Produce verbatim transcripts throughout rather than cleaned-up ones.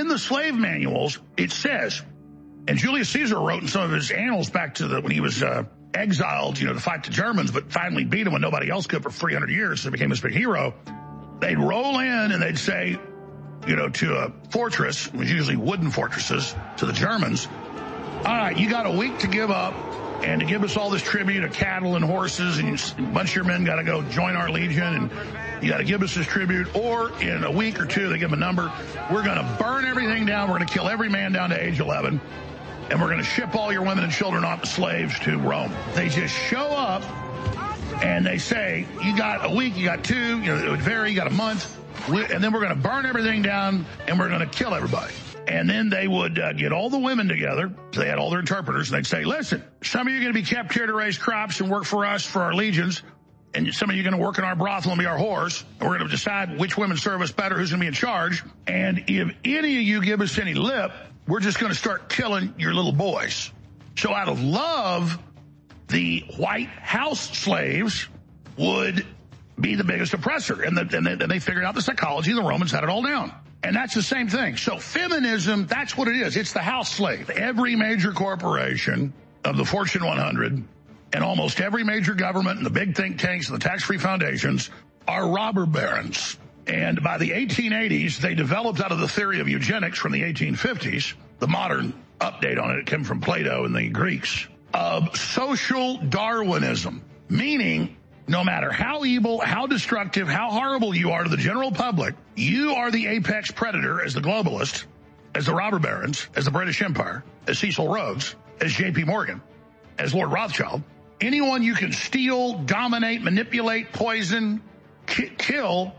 the slave manuals, it says, and Julius Caesar wrote in some of his annals back to the, when he was uh, exiled, you know, to fight the Germans, but finally beat them when nobody else could for three hundred years, so he became this big hero. They'd roll in and they'd say, you know, to a fortress, it was usually wooden fortresses, to the Germans, all right, you got a week to give up and to give us all this tribute of cattle and horses, and a bunch of your men got to go join our legion, and you got to give us this tribute, or in a week or two, they give them a number, we're going to burn everything down, we're going to kill every man down to age eleven, and we're going to ship all your women and children off as slaves to Rome. They just show up, and they say, you got a week, you got two, you know, it would vary, you got a month, and then we're going to burn everything down, and we're going to kill everybody. And then they would uh, get all the women together. So they had all their interpreters, and they'd say, listen, some of you are going to be kept here to raise crops and work for us, for our legions. And some of you are going to work in our brothel and be our whores. And we're going to decide which women serve us better, who's going to be in charge. And if any of you give us any lip, we're just going to start killing your little boys. So out of love, the white house slaves would be the biggest oppressor. And, the, and, they, and they figured out the psychology. The Romans had it all down. And that's the same thing. So feminism, that's what it is. It's the house slave. Every major corporation of the Fortune one hundred and almost every major government and the big think tanks and the tax-free foundations are robber barons. And by the eighteen eighties, they developed out of the theory of eugenics from the eighteen fifties, the modern update on it, it came from Plato and the Greeks, of social Darwinism, meaning no matter how evil, how destructive, how horrible you are to the general public, you are the apex predator as the globalist, as the robber barons, as the British Empire, as Cecil Rhodes, as J P Morgan, as Lord Rothschild. Anyone you can steal, dominate, manipulate, poison, ki- kill,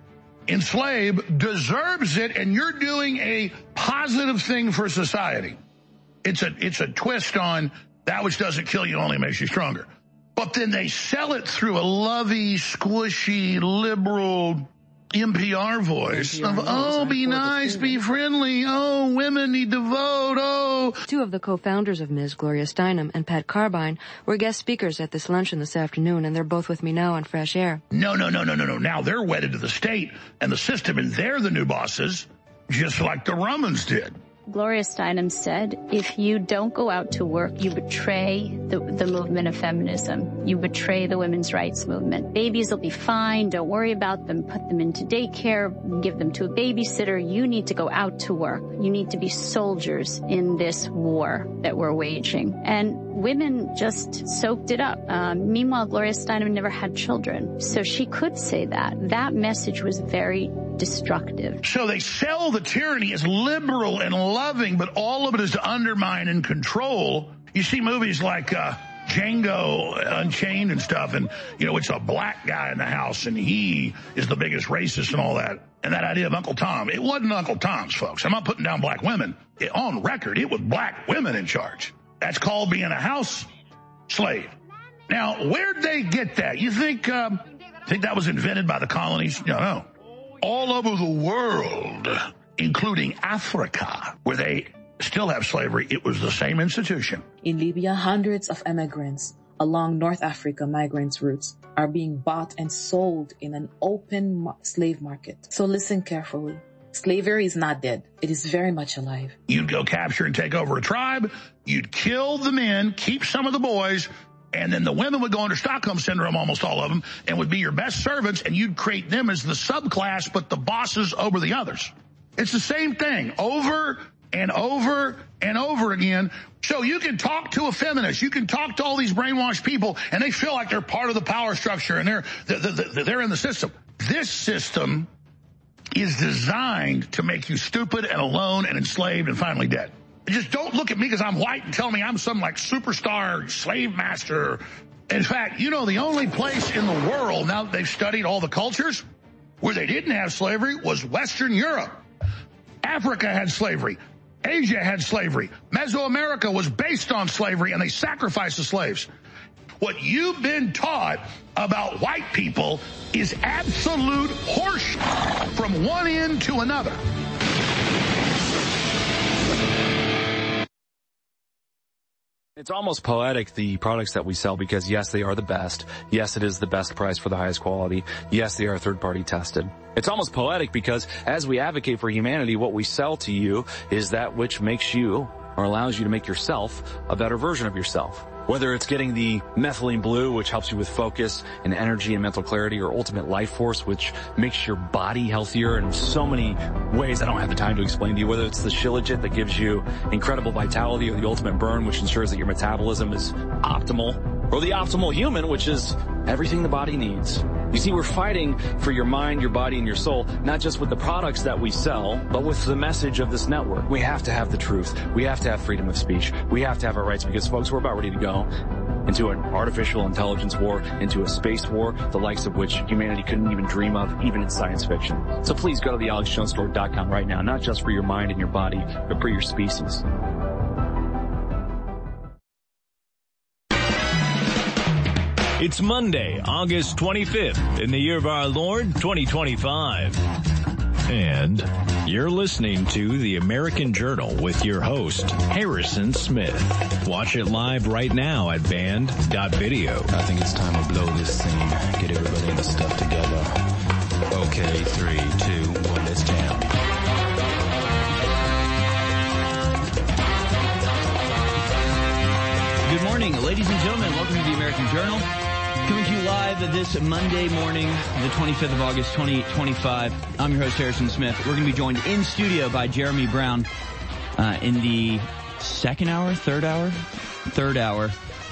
enslave, deserves it, and you're doing a positive thing for society. It's a, it's a twist on that which doesn't kill you only makes you stronger. But then they sell it through a lovey, squishy, liberal N P R voice N P R of, oh, be nice, be friendly, oh, women need to vote, oh. Two of the co-founders of Miz Gloria Steinem and Pat Carbine were guest speakers at this luncheon this afternoon, and they're both with me now on Fresh Air. No, no, no, no, no, no. Now they're wedded to the state and the system, and they're the new bosses, just like the Romans did. Gloria Steinem said, if you don't go out to work, you betray the, the movement of feminism. You betray the women's rights movement. Babies will be fine. Don't worry about them. Put them into daycare. Give them to a babysitter. You need to go out to work. You need to be soldiers in this war that we're waging. And women just soaked it up. Um, meanwhile, Gloria Steinem never had children. So she could say that. That message was very destructive. So they sell the tyranny as liberal and loving, but all of it is to undermine and control. You see movies like uh, Django Unchained and stuff, and, you know, it's a black guy in the house, and he is the biggest racist and all that. And that idea of Uncle Tom, it wasn't Uncle Tom's, folks. I'm not putting down black women. It, on record, it was black women in charge. That's called being a house slave. Now, where'd they get that? You think, um, think that was invented by the colonies? No, no. All over the world, including Africa, where they still have slavery, it was the same institution. In Libya, hundreds of immigrants along North Africa migrants' routes are being bought and sold in an open ma- slave market. So listen carefully. Slavery is not dead. It is very much alive. You'd go capture and take over a tribe. You'd kill the men, keep some of the boys, and then the women would go under Stockholm Syndrome, almost all of them, and would be your best servants, and you'd create them as the subclass, but the bosses over the others. It's the same thing over and over and over again. So you can talk to a feminist, you can talk to all these brainwashed people, and they feel like they're part of the power structure, and they're they're, they're in the system. This system is designed to make you stupid and alone and enslaved and finally dead. Just don't look at me because I'm white and tell me I'm some like superstar slave master. In fact, you know, the only place in the world, now that they've studied all the cultures, where they didn't have slavery was Western Europe. Africa had slavery. Asia had slavery. Mesoamerica was based on slavery, and they sacrificed the slaves. What you've been taught about white people is absolute horseshit from one end to another. It's almost poetic, the products that we sell, because yes, they are the best. Yes, it is the best price for the highest quality. Yes, they are third-party tested. It's almost poetic because as we advocate for humanity, what we sell to you is that which makes you, or allows you to make yourself, a better version of yourself. Whether it's getting the methylene blue, which helps you with focus and energy and mental clarity, or ultimate life force, which makes your body healthier in so many ways I don't have the time to explain to you. Whether it's the Shilajit that gives you incredible vitality, or the ultimate burn, which ensures that your metabolism is optimal, or the optimal human, which is everything the body needs. You see, we're fighting for your mind, your body, and your soul, not just with the products that we sell, but with the message of this network. We have to have the truth. We have to have freedom of speech. We have to have our rights, because, folks, we're about ready to go into an artificial intelligence war, into a space war, the likes of which humanity couldn't even dream of, even in science fiction. So please go to the alex jones store dot com right now, not just for your mind and your body, but for your species. It's Monday, August twenty-fifth, in the year of our Lord, twenty twenty-five. And you're listening to The American Journal with your host, Harrison Smith. Watch it live right now at band dot video. I think it's time to blow this scene. Get everybody in the stuff together. Okay, three, two, one, let's jam. Good morning, ladies and gentlemen. Welcome to The American Journal. Coming to you live this Monday morning, the twenty-fifth of August, twenty twenty-five. I'm your host, Harrison Smith. We're going to be joined in studio by Jeremy Brown uh, in the second hour, third hour, third hour.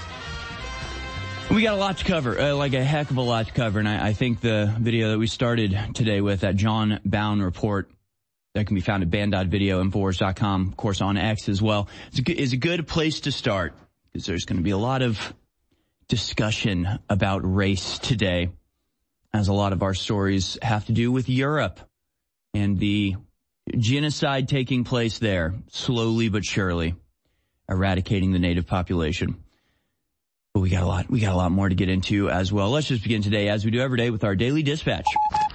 We got a lot to cover, uh, like a heck of a lot to cover, and I, I think the video that we started today with, that John Bown report, that can be found at band dot video, infowars dot com, of course on X as well, is a good, is a good place to start, because there's going to be a lot of discussion about race today, as a lot of our stories have to do with Europe and the genocide taking place there, slowly but surely, eradicating the native population. But we got a lot, we got a lot more to get into as well. Let's just begin today, as we do every day, with our daily dispatch.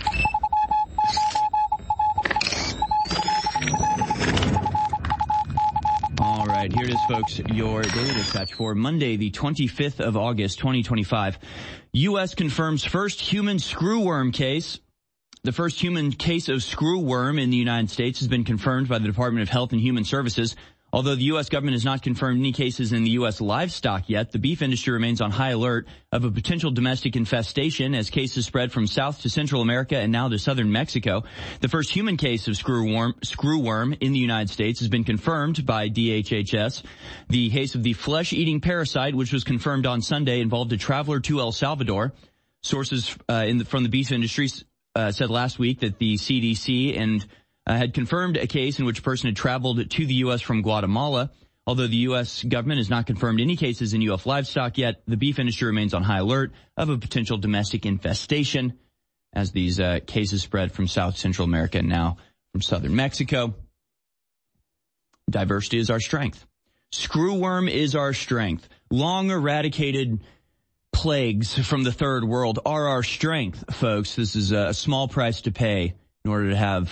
All right, here it is, folks, your daily dispatch for Monday, the twenty-fifth of August, twenty twenty-five. U S confirms first human screwworm case. The first human case of screwworm in the United States has been confirmed by the Department of Health and Human Services. Although the U S government has not confirmed any cases in the U S livestock yet, the beef industry remains on high alert of a potential domestic infestation as cases spread from South to Central America and now to southern Mexico. The first human case of screwworm, screwworm in the United States has been confirmed by D H H S. The case of the flesh-eating parasite, which was confirmed on Sunday, involved a traveler to El Salvador. Sources uh, in the, from the beef industry uh, said last week that the C D C and Uh, had confirmed a case in which a person had traveled to the U S from Guatemala. Although the U S government has not confirmed any cases in U S livestock yet, the beef industry remains on high alert of a potential domestic infestation as these uh, cases spread from South Central America and now from southern Mexico. Diversity is our strength. Screwworm is our strength. Long eradicated plagues from the third world are our strength, folks. This is a small price to pay in order to have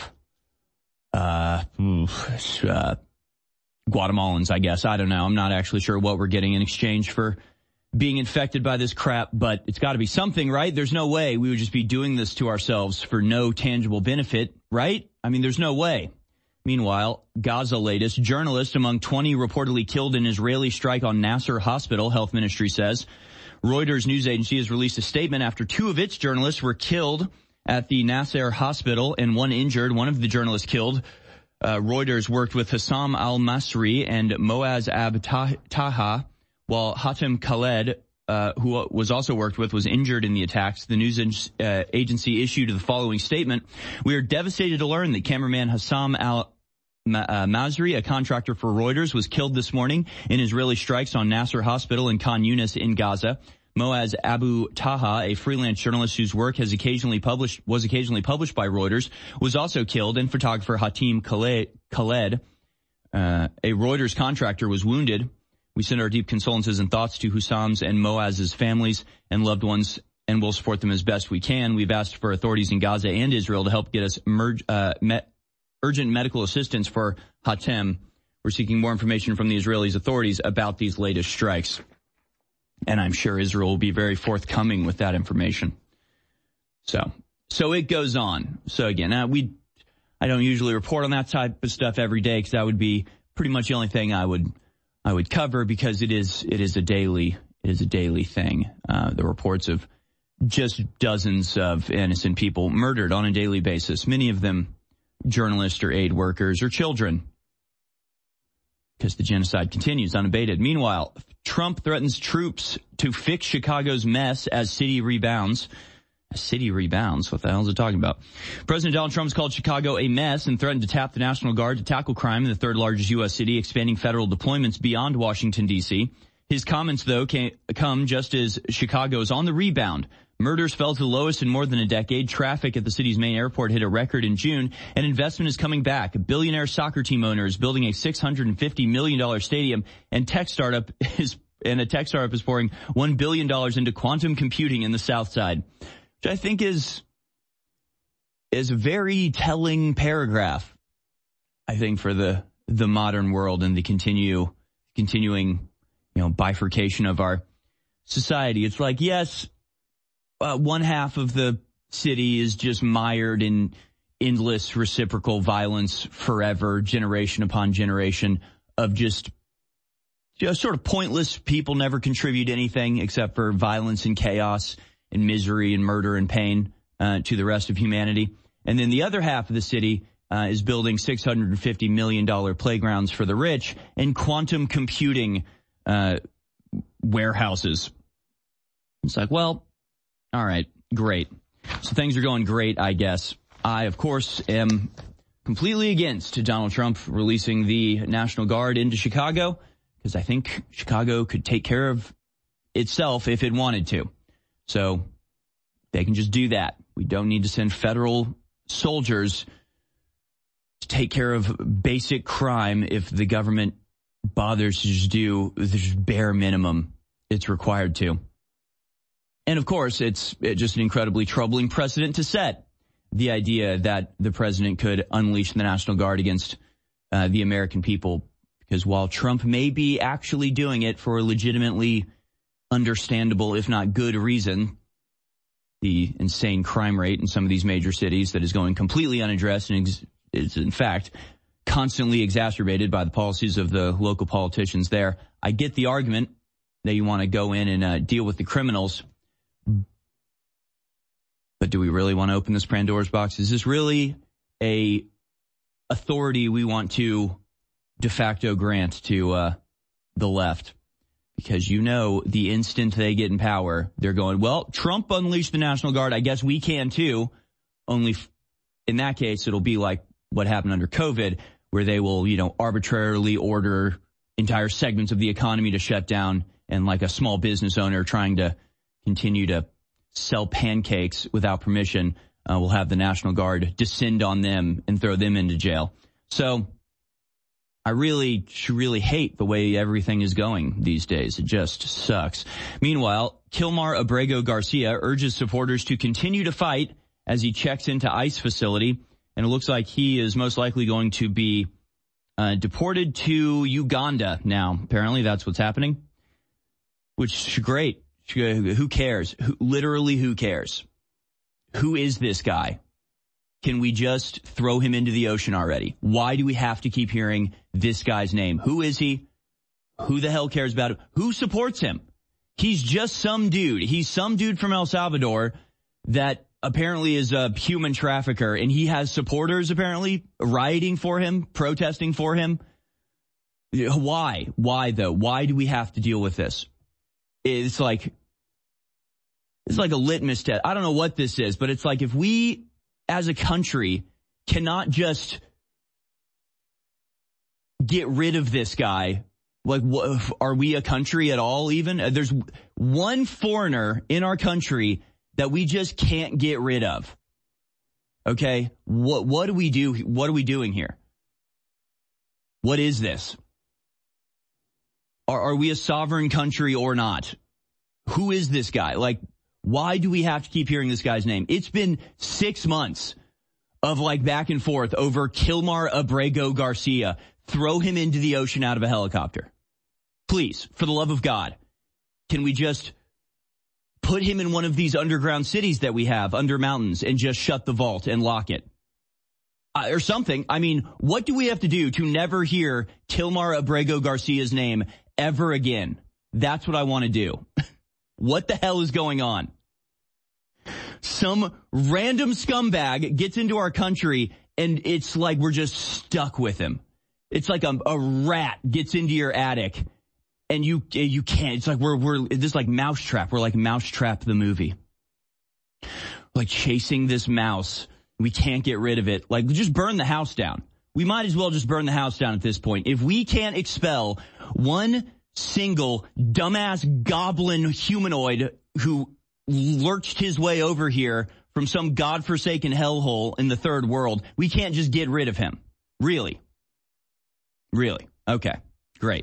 Uh, uh, Guatemalans, I guess. I don't know. I'm not actually sure what we're getting in exchange for being infected by this crap, but it's got to be something, right? There's no way we would just be doing this to ourselves for no tangible benefit, right? I mean, there's no way. Meanwhile, Gaza latest, journalist among twenty reportedly killed in Israeli strike on Nasser Hospital, health ministry says. Reuters news agency has released a statement after two of its journalists were killed at the Nasser Hospital and one injured. One of the journalists killed, uh, Reuters worked with Hassam al-Masri and Moaz ab-Taha, while Hatem Khaled, uh, who was also worked with, was injured in the attacks. The news uh, agency issued the following statement. We are devastated to learn that cameraman Hassam al-Masri, a contractor for Reuters, was killed this morning in Israeli strikes on Nasser Hospital in Khan Yunis in Gaza. Moaz Abu Taha, a freelance journalist whose work has occasionally published, was occasionally published by Reuters, was also killed, and photographer Hatem Khaled, Khaled uh, a Reuters contractor, was wounded. We send our deep condolences and thoughts to Hussam's and Moaz's families and loved ones, and we'll support them as best we can. We've asked for authorities in Gaza and Israel to help get us merge, uh, met, urgent medical assistance for Hatem. We're seeking more information from the Israeli authorities about these latest strikes. And I'm sure Israel will be very forthcoming with that information. So, so it goes on. So again, uh, we, I don't usually report on that type of stuff every day because that would be pretty much the only thing I would, I would cover because it is, it is a daily, it is a daily thing. Uh, the reports of just dozens of innocent people murdered on a daily basis, many of them journalists or aid workers or children, because the genocide continues unabated. Meanwhile, Trump threatens troops to fix Chicago's mess as city rebounds. As city rebounds? What the hell is it talking about? President Donald Trump's called Chicago a mess and threatened to tap the National Guard to tackle crime in the third largest U S city, expanding federal deployments beyond Washington, D C. His comments, though, came, come just as Chicago is on the rebound. Murders fell to the lowest in more than a decade. Traffic at the city's main airport hit a record in June, and investment is coming back. A billionaire soccer team owner is building a six hundred fifty million dollars stadium, and tech startup is and a tech startup is pouring one billion dollars into quantum computing in the South Side, which I think is is a very telling paragraph, I think, for the the modern world and the continue continuing, you know, bifurcation of our society. It's like, yes, Uh, one half of the city is just mired in endless reciprocal violence forever, generation upon generation of just, just sort of pointless people never contribute anything except for violence and chaos and misery and murder and pain uh, to the rest of humanity. And then the other half of the city uh, is building six hundred fifty million dollars playgrounds for the rich and quantum computing uh, warehouses. It's like, well, all right, great. So things are going great, I guess. I, of course, am completely against Donald Trump releasing the National Guard into Chicago because I think Chicago could take care of itself if it wanted to. So they can just do that. We don't need to send federal soldiers to take care of basic crime if the government bothers to just do the just bare minimum it's required to. And, of course, it's just an incredibly troubling precedent to set, the idea that the president could unleash the National Guard against uh, the American people, because while Trump may be actually doing it for a legitimately understandable, if not good reason, the insane crime rate in some of these major cities that is going completely unaddressed and is, in fact, constantly exacerbated by the policies of the local politicians there. I get the argument that you want to go in and uh, deal with the criminals. But do we really want to open this Pandora's box? Is this really a authority we want to de facto grant to uh, the left? Because, you know, the instant they get in power, they're going, well, Trump unleashed the National Guard. I guess we can, too. Only f- in that case, it'll be like what happened under COVID, where they will, you know, arbitrarily order entire segments of the economy to shut down, and like a small business owner trying to continue to sell pancakes without permission, uh, will have the National Guard descend on them and throw them into jail. So I really, really hate the way everything is going these days. It just sucks. Meanwhile, Kilmar Abrego Garcia urges supporters to continue to fight as he checks into ICE facility, and it looks like he is most likely going to be uh, deported to Uganda now. Apparently that's what's happening, which is great. Who cares? Who, literally, who cares? Who is this guy? Can we just throw him into the ocean already? Why do we have to keep hearing this guy's name? Who is he? Who the hell cares about him? Who supports him? He's just some dude. He's some dude from El Salvador that apparently is a human trafficker, and he has supporters apparently rioting for him, protesting for him. Why? Why, though? Why do we have to deal with this? It's like, it's like a litmus test. I don't know what this is, but it's like if we as a country cannot just get rid of this guy, like, what, are we a country at all even? There's one foreigner in our country that we just can't get rid of. Okay? What, what do we do? What are we doing here? What is this? Are, are we a sovereign country or not? Who is this guy? Like, why do we have to keep hearing this guy's name? It's been six months of like back and forth over Kilmar Abrego Garcia, throw him into the ocean out of a helicopter. Please, for the love of God, can we just put him in one of these underground cities that we have under mountains and just shut the vault and lock it? Uh, or something. I mean, what do we have to do to never hear Kilmar Abrego Garcia's name ever again? That's what I want to do. What the hell is going on? Some random scumbag gets into our country and it's like we're just stuck with him. It's like a, a rat gets into your attic and you you can't. It's like we're we're this is like Mousetrap. We're like Mousetrap the movie. Like chasing this mouse. We can't get rid of it. Like just burn the house down. We might as well just burn the house down at this point. If we can't expel one single dumbass goblin humanoid who lurched his way over here from some godforsaken hellhole in the third world, we can't just get rid of him. Really? Really? Okay. Great.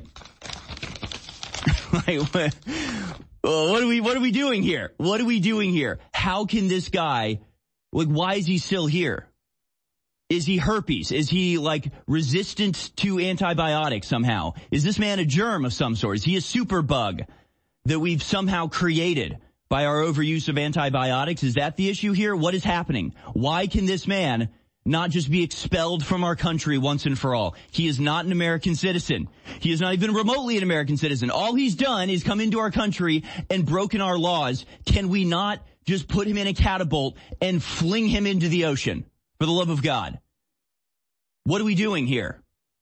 Like, what, what are we, what are we doing here? What are we doing here? How can this guy, like, why is he still here? Is he herpes? Is he, like, resistant to antibiotics somehow? Is this man a germ of some sort? Is he a super bug that we've somehow created by our overuse of antibiotics? Is that the issue here? What is happening? Why can this man not just be expelled from our country once and for all? He is not an American citizen. He is not even remotely an American citizen. All he's done is come into our country and broken our laws. Can we not just put him in a catapult and fling him into the ocean? For the love of God. What are we doing here?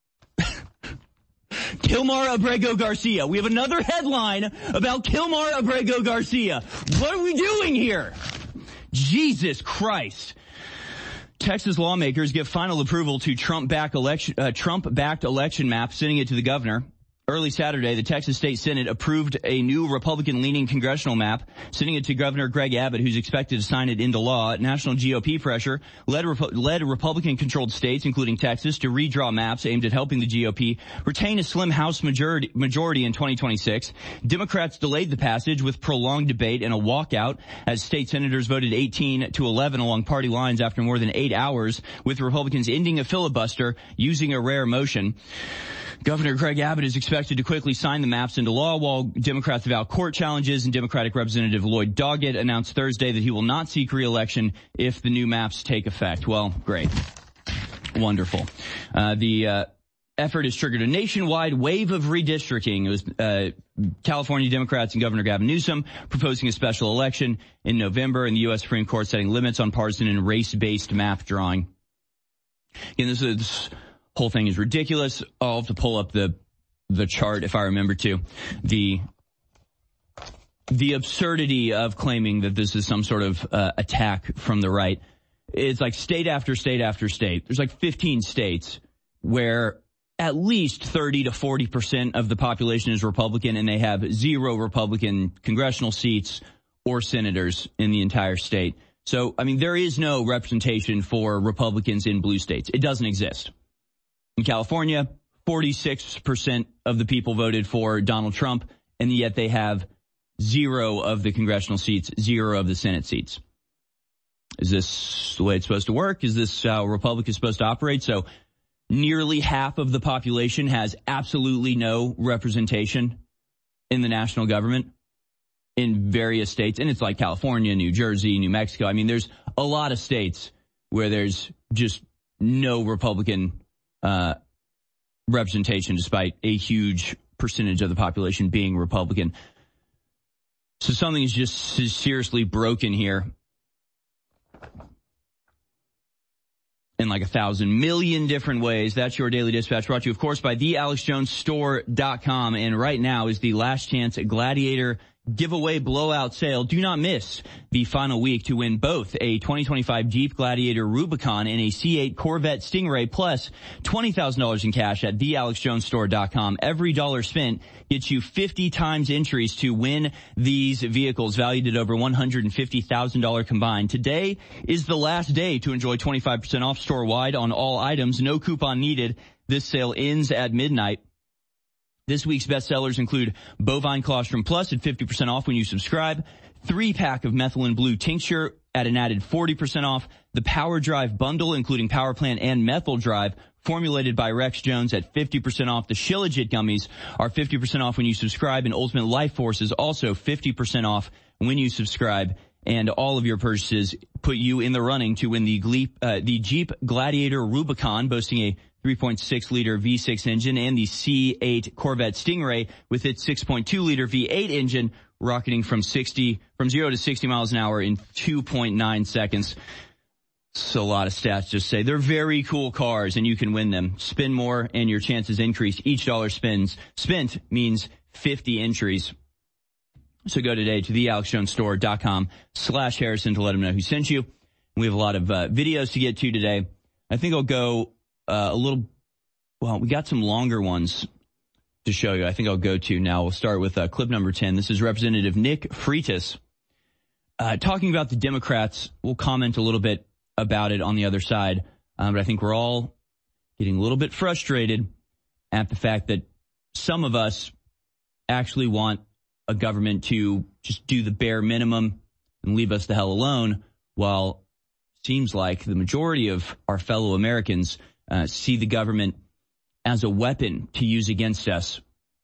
Kilmar Abrego Garcia. We have another headline about Kilmar Abrego Garcia. What are we doing here? Jesus Christ. Texas lawmakers give final approval to Trump-backed election, uh, Trump-backed election map, sending it to the governor. Early Saturday, the Texas State Senate approved a new Republican-leaning congressional map, sending it to Governor Greg Abbott, who's expected to sign it into law. National G O P pressure led, led Republican-controlled states, including Texas, to redraw maps aimed at helping the G O P retain a slim House majority, majority in twenty twenty-six. Democrats delayed the passage with prolonged debate and a walkout as state senators voted eighteen to eleven along party lines after more than eight hours, with Republicans ending a filibuster using a rare motion. Governor Greg Abbott is expected to quickly sign the maps into law while Democrats vow court challenges, and Democratic Representative Lloyd Doggett announced Thursday that he will not seek re-election if the new maps take effect. Well, great. Wonderful. Uh, the uh, effort has triggered a nationwide wave of redistricting. It was uh, California Democrats and Governor Gavin Newsom proposing a special election in November, and the U S Supreme Court setting limits on partisan and race-based map drawing. Again, this is... whole thing is ridiculous. I'll have to pull up the the chart if I remember to. The the absurdity of claiming that this is some sort of uh, attack from the right. It's like state after state after state. There's like fifteen states where at least thirty to forty percent of the population is Republican, and they have zero Republican congressional seats or senators in the entire state. So, I mean, there is no representation for Republicans in blue states. It doesn't exist. In California, forty-six percent of the people voted for Donald Trump, and yet they have zero of the congressional seats, zero of the Senate seats. Is this the way it's supposed to work? Is this how a republic is supposed to operate? So nearly half of the population has absolutely no representation in the national government in various states. And it's like California, New Jersey, New Mexico. I mean, there's a lot of states where there's just no Republican Uh, representation, despite a huge percentage of the population being Republican. So something is just seriously broken here in like a thousand million different ways. That's your Daily Dispatch, brought to you, of course, by the alex jones store dot com. And right now is the last chance Gladiator giveaway blowout sale. Do not miss the final week to win both a twenty twenty-five Jeep Gladiator Rubicon and a C eight Corvette Stingray, plus twenty thousand dollars in cash at the alex jones store dot com. Every dollar spent gets you fifty times entries to win these vehicles valued at over one hundred fifty thousand dollars combined. Today is the last day to enjoy twenty-five percent off store-wide on all items. No coupon needed. This sale ends at midnight. This week's bestsellers include Bovine Colostrum Plus at fifty percent off when you subscribe, three-pack of Methylene Blue Tincture at an added forty percent off, the Power Drive Bundle, including Power Plant and Methyl Drive, formulated by Rex Jones at fifty percent off. The Shilajit Gummies are fifty percent off when you subscribe, and Ultimate Life Force is also fifty percent off when you subscribe. And all of your purchases put you in the running to win the, Gleep, uh, the Jeep Gladiator Rubicon, boasting a three point six liter V six engine, and the C eight Corvette Stingray with its six point two liter V eight engine, rocketing from sixty, from zero to sixty miles an hour in two point nine seconds. So a lot of stats just say they're very cool cars and you can win them. Spin more and your chances increase. Each dollar spins, spent means fifty entries. So go today to the alex jones store dot com slash Harrison to let them know who sent you. We have a lot of uh, videos to get to today. I think I'll go uh, a little, well, we got some longer ones to show you. I think I'll go to now. We'll start with uh, clip number ten. This is Representative Nick Freitas uh, talking about the Democrats. We'll comment a little bit about it on the other side. Um, but I think we're all getting a little bit frustrated at the fact that some of us actually want a government to just do the bare minimum and leave us the hell alone, while it seems like the majority of our fellow Americans uh, see the government as a weapon to use against us.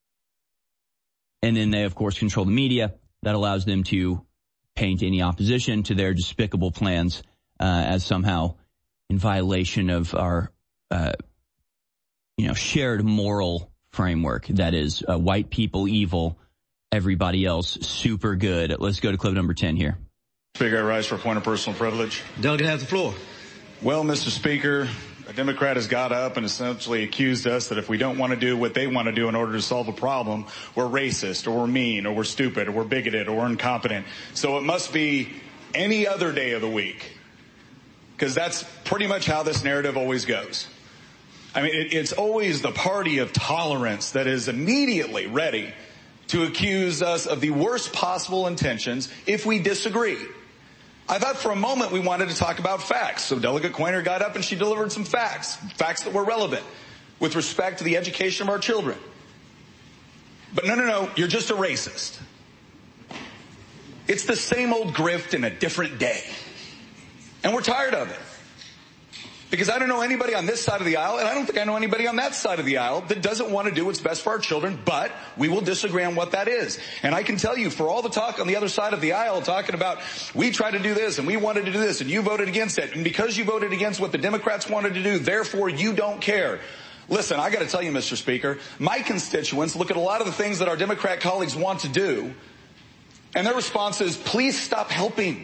And then they, of course, control the media that allows them to paint any opposition to their despicable plans uh, as somehow in violation of our, uh, you know, shared moral framework. That is uh, white people evil, everybody else super good. Let's go to clip number ten here. Speaker, I rise for a point of personal privilege. Delegate has the floor. Well, Mister Speaker, a Democrat has got up and essentially accused us that if we don't want to do what they want to do in order to solve a problem, we're racist or we're mean or we're stupid or we're bigoted or we're incompetent. So it must be any other day of the week, because that's pretty much how this narrative always goes. I mean, it, it's always the party of tolerance that is immediately ready to accuse us of the worst possible intentions if we disagree. I thought for a moment we wanted to talk about facts. So Delegate Coiner got up and she delivered some facts, facts that were relevant with respect to the education of our children. But no, no, no, you're just a racist. It's the same old grift in a different day. And we're tired of it. Because I don't know anybody on this side of the aisle, and I don't think I know anybody on that side of the aisle that doesn't want to do what's best for our children, but we will disagree on what that is. And I can tell you, for all the talk on the other side of the aisle talking about we tried to do this and we wanted to do this and you voted against it, and because you voted against what the Democrats wanted to do, therefore you don't care. Listen, I got to tell you, Mister Speaker, my constituents look at a lot of the things that our Democrat colleagues want to do, and their response is, please stop helping.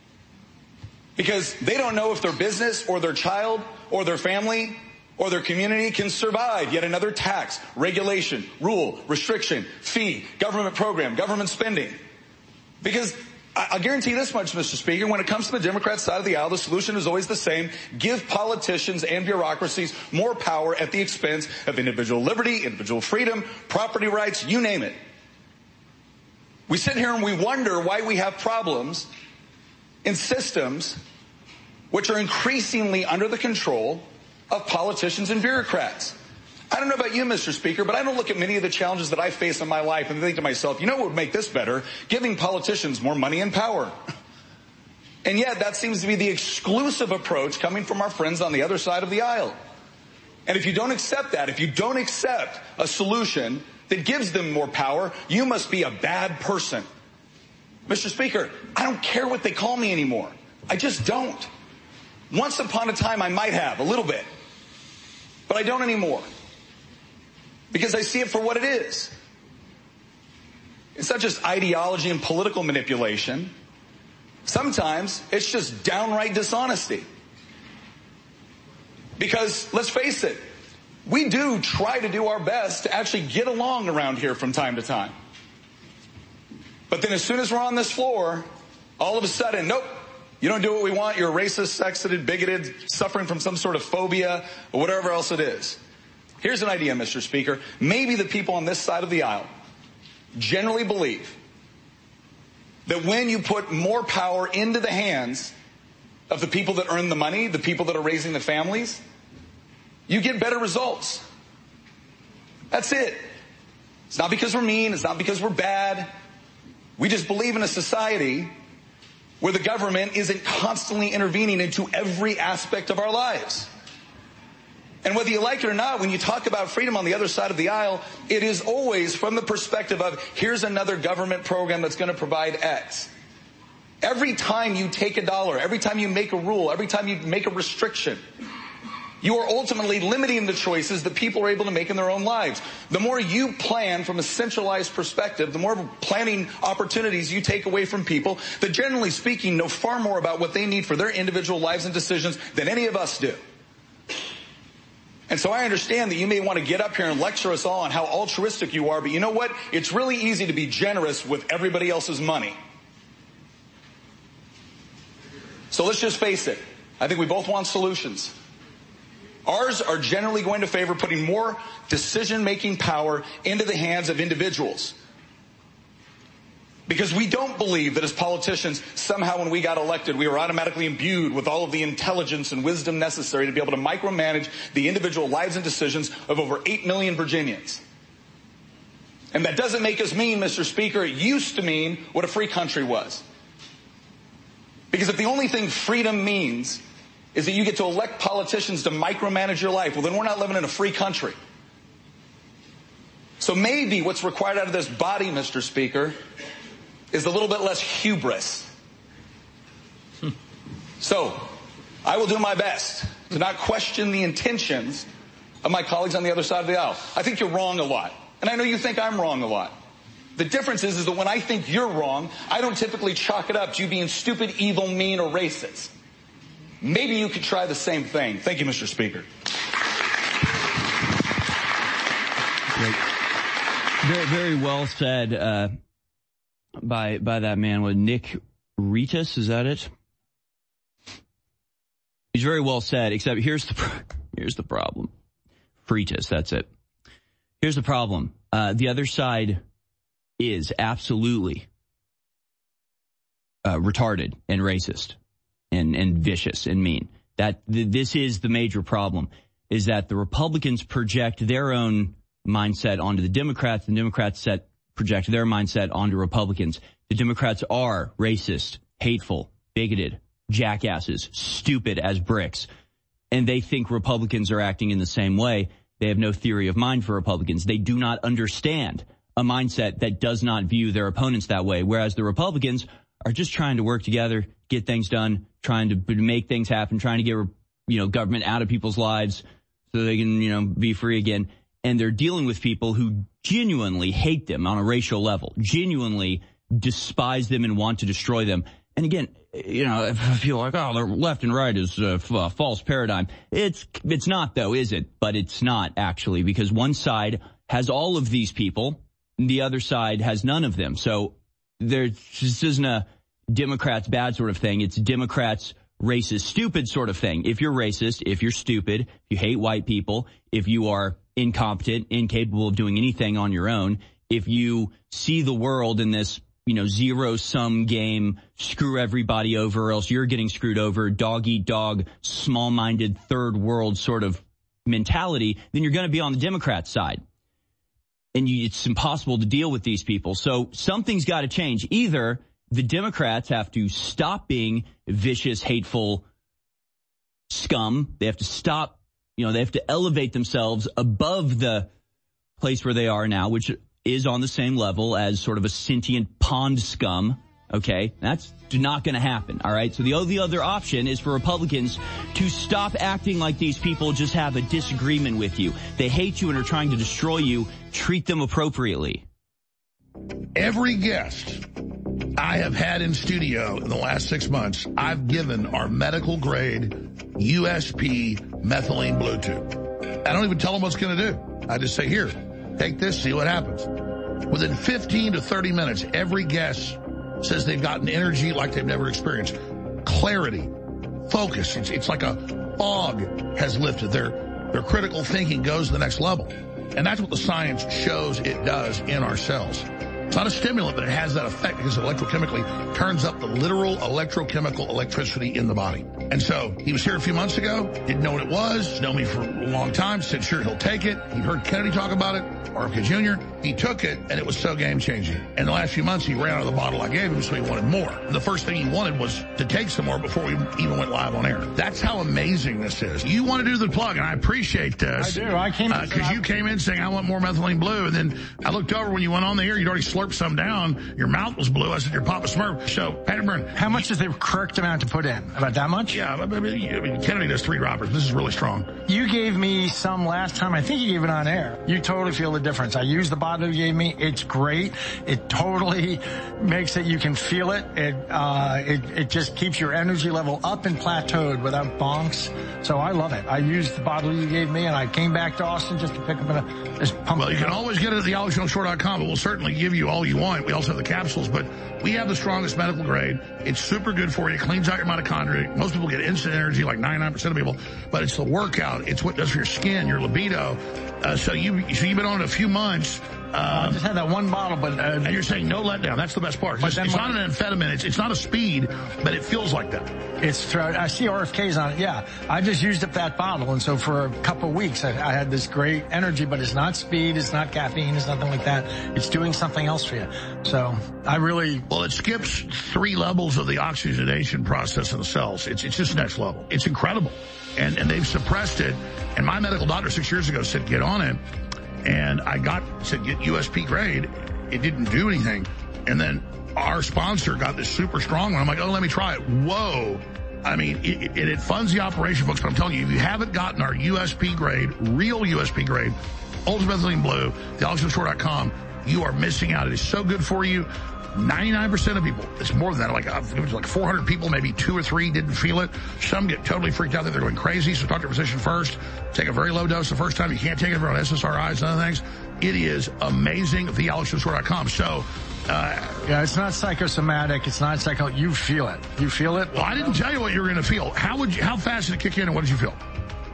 Because they don't know if their business or their child or their family or their community can survive yet another tax, regulation, rule, restriction, fee, government program, government spending. Because I guarantee this much, Mister Speaker, when it comes to the Democrat side of the aisle, the solution is always the same. Give politicians and bureaucracies more power at the expense of individual liberty, individual freedom, property rights, you name it. We sit here and we wonder why we have problems in systems which are increasingly under the control of politicians and bureaucrats. I don't know about you, Mister Speaker, but I don't look at many of the challenges that I face in my life and think to myself, you know what would make this better? Giving politicians more money and power. And yet that seems to be the exclusive approach coming from our friends on the other side of the aisle. And if you don't accept that, if you don't accept a solution that gives them more power, you must be a bad person. Mister Speaker, I don't care what they call me anymore. I just don't. Once upon a time I might have, a little bit. But I don't anymore. Because I see it for what it is. It's not just ideology and political manipulation. Sometimes it's just downright dishonesty. Because, let's face it, we do try to do our best to actually get along around here from time to time. But then as soon as we're on this floor, all of a sudden, nope, you don't do what we want, you're racist, sexist, bigoted, suffering from some sort of phobia, or whatever else it is. Here's an idea, Mister Speaker. Maybe the people on this side of the aisle generally believe that when you put more power into the hands of the people that earn the money, the people that are raising the families, you get better results. That's it. It's not because we're mean. It's not because we're bad. We just believe in a society where the government isn't constantly intervening into every aspect of our lives. And whether you like it or not, when you talk about freedom on the other side of the aisle, it is always from the perspective of, here's another government program that's going to provide X. Every time you take a dollar, every time you make a rule, every time you make a restriction, you are ultimately limiting the choices that people are able to make in their own lives. The more you plan from a centralized perspective, the more planning opportunities you take away from people that, generally speaking, know far more about what they need for their individual lives and decisions than any of us do. And so I understand that you may want to get up here and lecture us all on how altruistic you are, but you know what? It's really easy to be generous with everybody else's money. So let's just face it. I think we both want solutions. Ours are generally going to favor putting more decision-making power into the hands of individuals. Because we don't believe that as politicians, somehow when we got elected, we were automatically imbued with all of the intelligence and wisdom necessary to be able to micromanage the individual lives and decisions of over eight million Virginians. And that doesn't make us mean, Mister Speaker. It used to mean what a free country was. Because if the only thing freedom means is that you get to elect politicians to micromanage your life, well, then we're not living in a free country. So maybe what's required out of this body, Mister Speaker, is a little bit less hubris. Hmm. So, I will do my best to not question the intentions of my colleagues on the other side of the aisle. I think you're wrong a lot. And I know you think I'm wrong a lot. The difference is, is that when I think you're wrong, I don't typically chalk it up to you being stupid, evil, mean, or racist. Maybe you could try the same thing. Thank you, Mister Speaker. Great. Very, very well said, uh, by, by that man with Nick Ritas. Is that it? He's very well said, except here's the, here's the problem. Fritas, that's it. Here's the problem. Uh, the other side is absolutely, uh, retarded and racist and, and vicious and mean. That, th- this is the major problem, is that the Republicans project their own mindset onto the Democrats, and Democrats set project their mindset onto Republicans. The Democrats are racist, hateful, bigoted, jackasses, stupid as bricks, and they think Republicans are acting in the same way. They have no theory of mind for Republicans. They do not understand a mindset that does not view their opponents that way, whereas the Republicans are just trying to work together, get things done, trying to make things happen, trying to get, you know, government out of people's lives so they can, you know, be free again. And they're dealing with people who genuinely hate them on a racial level, genuinely despise them and want to destroy them. And again, you know, if I feel like, oh, the left and right is a, f- a false paradigm. It's, it's not though, is it? But it's not actually, because one side has all of these people, and the other side has none of them. So there, this isn't a Democrats bad sort of thing. It's Democrats racist, stupid sort of thing. If you're racist, if you're stupid, if you hate white people, if you are incompetent, incapable of doing anything on your own, if you see the world in this, you know, zero-sum game, screw everybody over or else you're getting screwed over, dog-eat-dog, small-minded, third world sort of mentality, then you're going to be on the Democrat side. And you, it's impossible to deal with these people. So something's got to change. Either the Democrats have to stop being vicious, hateful scum. They have to stop, you know, they have to elevate themselves above the place where they are now, which is on the same level as sort of a sentient pond scum. Okay, that's not going to happen. All right. So the only other option is for Republicans to stop acting like these people just have a disagreement with you. They hate you and are trying to destroy you. Treat them appropriately. Every guest I have had in studio in the last six months, I've given our medical grade U S P methylene Bluetooth. I don't even tell them what's going to do. I just say, here, take this, see what happens. Within fifteen to thirty minutes, every guest says they've gotten energy like they've never experienced. Clarity, focus. It's, it's like a fog has lifted. Their, their critical thinking goes to the next level. And that's what the science shows it does in our cells. It's not a stimulant, but it has that effect because it electrochemically turns up the literal electrochemical electricity in the body. And so he was here a few months ago, didn't know what it was, known me for a long time, said sure he'll take it. He heard Kennedy talk about it. R F K Junior, he took it, and it was so game-changing. In the last few months, he ran out of the bottle I gave him, so he wanted more. The first thing he wanted was to take some more before we even went live on air. That's how amazing this is. You want to do the plug, and I appreciate this. I do. I came Because uh, you came in saying, I want more methylene blue, and then I looked over when you went on the air, you'd already slurped some down. Your mouth was blue. I said, you're Papa Smurf. So, Patrick Byrne. How much is the correct amount to put in? About that much? Yeah, I mean, Kennedy does three droppers. This is really strong. You gave me some last time. I think you gave it on air. You totally feel the difference. I used the bottle you gave me. It's great. It totally makes it, you can feel it. It, uh, it, it just keeps your energy level up and plateaued without bonks. So I love it. I used the bottle you gave me, and I came back to Austin just to pick up a, this pump. Well, you can always get it at the alex jones shore dot com, but we'll certainly give you all you want. We also have the capsules, but we have the strongest medical grade. It's super good for you. It cleans out your mitochondria. Most people get instant energy, like ninety-nine percent of people, but it's the workout. It's what it does for your skin, your libido. Uh, so you, so you've been on it a few months. Uh, I just had that one bottle, but... Uh, and you're saying no letdown. That's the best part. It's, it's not an amphetamine. It's, it's not a speed, but it feels like that. It's. I see R F Ks on it, yeah. I just used up that bottle, and so for a couple of weeks, I, I had this great energy, but it's not speed, it's not caffeine, it's nothing like that. It's doing something else for you. So I really... Well, it skips three levels of the oxygenation process in the cells. It's, it's just next level. It's incredible. And, and they've suppressed it. And my medical doctor six years ago said, get on it. And I got, said, get U S P grade. It didn't do anything. And then our sponsor got this super strong one. I'm like, oh, let me try it. Whoa. I mean, it, it, it funds the operation, folks, but I'm telling you, if you haven't gotten our U S P grade, real U S P grade, Ultimate Methylene Blue, the alex jones shore dot com, you are missing out. It is so good for you. ninety-nine percent of people, it's more than that, like, it was like four hundred people, maybe two or three didn't feel it. Some get totally freaked out that they're going crazy, so talk to your physician first. Take a very low dose the first time. You can't take it around S S R Is and other things. It is amazing at the alex jones shore dot com. So, uh, yeah, it's not psychosomatic. It's not psycho. You feel it. You feel it. Well, I didn't tell you what you were going to feel. How would you, how fast did it kick in, and what did you feel?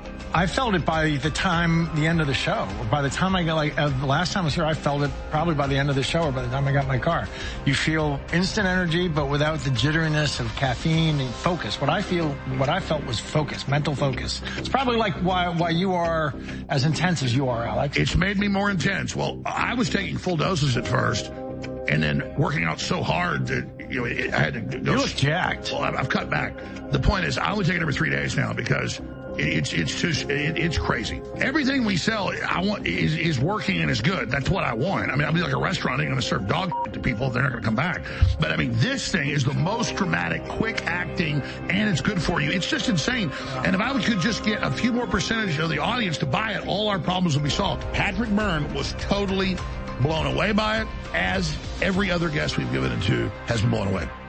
I felt it by the time, the end of the show. By the time I got, like, uh, the last time I was here, I felt it probably by the end of the show or by the time I got in my car. You feel instant energy, but without the jitteriness of caffeine and focus. What I feel, what I felt was focus, mental focus. It's probably like why, why you are as intense as you are, Alex. It's made me more intense. Well, I was taking full doses at first, and then working out so hard that, you know, it, I had to go. You look jacked. Well, I've, I've cut back. The point is, I only take it every three days now because It's it's just it, it's crazy. Everything we sell, I want is is working and is good. That's what I want. I mean, I'll be like a restaurant. I'm going to serve dog shit to people if they're not going to come back. But I mean, this thing is the most dramatic, quick acting, and it's good for you. It's just insane. And if I could just get a few more percentage of the audience to buy it, all our problems would be solved. Patrick Byrne was totally blown away by it, as every other guest we've given it to has been blown away.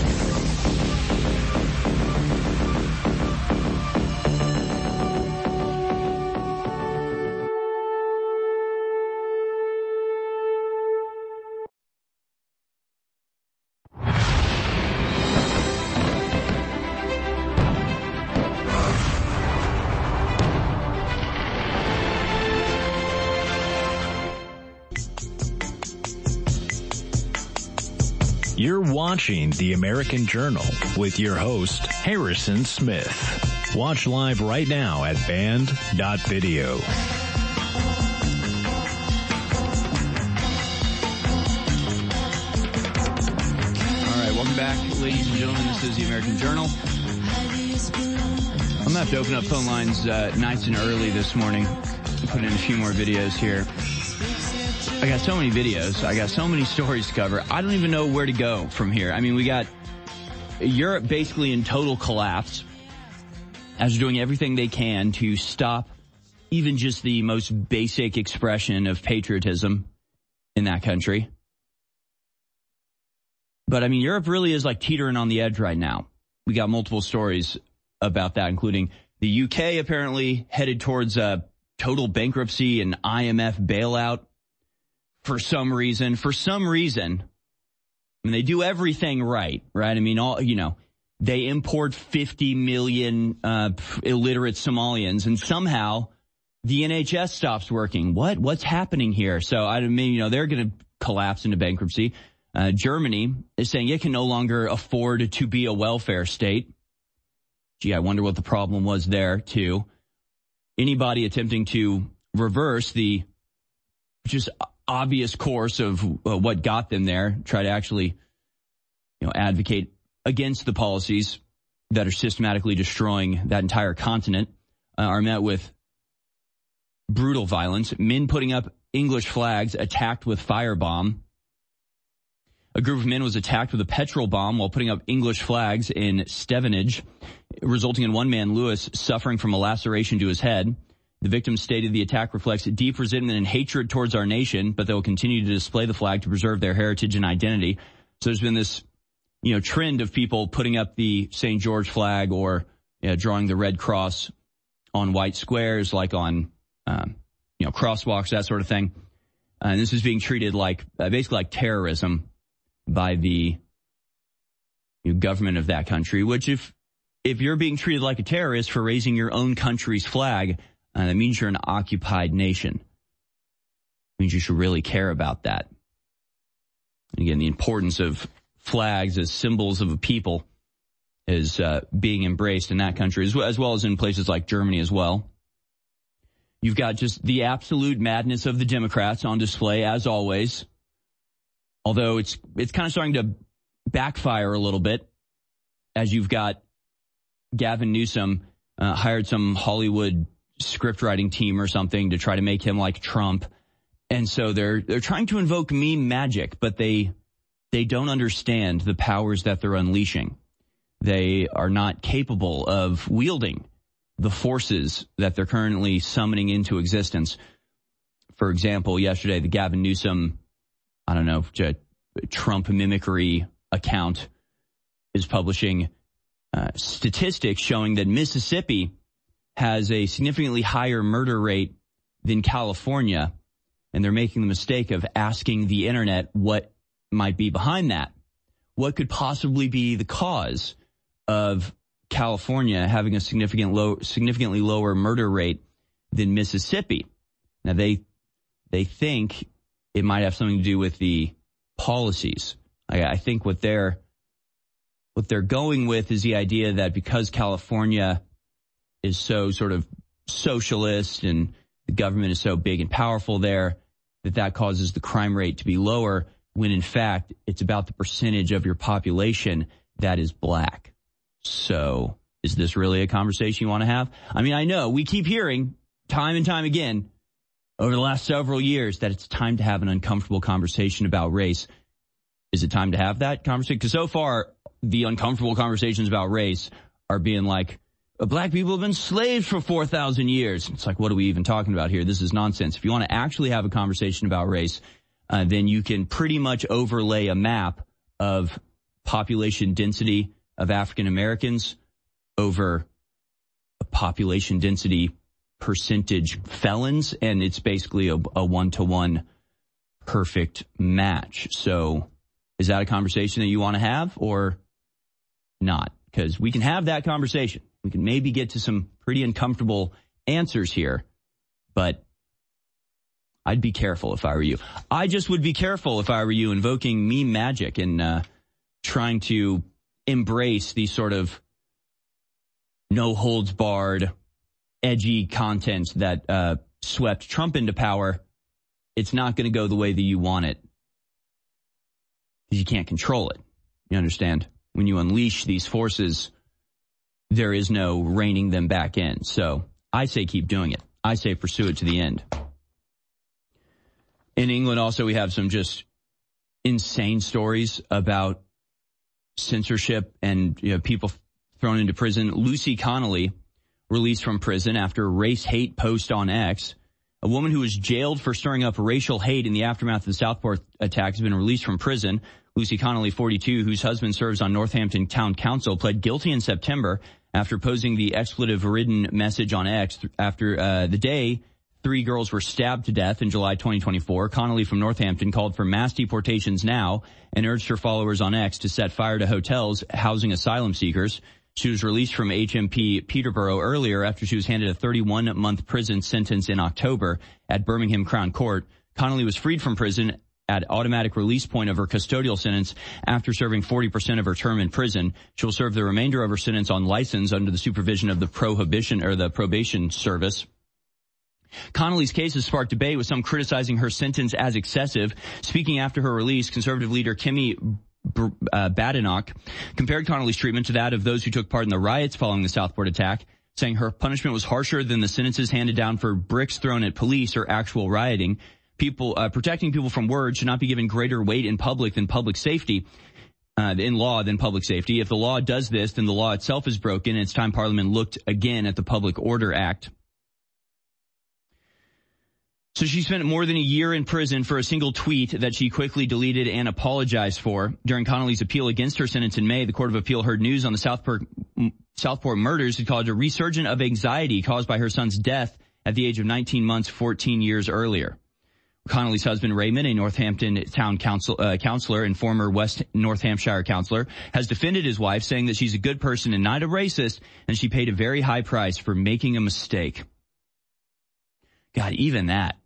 You're watching The American Journal with your host, Harrison Smith. Watch live right now at band dot video. All right, welcome back, ladies and gentlemen. This is The American Journal. I'm going to have to open up phone lines uh, nice and early this morning. Put in a few more videos here. I got so many videos. I got so many stories to cover. I don't even know where to go from here. I mean, we got Europe basically in total collapse as they're doing everything they can to stop even just the most basic expression of patriotism in that country. But, I mean, Europe really is like teetering on the edge right now. We got multiple stories about that, including the U K apparently headed towards a total bankruptcy and I M F bailout. For some reason, for some reason, I mean, they do everything right, right? I mean, all, you know, they import fifty million uh, illiterate Somalians, and somehow the N H S stops working. What? What's happening here? So, I mean, you know, they're going to collapse into bankruptcy. Uh, Germany is saying it can no longer afford to be a welfare state. Gee, I wonder what the problem was there, too. Anybody attempting to reverse the just obvious course of uh, what got them there, try to actually, you know, advocate against the policies that are systematically destroying that entire continent, uh, are met with brutal violence. Men putting up English flags attacked with firebomb. A group of men was attacked with a petrol bomb while putting up English flags in Stevenage, resulting in one man, Lewis, suffering from a laceration to his head. The victim stated the attack reflects deep resentment and hatred towards our nation, but they will continue to display the flag to preserve their heritage and identity. So there's been this, you know, trend of people putting up the Saint George flag or you know, drawing the red cross on white squares, like on, um, you know, crosswalks, that sort of thing. Uh, and this is being treated like, uh, basically like terrorism by the you know, government of that country, which if, if you're being treated like a terrorist for raising your own country's flag, Uh, that means you're an occupied nation. It means you should really care about that. And again, the importance of flags as symbols of a people is uh, being embraced in that country, as well, as well as in places like Germany as well. You've got just the absolute madness of the Democrats on display, as always. Although it's it's kind of starting to backfire a little bit, as you've got Gavin Newsom uh, hired some Hollywood script writing team or something to try to make him like Trump. And so they're they're trying to invoke meme magic, but they they don't understand the powers that they're unleashing. They are not capable of wielding the forces that they're currently summoning into existence. For example, yesterday, the Gavin Newsom, I don't know, Trump mimicry account is publishing uh, statistics showing that Mississippi has a significantly higher murder rate than California, and they're making the mistake of asking the internet what might be behind that. What could possibly be the cause of California having a significant low, significantly lower murder rate than Mississippi? Now, they they think it might have something to do with the policies. I, I think what they're what they're going with is the idea that because California is so sort of socialist and the government is so big and powerful there, that that causes the crime rate to be lower, when in fact it's about the percentage of your population that is black. So is this really a conversation you want to have? I mean, I know we keep hearing time and time again over the last several years that it's time to have an uncomfortable conversation about race. Is it time to have that conversation? Because so far, the uncomfortable conversations about race are being like, black people have been slaves for four thousand years. It's like, what are we even talking about here? This is nonsense. If you want to actually have a conversation about race, uh, then you can pretty much overlay a map of population density of African Americans over a population density percentage felons, and it's basically a, a one-to-one perfect match. So is that a conversation that you want to have or not? Because we can have that conversation. We can maybe get to some pretty uncomfortable answers here, but I'd be careful if I were you. I just would be careful if I were you invoking meme magic and uh, trying to embrace these sort of no-holds-barred, edgy content that uh, swept Trump into power. It's not going to go the way that you want it because you can't control it. You understand? When you unleash these forces, there is no reining them back in. So I say keep doing it. I say pursue it to the end. In England also, we have some just insane stories about censorship and you know, people thrown into prison. Lucy Connolly, released from prison after race hate post on X. A woman who was jailed for stirring up racial hate in the aftermath of the Southport attack has been released from prison. Lucy Connolly, forty-two, whose husband serves on Northampton Town Council, pled guilty in September after posting the expletive-ridden message on X after uh, the day three girls were stabbed to death in July twenty twenty-four. Connolly from Northampton called for mass deportations now and urged her followers on X to set fire to hotels housing asylum seekers. She was released from H M P Peterborough earlier after she was handed a thirty-one month prison sentence in October at Birmingham Crown Court. Connolly was freed from prison at automatic release point of her custodial sentence after serving forty percent of her term in prison. She will serve the remainder of her sentence on license under the supervision of the prohibition or the probation service. Connolly's case has sparked debate, with some criticizing her sentence as excessive. Speaking after her release, conservative leader Kimmy uh, Badenoch compared Connolly's treatment to that of those who took part in the riots following the Southport attack, saying her punishment was harsher than the sentences handed down for bricks thrown at police or actual rioting. People uh, protecting people from words should not be given greater weight in public than public safety. Uh, in law than public safety. If the law does this, then the law itself is broken, and it's time Parliament looked again at the Public Order Act. So she spent more than a year in prison for a single tweet that she quickly deleted and apologized for. During Connolly's appeal against her sentence in May, the Court of Appeal heard news on the Southport, Southport murders. It called a resurgence of anxiety caused by her son's death at the age of nineteen months, fourteen years earlier. Connolly's husband, Raymond, a Northampton town council, uh, councillor and former West North Hampshire councillor, has defended his wife, saying that she's a good person and not a racist, and she paid a very high price for making a mistake. God, even that.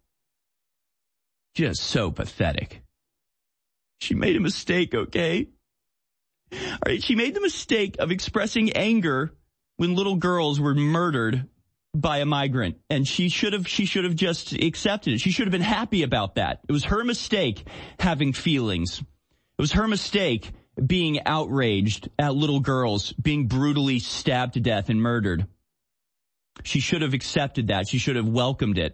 Just so pathetic. She made a mistake, okay? All right, she made the mistake of expressing anger when little girls were murdered by a migrant, and she should have she should have just accepted it. She should have been happy about that. It was her mistake having feelings. It was her mistake being outraged at little girls being brutally stabbed to death and murdered. She should have accepted that. She should have welcomed it.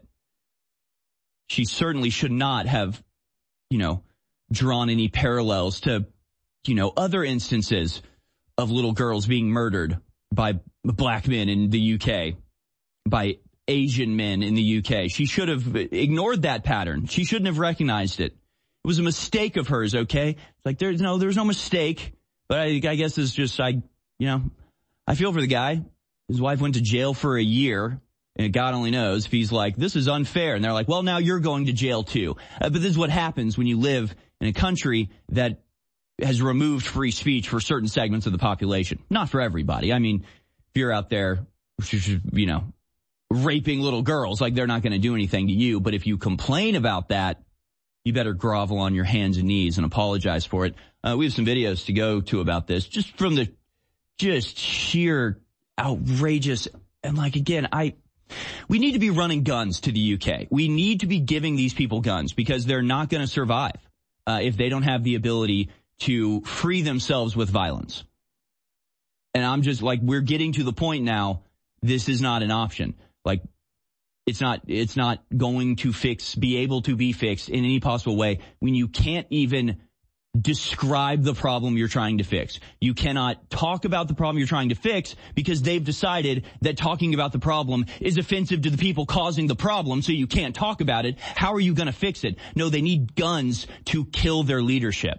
She certainly should not have, you know, drawn any parallels to, you know, other instances of little girls being murdered by black men in the U K. By Asian men in the U K. She should have ignored that pattern. She shouldn't have recognized it. It was a mistake of hers, okay? It's like, there's no, there's no mistake. But I, I guess it's just, I, you know, I feel for the guy. His wife went to jail for a year, and God only knows if he's like, this is unfair. And they're like, well, now you're going to jail too. Uh, but this is what happens when you live in a country that has removed free speech for certain segments of the population. Not for everybody. I mean, if you're out there, you know, raping little girls, like, they're not going to do anything to you. But if you complain about that, you better grovel on your hands and knees and apologize for it. Uh, we have some videos to go to about this, just from the just sheer outrageous. And like, again, I, we need to be running guns to the U K. We need to be giving these people guns, because they're not going to survive uh, if they don't have the ability to free themselves with violence. And I'm just like, we're getting to the point now, this is not an option. Like, it's not, it's not going to fix, be able to be fixed in any possible way when you can't even describe the problem you're trying to fix. You cannot talk about the problem you're trying to fix because they've decided that talking about the problem is offensive to the people causing the problem, so you can't talk about it. How are you going to fix it? No, they need guns to kill their leadership.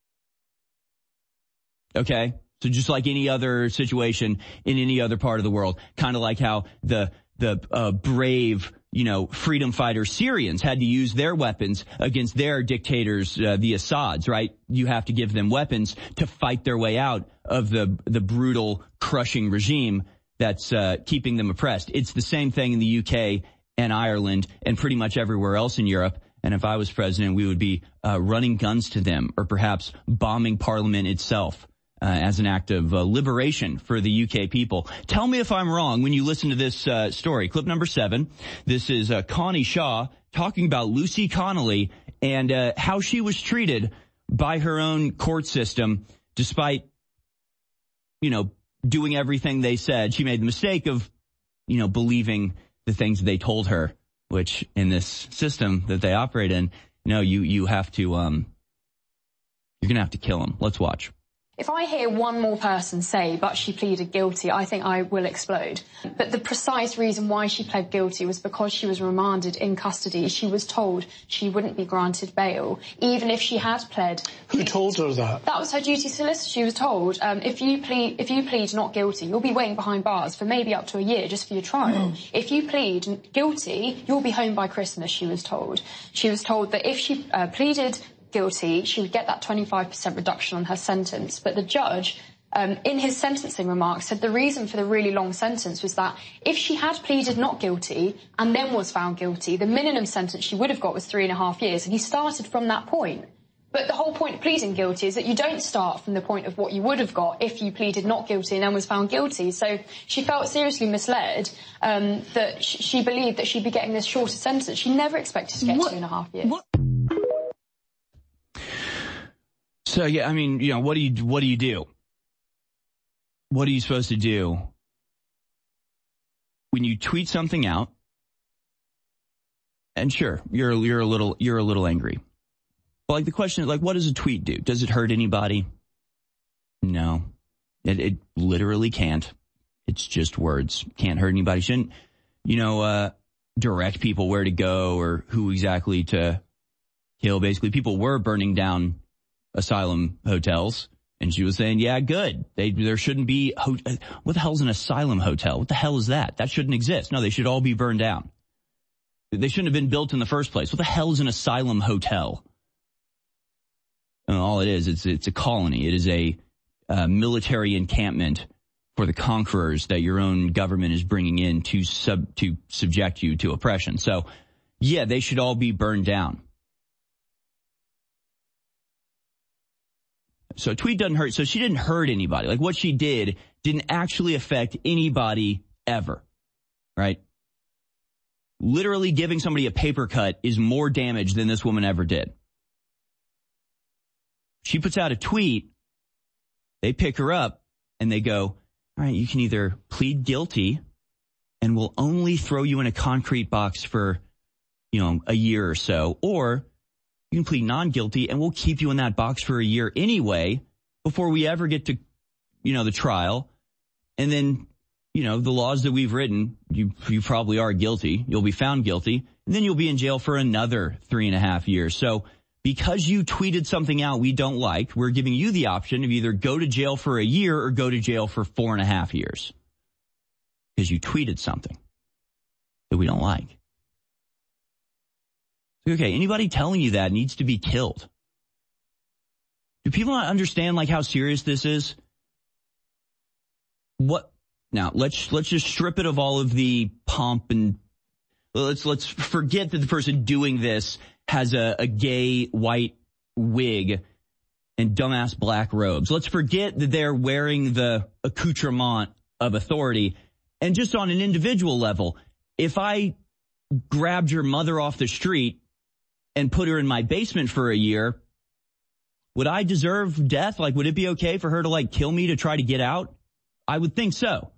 Okay? So just like any other situation in any other part of the world, kind of like how the the uh, brave, you know, freedom fighter Syrians had to use their weapons against their dictators, uh, the Assads, right? You have to give them weapons to fight their way out of the the brutal, crushing regime that's uh, keeping them oppressed. It's the same thing in the U K and Ireland and pretty much everywhere else in Europe. And if I was president, we would be uh, running guns to them, or perhaps bombing Parliament itself. Uh, as an act of uh, liberation for the U K people. Tell me if I'm wrong when you listen to this uh, story. Clip number seven. This is uh, Connie Shaw talking about Lucy Connolly and uh, how she was treated by her own court system, despite, you know, doing everything they said. She made the mistake of, you know, believing the things they told her, which in this system that they operate in, you know, you, you have to, um, you're going to have to kill them. Let's watch. If I hear one more person say, but she pleaded guilty, I think I will explode. But the precise reason why she pled guilty was because she was remanded in custody. She was told she wouldn't be granted bail, even if she had pled. Who told her that? That was her duty solicitor. She was told, um, if you plead, if you plead not guilty, you'll be waiting behind bars for maybe up to a year just for your trial. Mm. If you plead guilty, you'll be home by Christmas, she was told. She was told that if she uh, pleaded guilty, she would get that twenty-five percent reduction on her sentence. But the judge, um, in his sentencing remarks, said the reason for the really long sentence was that if she had pleaded not guilty and then was found guilty, the minimum sentence she would have got was three and a half years. And he started from that point. But the whole point of pleading guilty is that you don't start from the point of what you would have got if you pleaded not guilty and then was found guilty. So she felt seriously misled um, that sh- she believed that she'd be getting this shorter sentence. She never expected to get what? two and a half years. What? So, yeah, I mean, you know, what do you what do you do? What are you supposed to do when you tweet something out? And sure, you're you're a little you're a little angry. But like the question is, like, what does a tweet do? Does it hurt anybody? No, it, it literally can't. It's just words. Can't hurt anybody. Shouldn't, you know, uh, direct people where to go or who exactly to kill. Basically, people were burning down asylum hotels, and she was saying, "Yeah, good. They there shouldn't be. Ho- what the hell is an asylum hotel? What the hell is that? That shouldn't exist. No, they should all be burned down. They shouldn't have been built in the first place. What the hell is an asylum hotel?" And all it is, it's it's a colony. It is a uh, military encampment for the conquerors that your own government is bringing in to sub to subject you to oppression. So, yeah, they should all be burned down. So a tweet doesn't hurt. So she didn't hurt anybody. Like what she did didn't actually affect anybody ever, right? Literally giving somebody a paper cut is more damage than this woman ever did. She puts out a tweet, they pick her up, and they go, all right, you can either plead guilty, and we'll only throw you in a concrete box for, you know, a year or so, or you can plead non-guilty, and we'll keep you in that box for a year anyway, before we ever get to, you know, the trial, and then, you know, the laws that we've written, you you probably are guilty, you'll be found guilty, and then you'll be in jail for another three and a half years. So, because you tweeted something out we don't like, we're giving you the option of either go to jail for a year or go to jail for four and a half years. Because you tweeted something that we don't like. Okay, anybody telling you that needs to be killed. Do people not understand like how serious this is? What now, let's let's just strip it of all of the pomp and let's let's forget that the person doing this has a, a gay white wig and dumbass black robes. Let's forget that they're wearing the accoutrement of authority. And just on an individual level, if I grabbed your mother off the street and put her in my basement for a year, would I deserve death? Like, would it be okay for her to, like, kill me to try to get out? I would think so.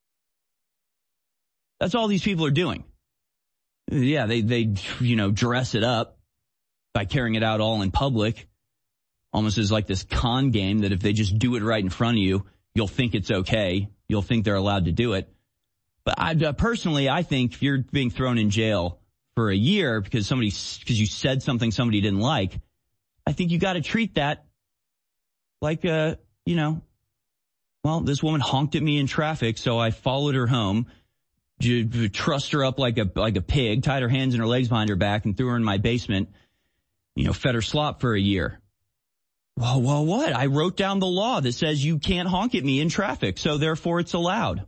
That's all these people are doing. Yeah, they, they, you know, dress it up by carrying it out all in public, almost as like this con game that if they just do it right in front of you, you'll think it's okay. You'll think they're allowed to do it. But I, uh, personally, I think if you're being thrown in jail for a year because somebody, because you said something somebody didn't like, I think you got to treat that like, uh, you know, well, this woman honked at me in traffic, so I followed her home, j- trussed her up like a like a pig, tied her hands and her legs behind her back, and threw her in my basement. You know, fed her slop for a year. Well, well, what? I wrote down the law that says you can't honk at me in traffic, so therefore it's allowed.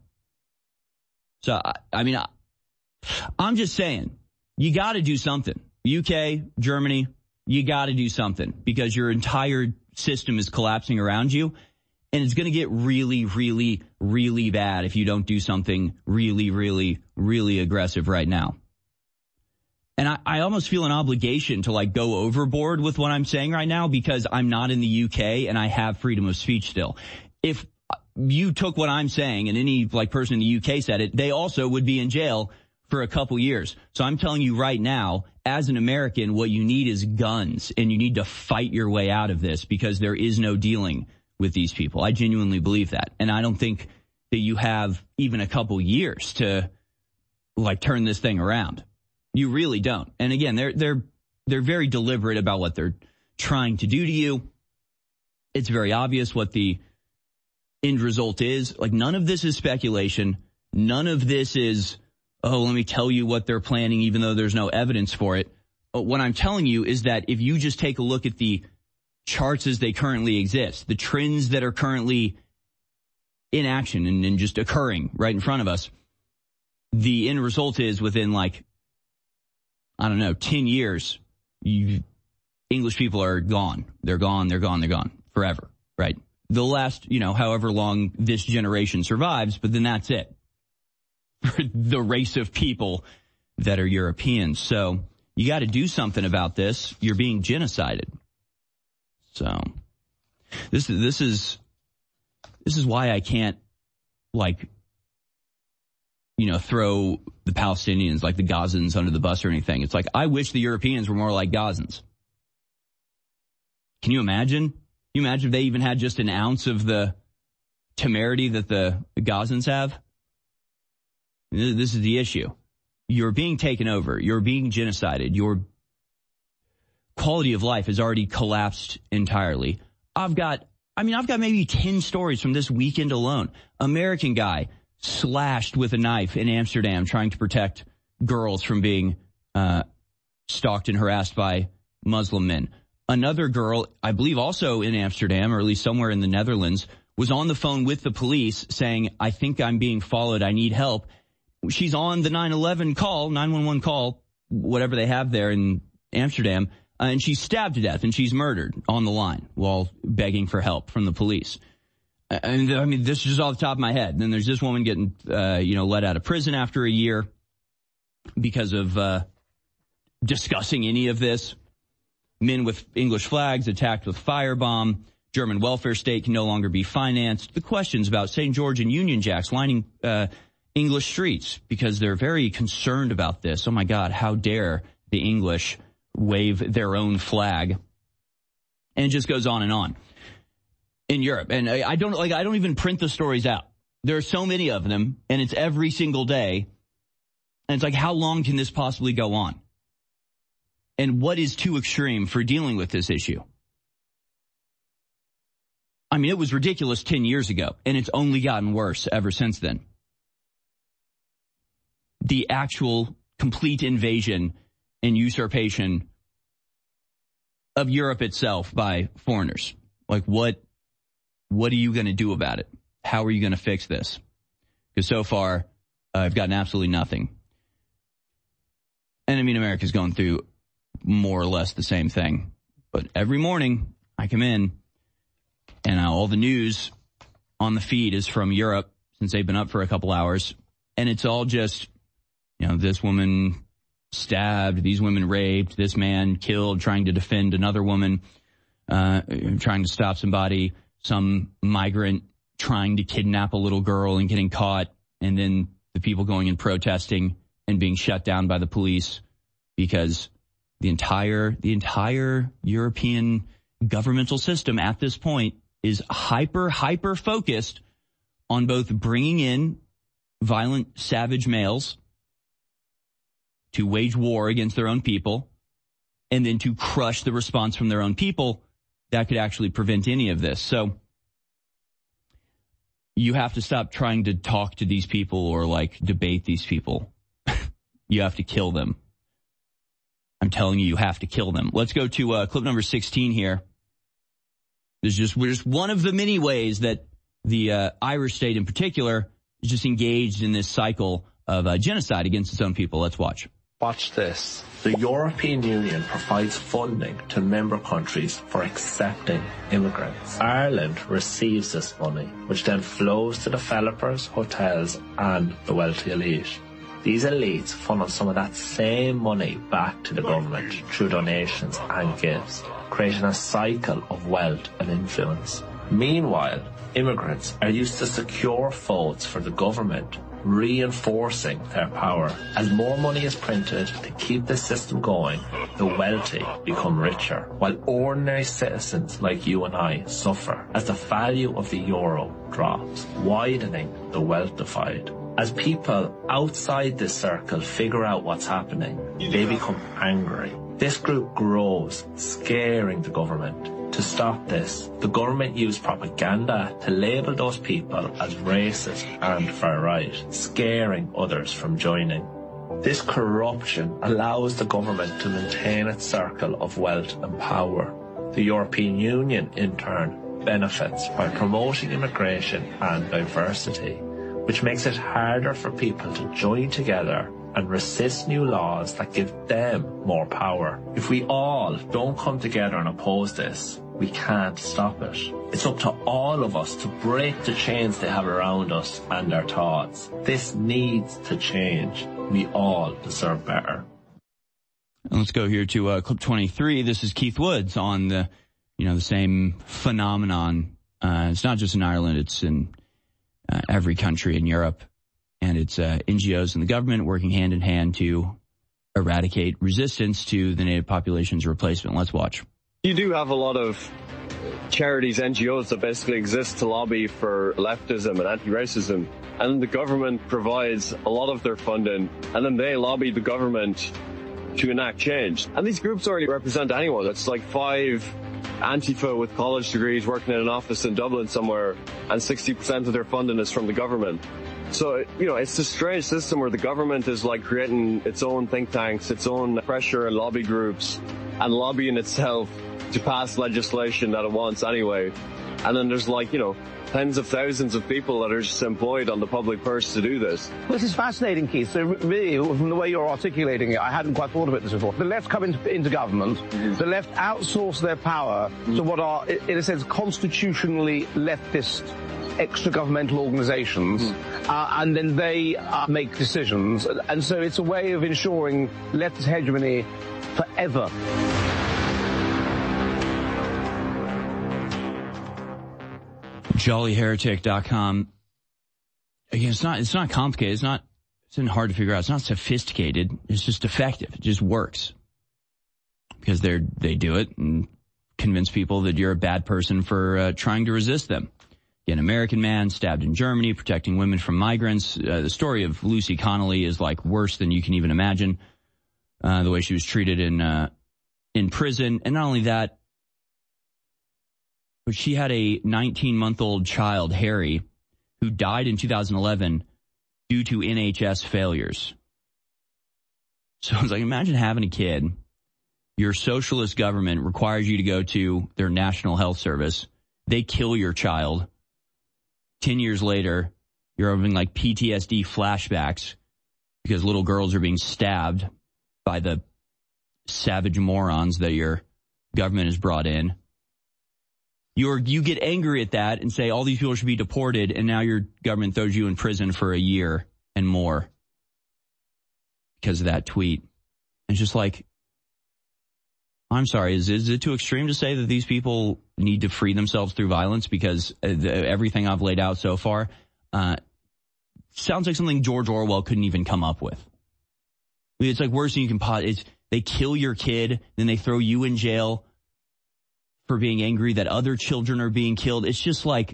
So, I, I mean, I, I'm just saying, you got to do something. U K, Germany, you got to do something because your entire system is collapsing around you, and it's going to get really, really, really bad if you don't do something really, really, really aggressive right now. And I, I almost feel an obligation to like go overboard with what I'm saying right now because I'm not in the U K and I have freedom of speech still. If you took what I'm saying and any like person in the U K said it, they also would be in jail for a couple years. So I'm telling you right now, as an American, what you need is guns and you need to fight your way out of this because there is no dealing with these people. I genuinely believe that. And I don't think that you have even a couple years to like turn this thing around. You really don't. And again, they're they're they're very deliberate about what they're trying to do to you. It's very obvious what the end result is. Like none of this is speculation. None of this is, oh, let me tell you what they're planning, even though there's no evidence for it. But what I'm telling you is that if you just take a look at the charts as they currently exist, the trends that are currently in action and, and just occurring right in front of us, the end result is within like, I don't know, ten years, you, English people are gone. They're gone, they're gone, they're gone forever, right? They'll last, you know, however long this generation survives, but then that's it for the race of people that are Europeans. So you got to do something about this. You're being genocided. So this, this is, this is why I can't, like, you know, throw the Palestinians, like the Gazans, under the bus or anything. It's like, I wish the Europeans were more like Gazans. Can you imagine? Can you imagine if they even had just an ounce of the temerity that the Gazans have? This is the issue. You're being taken over. You're being genocided. Your quality of life has already collapsed entirely. I've got, I mean, I've got maybe ten stories from this weekend alone. American guy slashed with a knife in Amsterdam trying to protect girls from being uh, stalked and harassed by Muslim men. Another girl, I believe also in Amsterdam, or at least somewhere in the Netherlands, was on the phone with the police saying, I think I'm being followed, I need help. She's on the nine one one call, nine one one call, whatever they have there in Amsterdam, uh, and she's stabbed to death and she's murdered on the line while begging for help from the police. And I mean, this is just off the top of my head. Then there's this woman getting, uh, you know, let out of prison after a year because of uh, discussing any of this. Men with English flags attacked with firebomb. German welfare state can no longer be financed. The questions about Saint George and Union Jacks lining uh, English streets because they're very concerned about this. Oh, my God, how dare the English wave their own flag? And it just goes on and on. In Europe, and I, I don't like. I don't even print the stories out. There are so many of them, and it's every single day. And it's like, how long can this possibly go on? And what is too extreme for dealing with this issue? I mean, it was ridiculous ten years ago, and it's only gotten worse ever since then. The actual complete invasion and usurpation of Europe itself by foreigners. Like, what? What are you going to do about it? How are you going to fix this? Because so far, uh, I've gotten absolutely nothing. And I mean, America's going through more or less the same thing. But every morning, I come in, and uh, all the news on the feed is from Europe, since they've been up for a couple hours. And it's all just, you know, this woman stabbed, these women raped, this man killed, trying to defend another woman, uh, trying to stop somebody. Some migrant trying to kidnap a little girl and getting caught, and then the people going and protesting and being shut down by the police because the entire the entire European governmental system at this point is hyper, hyper focused on both bringing in violent, savage males to wage war against their own people and then to crush the response from their own people that could actually prevent any of this. So you have to stop trying to talk to these people or like debate these people. You have to kill them. I'm telling you, you have to kill them. Let's go to uh, clip number sixteen here. There's just, we're just one of the many ways that the uh, Irish state in particular is just engaged in this cycle of uh, genocide against its own people. Let's watch. Watch this. The European Union provides funding to member countries for accepting immigrants. Ireland receives this money, which then flows to developers, hotels, and the wealthy elite. These elites funnel some of that same money back to the government through donations and gifts, creating a cycle of wealth and influence. Meanwhile, immigrants are used to secure votes for the government, reinforcing their power. As more money is printed to keep the system going, the wealthy become richer, while ordinary citizens like you and I suffer as the value of the euro drops, widening the wealth divide. As people outside this circle figure out what's happening, they become angry. This group grows, scaring the government. To stop this, the government used propaganda to label those people as racist and far-right, scaring others from joining. This corruption allows the government to maintain its circle of wealth and power. The European Union, in turn, benefits by promoting immigration and diversity, which makes it harder for people to join together and resist new laws that give them more power. If we all don't come together and oppose this, we can't stop it. It's up to all of us to break the chains they have around us and our thoughts. This needs to change. We all deserve better. Let's go here to uh, clip twenty-three. This is Keith Woods on the, you know, the same phenomenon. Uh, it's not just in Ireland. It's in uh, every country in Europe. And it's uh, N G Os and the government working hand in hand to eradicate resistance to the native population's replacement. Let's watch. You do have a lot of charities, N G Os that basically exist to lobby for leftism and anti-racism. And the government provides a lot of their funding, and then they lobby the government to enact change. And these groups already represent anyone. It's like five Antifa with college degrees working in an office in Dublin somewhere, and sixty percent of their funding is from the government. So, you know, it's a strange system where the government is like creating its own think tanks, its own pressure and lobby groups, and lobbying itself to pass legislation that it wants anyway. And then there's like, you know, tens of thousands of people that are just employed on the public purse to do this. This is fascinating, Keith. So really, from the way you're articulating it, I hadn't quite thought about this before. The left come into, into government. Mm-hmm. The left outsource their power mm-hmm. to what are, in a sense, constitutionally leftist extra-governmental organizations, mm. uh, and then they uh, make decisions. And so it's a way of ensuring leftist hegemony forever. jolly heretic dot com. Again, it's not, it's not complicated. It's not, it's not hard to figure out. It's not sophisticated. It's just effective. It just works. Because they're, they do it and convince people that you're a bad person for uh, trying to resist them. An American man stabbed in Germany, protecting women from migrants. Uh, the story of Lucy Connolly is like worse than you can even imagine. Uh, the way she was treated in, uh, in prison. And not only that, but she had a nineteen month old child, Harry, who died in two thousand eleven due to N H S failures. So I was like, imagine having a kid. Your socialist government requires you to go to their National Health Service. They kill your child. Ten years later, you're having like P T S D flashbacks because little girls are being stabbed by the savage morons that your government has brought in. You're, you get angry at that and say all these people should be deported, and now your government throws you in prison for a year and more because of that tweet. It's just like, I'm sorry, is, is it too extreme to say that these people need to free themselves through violence? Because uh, the, everything I've laid out so far uh, sounds like something George Orwell couldn't even come up with. It's like worse than you can pot. It's, they kill your kid, then they throw you in jail for being angry that other children are being killed. It's just like,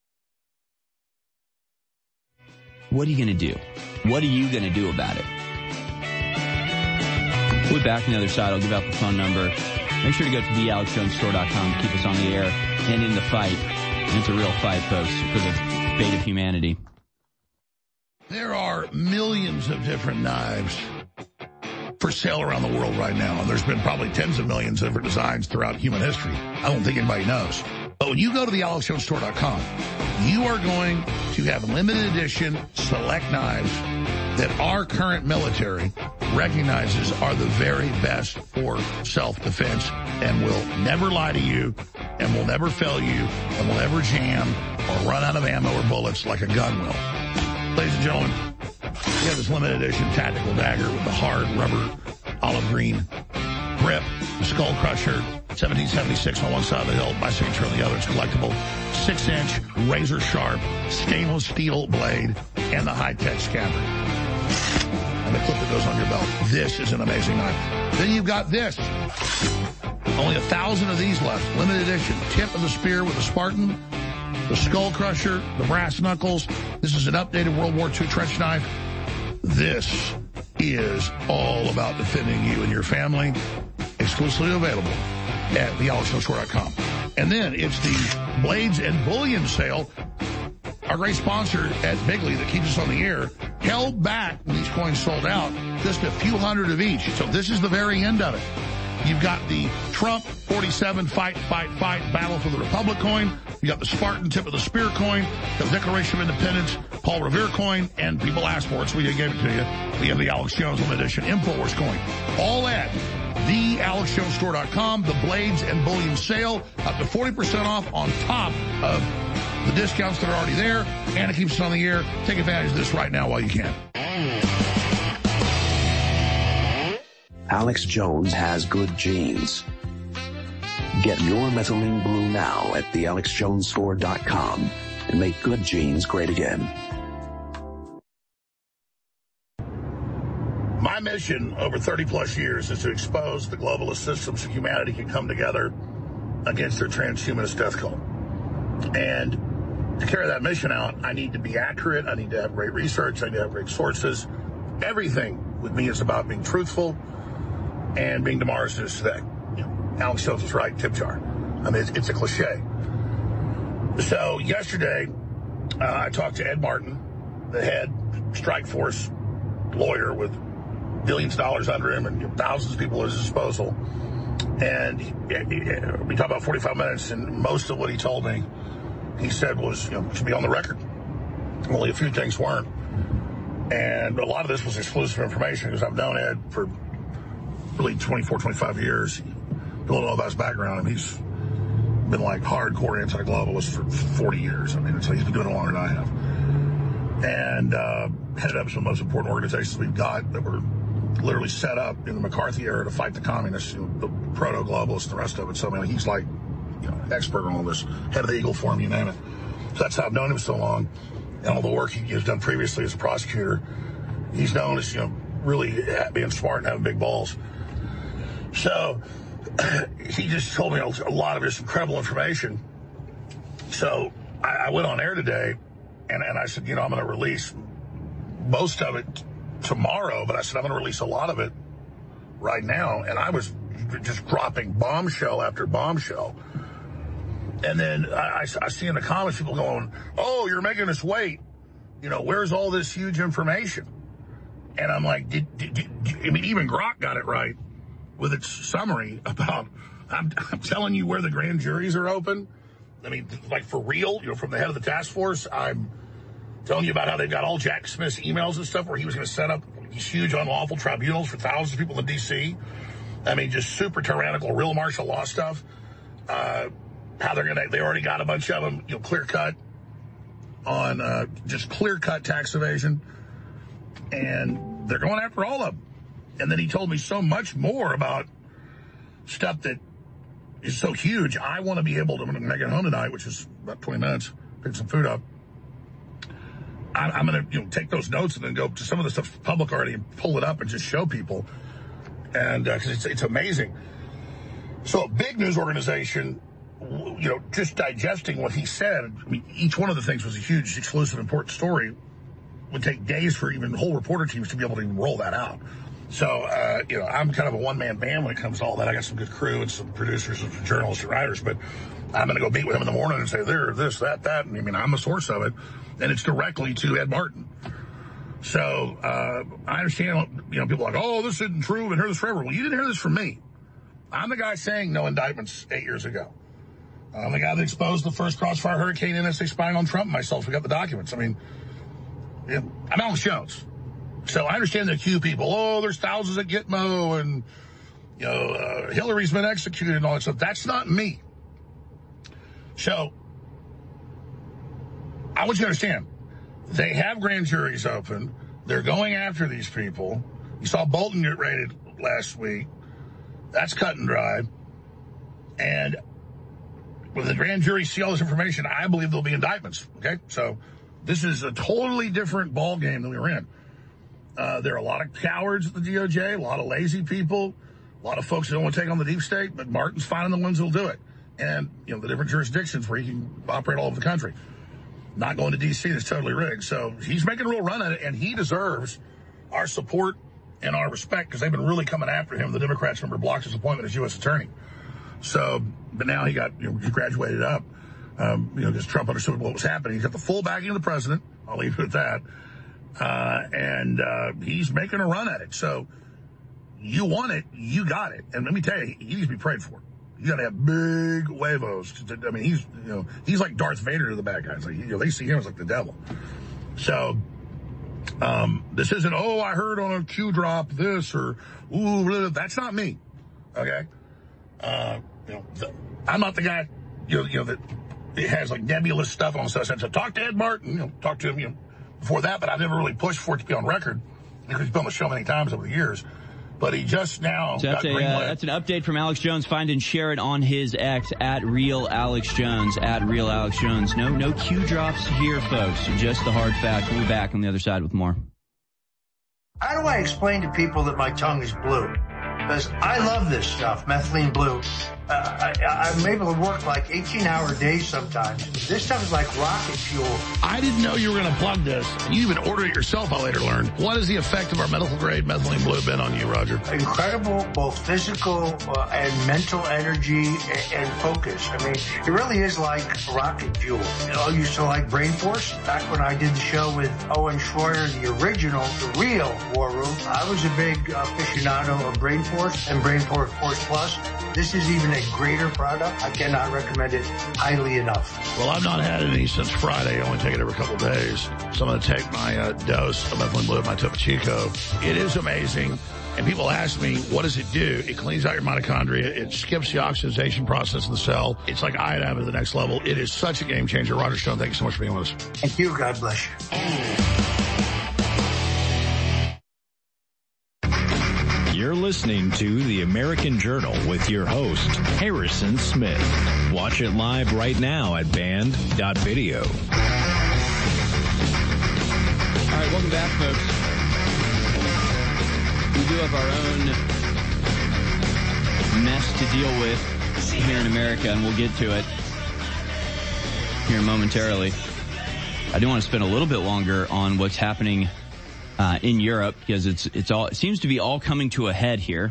what are you going to do? What are you going to do about it? We'll be back on the other side. I'll give out the phone number. Make sure to go to the alex jones store dot com to keep us on the air and in the fight. And it's a real fight, folks, for the fate of humanity. There are millions of different knives for sale around the world right now. And there's been probably tens of millions of different designs throughout human history. I don't think anybody knows. But when you go to the alex jones store dot com, you are going to have limited edition select knives that our current military recognizes are the very best for self-defense and will never lie to you and will never fail you and will never jam or run out of ammo or bullets like a gun will. Ladies and gentlemen, we have this limited edition tactical dagger with the hard rubber olive green grip, the Skull Crusher, seventeen seventy-six on one side of the hilt, my signature on the other. It's collectible. Six inch, razor sharp, stainless steel blade, and the high-tech scabbard. And the clip that goes on your belt. This is an amazing knife. Then you've got this. Only a thousand of these left. Limited edition. Tip of the spear with the Spartan, the Skull Crusher, the brass knuckles. This is an updated World War Two trench knife. This is all about defending you and your family. Exclusively available at the alex jones store dot com. And then it's the Blades and Bullion sale. Our great sponsor at Bigley that keeps us on the air held back when these coins sold out just a few hundred of each. So this is the very end of it. You've got the Trump forty-seven fight, fight, fight battle for the Republic coin. You got the Spartan tip of the spear coin, the Declaration of Independence, Paul Revere coin, and people asked for it, so we gave it to you. We have the Alex Jones limited edition InfoWars coin. All at the alex jones store dot com. The Blades and Bullion sale, up to forty percent off on top of the discounts that are already there, and it keeps us on the air. Take advantage of this right now while you can. Alex Jones has good genes. Get your methylene blue now at the alex jones store dot com and make good genes great again. My mission over thirty plus years is to expose the globalist systems so humanity can come together against their transhumanist death cult. And to carry that mission out, I need to be accurate. I need to have great research. I need to have great sources. Everything with me is about being truthful and being tomorrow's news today. You know, Alex Jones was right, tip jar. I mean, it's, it's a cliche. So yesterday, uh, I talked to Ed Martin, the head strike force lawyer with billions of dollars under him and you know, thousands of people at his disposal. And he, he, we talked about forty-five minutes, and most of what he told me, he said was, you know, should be on the record. Only a few things weren't. And a lot of this was exclusive information because I've known Ed for really twenty-four, twenty-five years. Don't know about his background. I mean, he's been like hardcore anti-globalist for forty years. I mean, so he's been doing it longer than I have. And uh, headed up some of the most important organizations we've got that were literally set up in the McCarthy era to fight the communists, you know, the proto-globalists and the rest of it. So, I mean, he's like, you know, expert on all this, head of the Eagle Forum, you name it. So that's how I've known him so long. And all the work he has done previously as a prosecutor, he's known as, you know, really being smart and having big balls. So he just told me a lot of this incredible information. So I, I went on air today, and, and I said, you know, I'm going to release most of it tomorrow, but I said I'm going to release a lot of it right now. And I was just dropping bombshell after bombshell. And then I, I, I see in the comments people going, oh, you're making us wait. You know, where's all this huge information? And I'm like, did, did, did, I mean, even Grok got it right with its summary about, I'm, I'm telling you where the grand juries are open. I mean, like for real, you know, from the head of the task force, I'm telling you about how they've got all Jack Smith's emails and stuff where he was going to set up these huge unlawful tribunals for thousands of people in D C. I mean, just super tyrannical, real martial law stuff. Uh, how they're going to, they already got a bunch of them, you know, clear cut on, uh, just clear cut tax evasion. And they're going after all of them. And then he told me so much more about stuff that is so huge. I want to be able to, when I get home tonight, which is about twenty minutes, pick some food up. I'm, I'm going to, you know, take those notes and then go to some of the stuff public already and pull it up and just show people. And, uh, cause it's, it's amazing. So a big news organization, you know, just digesting what he said. I mean, each one of the things was a huge, exclusive, important story. Would take days for even whole reporter teams to be able to even roll that out. So, uh, you know, I'm kind of a one-man band when it comes to all that. I got some good crew and some producers and some journalists and writers, but I'm going to go meet with him in the morning and say, there, this, that, that. And I mean, I'm the source of it. And it's directly to Ed Martin. So, uh, I understand, you know, people are like, oh, this isn't true. I've been hearing this forever. Well, you didn't hear this from me. I'm the guy saying no indictments eight years ago. I'm the guy that exposed the first Crossfire Hurricane N S A spying on Trump and myself. We got the documents. I mean, yeah, I'm Alex Jones. So I understand the Q people. Oh, there's thousands at Gitmo and, you know, uh, Hillary's been executed and all that stuff. That's not me. So I want you to understand, they have grand juries open. They're going after these people. You saw Bolton get raided last week. That's cut and dry. And when the grand jury see all this information, I believe there'll be indictments. Okay? So this is a totally different ball game than we were in. Uh, there are a lot of cowards at the D O J, a lot of lazy people, a lot of folks who don't want to take on the deep state, but Martin's finding the ones who'll do it. And, you know, the different jurisdictions where he can operate all over the country. Not going to D C is totally rigged. So he's making a real run at it, and he deserves our support and our respect because they've been really coming after him. The Democrats, remember, blocked his appointment as U S attorney. So, but now he got, you know, he graduated up, um, you know, because Trump understood what was happening. He's got the full backing of the president. I'll leave it at that. Uh, and, uh, he's making a run at it. So you want it, you got it. And let me tell you, he needs to be prayed for. You gotta have big huevos. To, I mean, he's, you know, he's like Darth Vader to the bad guys. Like, you know, they see him as like the devil. So, um, this isn't, oh, I heard on a Q drop this or, ooh, blah, blah. That's not me. Okay. Uh, you know, the, I'm not the guy, you know, you know, that it has like nebulous stuff on stuff. So talk to Ed Martin, you know, talk to him, you know, before that, but I've never really pushed for it to be on record because he's been on the show many times over the years. But he just now so that's, got a, uh, that's an update from Alex Jones. Find and share it on his X at Real Alex Jones, at Real Alex Jones. No, no Q drops here, folks. Just the hard facts. We'll be back on the other side with more. How do I explain to people that my tongue is blue? Because I love this stuff, methylene blue. Uh, I, I'm able to work like eighteen-hour days sometimes. This stuff is like rocket fuel. I didn't know you were going to plug this. You even ordered it yourself, I later learned. What is the effect of our medical-grade methylene blue been on you, Roger? Incredible, both physical uh, and mental energy and, and focus. I mean, it really is like rocket fuel. You know, I used to like Brain Force. Back when I did the show with Owen Schroyer, the original, the real War Room, I was a big aficionado of Brain Force and Brain Force Plus. This is even a greater product. I cannot recommend it highly enough. Well, I've not had any since Friday. I only take it every couple of days. So I'm going to take my uh, dose of methylene blue, my Topo Chico. It is amazing. And people ask me, what does it do? It cleans out your mitochondria. It skips the oxidation process in the cell. It's like iodine at the next level. It is such a game changer. Roger Stone, thank you so much for being with us. Thank you. God bless you. You're listening to The American Journal with your host, Harrison Smith. Watch it live right now at band dot video. All right, welcome back, folks. We do have our own mess to deal with here in America, and we'll get to it here momentarily. I do want to spend a little bit longer on what's happening Uh, in Europe, because it's it's all it seems to be all coming to a head here.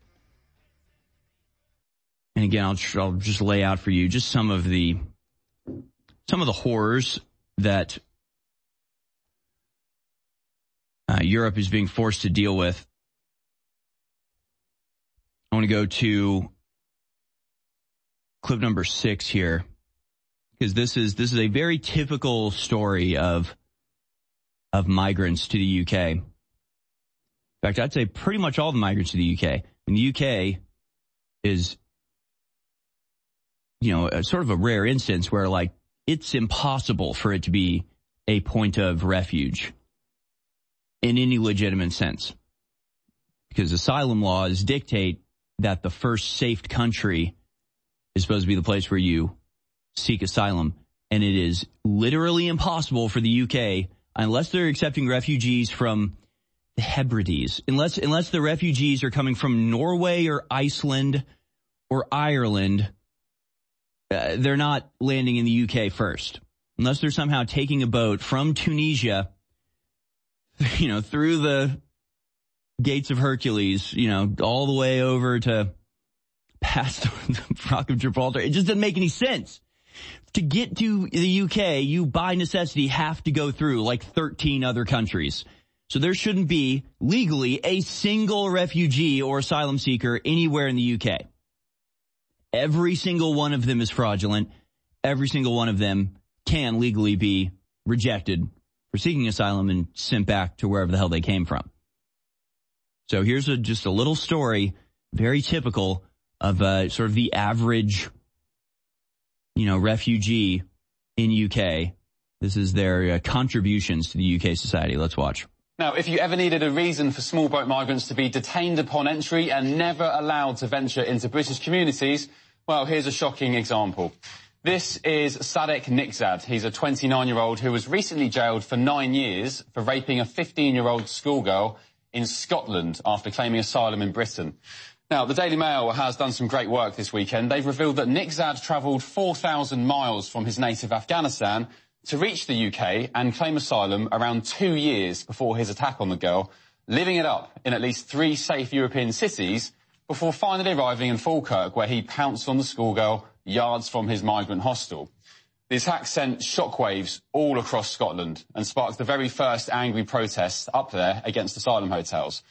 And again, I'll, I'll just lay out for you just some of the some of the horrors that uh, Europe is being forced to deal with. I want to go to clip number six here, because this is this is a very typical story of. of migrants to the U K. In fact, I'd say pretty much all the migrants to the U K. And the U K is, you know, a, sort of a rare instance where, like, it's impossible for it to be a point of refuge in any legitimate sense. Because asylum laws dictate that the first safe country is supposed to be the place where you seek asylum. And it is literally impossible for the U K, unless they're accepting refugees from the Hebrides, unless unless the refugees are coming from Norway or Iceland or Ireland, uh, they're not landing in the U K first. Unless they're somehow taking a boat from Tunisia, you know, through the gates of Hercules, you know, all the way over to past the Rock of Gibraltar. It just doesn't make any sense. To get to the U K, you by necessity have to go through like thirteen other countries. So there shouldn't be legally a single refugee or asylum seeker anywhere in the U K. Every single one of them is fraudulent. Every single one of them can legally be rejected for seeking asylum and sent back to wherever the hell they came from. So here's a, just a little story, very typical of uh, sort of the average, you know, refugee in U K. This is their uh, contributions to the U K society. Let's watch. Now, if you ever needed a reason for small boat migrants to be detained upon entry and never allowed to venture into British communities, well, here's a shocking example. This is Sadek Nikzad. He's a twenty-nine-year-old who was recently jailed for nine years for raping a fifteen-year-old schoolgirl in Scotland after claiming asylum in Britain. Now, the Daily Mail has done some great work this weekend. They've revealed that Nikzad travelled four thousand miles from his native Afghanistan to reach the U K and claim asylum around two years before his attack on the girl, living it up in at least three safe European cities before finally arriving in Falkirk, where he pounced on the schoolgirl yards from his migrant hostel. The attack sent shockwaves all across Scotland and sparked the very first angry protests up there against asylum hotels.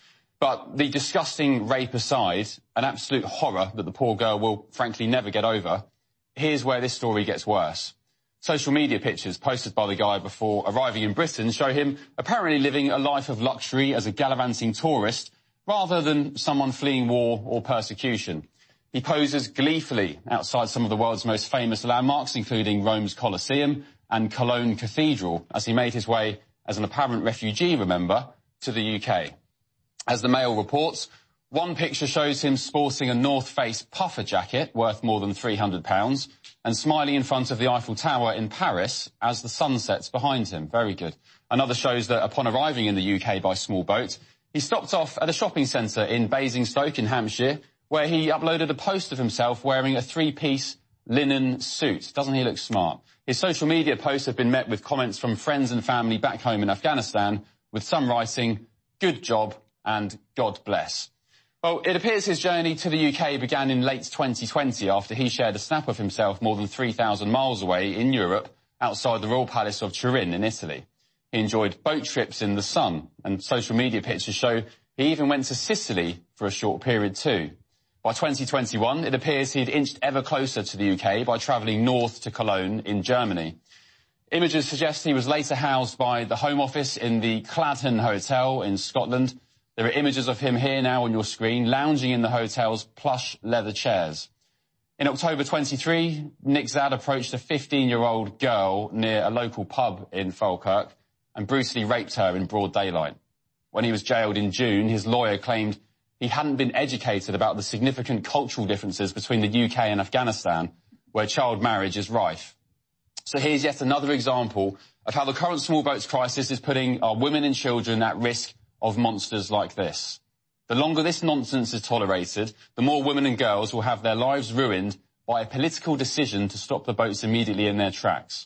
But the disgusting rape aside, an absolute horror that the poor girl will frankly never get over, here's where this story gets worse. Social media pictures posted by the guy before arriving in Britain show him apparently living a life of luxury as a gallivanting tourist rather than someone fleeing war or persecution. He poses gleefully outside some of the world's most famous landmarks, including Rome's Colosseum and Cologne Cathedral, as he made his way as an apparent refugee, remember, to the U K. As the Mail reports, one picture shows him sporting a North Face puffer jacket worth more than three hundred pounds and smiling in front of the Eiffel Tower in Paris as the sun sets behind him. Very good. Another shows that upon arriving in the U K by small boat, he stopped off at a shopping centre in Basingstoke in Hampshire, where he uploaded a post of himself wearing a three-piece linen suit. Doesn't he look smart? His social media posts have been met with comments from friends and family back home in Afghanistan, with some writing, "Good job," and "God bless." Well, it appears his journey to the U K began in late twenty twenty after he shared a snap of himself more than three thousand miles away in Europe outside the royal palace of Turin in Italy. He enjoyed boat trips in the sun, and social media pictures show he even went to Sicily for a short period too. By twenty twenty-one, it appears he'd inched ever closer to the U K by travelling north to Cologne in Germany. Images suggest he was later housed by the Home Office in the Cladhen Hotel in Scotland. There are images of him here now on your screen, lounging in the hotel's plush leather chairs. In October twenty-three, Nikzad approached a fifteen-year-old girl near a local pub in Falkirk and brutally raped her in broad daylight. When he was jailed in June, his lawyer claimed he hadn't been educated about the significant cultural differences between the U K and Afghanistan, where child marriage is rife. So here's yet another example of how the current small boats crisis is putting our women and children at risk of monsters like this. The longer this nonsense is tolerated, the more women and girls will have their lives ruined by a political decision to stop the boats immediately in their tracks.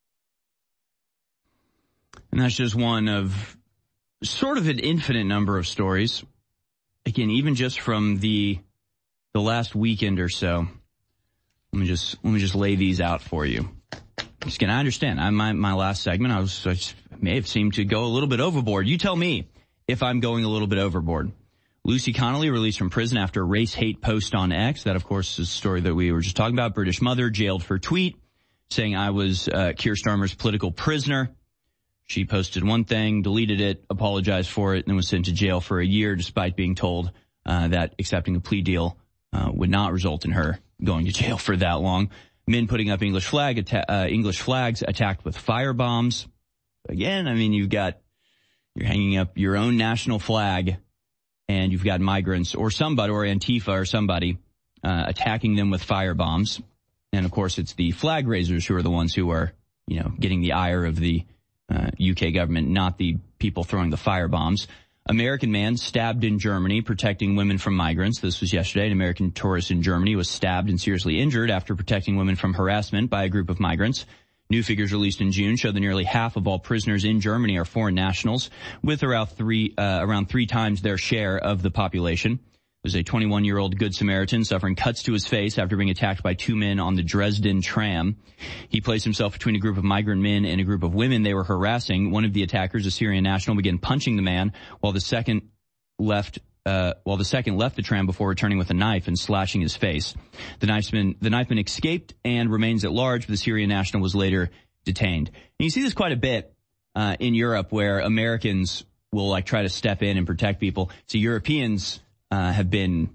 And that's just one of sort of an infinite number of stories. Again, even just from the the last weekend or so. Let me just let me just lay these out for you. Just kidding, I understand. I, my my last segment, I was I may have seemed to go a little bit overboard. You tell me if I'm going a little bit overboard. Lucy Connolly released from prison after a race hate post on X. That, of course, is a story that we were just talking about. British mother jailed for tweet saying I was uh, Keir Starmer's political prisoner. She posted one thing, deleted it, apologized for it, and was sent to jail for a year despite being told uh, that accepting a plea deal uh, would not result in her going to jail for that long. Men putting up English flag atta- uh, English flags attacked with fire bombs. Again, I mean, you've got you're hanging up your own national flag, and you've got migrants or somebody or Antifa or somebody uh, attacking them with fire bombs. And of course, it's the flag raisers who are the ones who are, you know, getting the ire of the uh, U K government, not the people throwing the fire bombs. American man stabbed in Germany protecting women from migrants. This was yesterday. An American tourist in Germany was stabbed and seriously injured after protecting women from harassment by a group of migrants. New figures released in June show that nearly half of all prisoners in Germany are foreign nationals, with around three, uh, around three times their share of the population. There's a twenty-one-year-old Good Samaritan suffering cuts to his face after being attacked by two men on the Dresden tram. He placed himself between a group of migrant men and a group of women they were harassing. One of the attackers, a Syrian national, began punching the man while the second left Uh, while the second left the tram before returning with a knife and slashing his face. The knifeman, the knifeman escaped and remains at large, but the Syrian national was later detained. And you see this quite a bit uh, in Europe, where Americans will like try to step in and protect people. So Europeans uh, have been,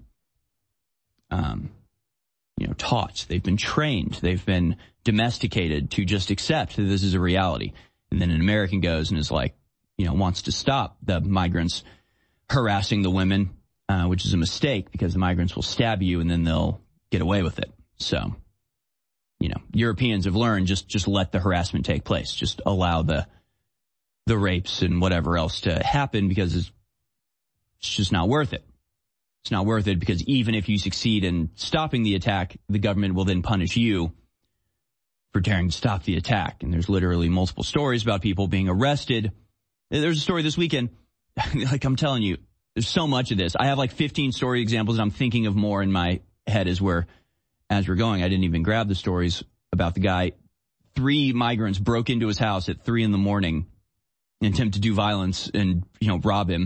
um, you know, taught. They've been trained. They've been domesticated to just accept that this is a reality. And then an American goes and is like, you know, wants to stop the migrants harassing the women, uh, which is a mistake because the migrants will stab you and then they'll get away with it. So, you know, Europeans have learned just, just let the harassment take place. Just allow the, the rapes and whatever else to happen because it's, it's just not worth it. It's not worth it because even if you succeed in stopping the attack, the government will then punish you for daring to stop the attack. And there's literally multiple stories about people being arrested. There's a story this weekend. Like I'm telling you, there's so much of this. I have like fifteen story examples, and I'm thinking of more in my head as we're, as we're going. I didn't even grab the stories about the guy. Three migrants broke into his house at three in the morning and attempted to do violence and, you know, rob him.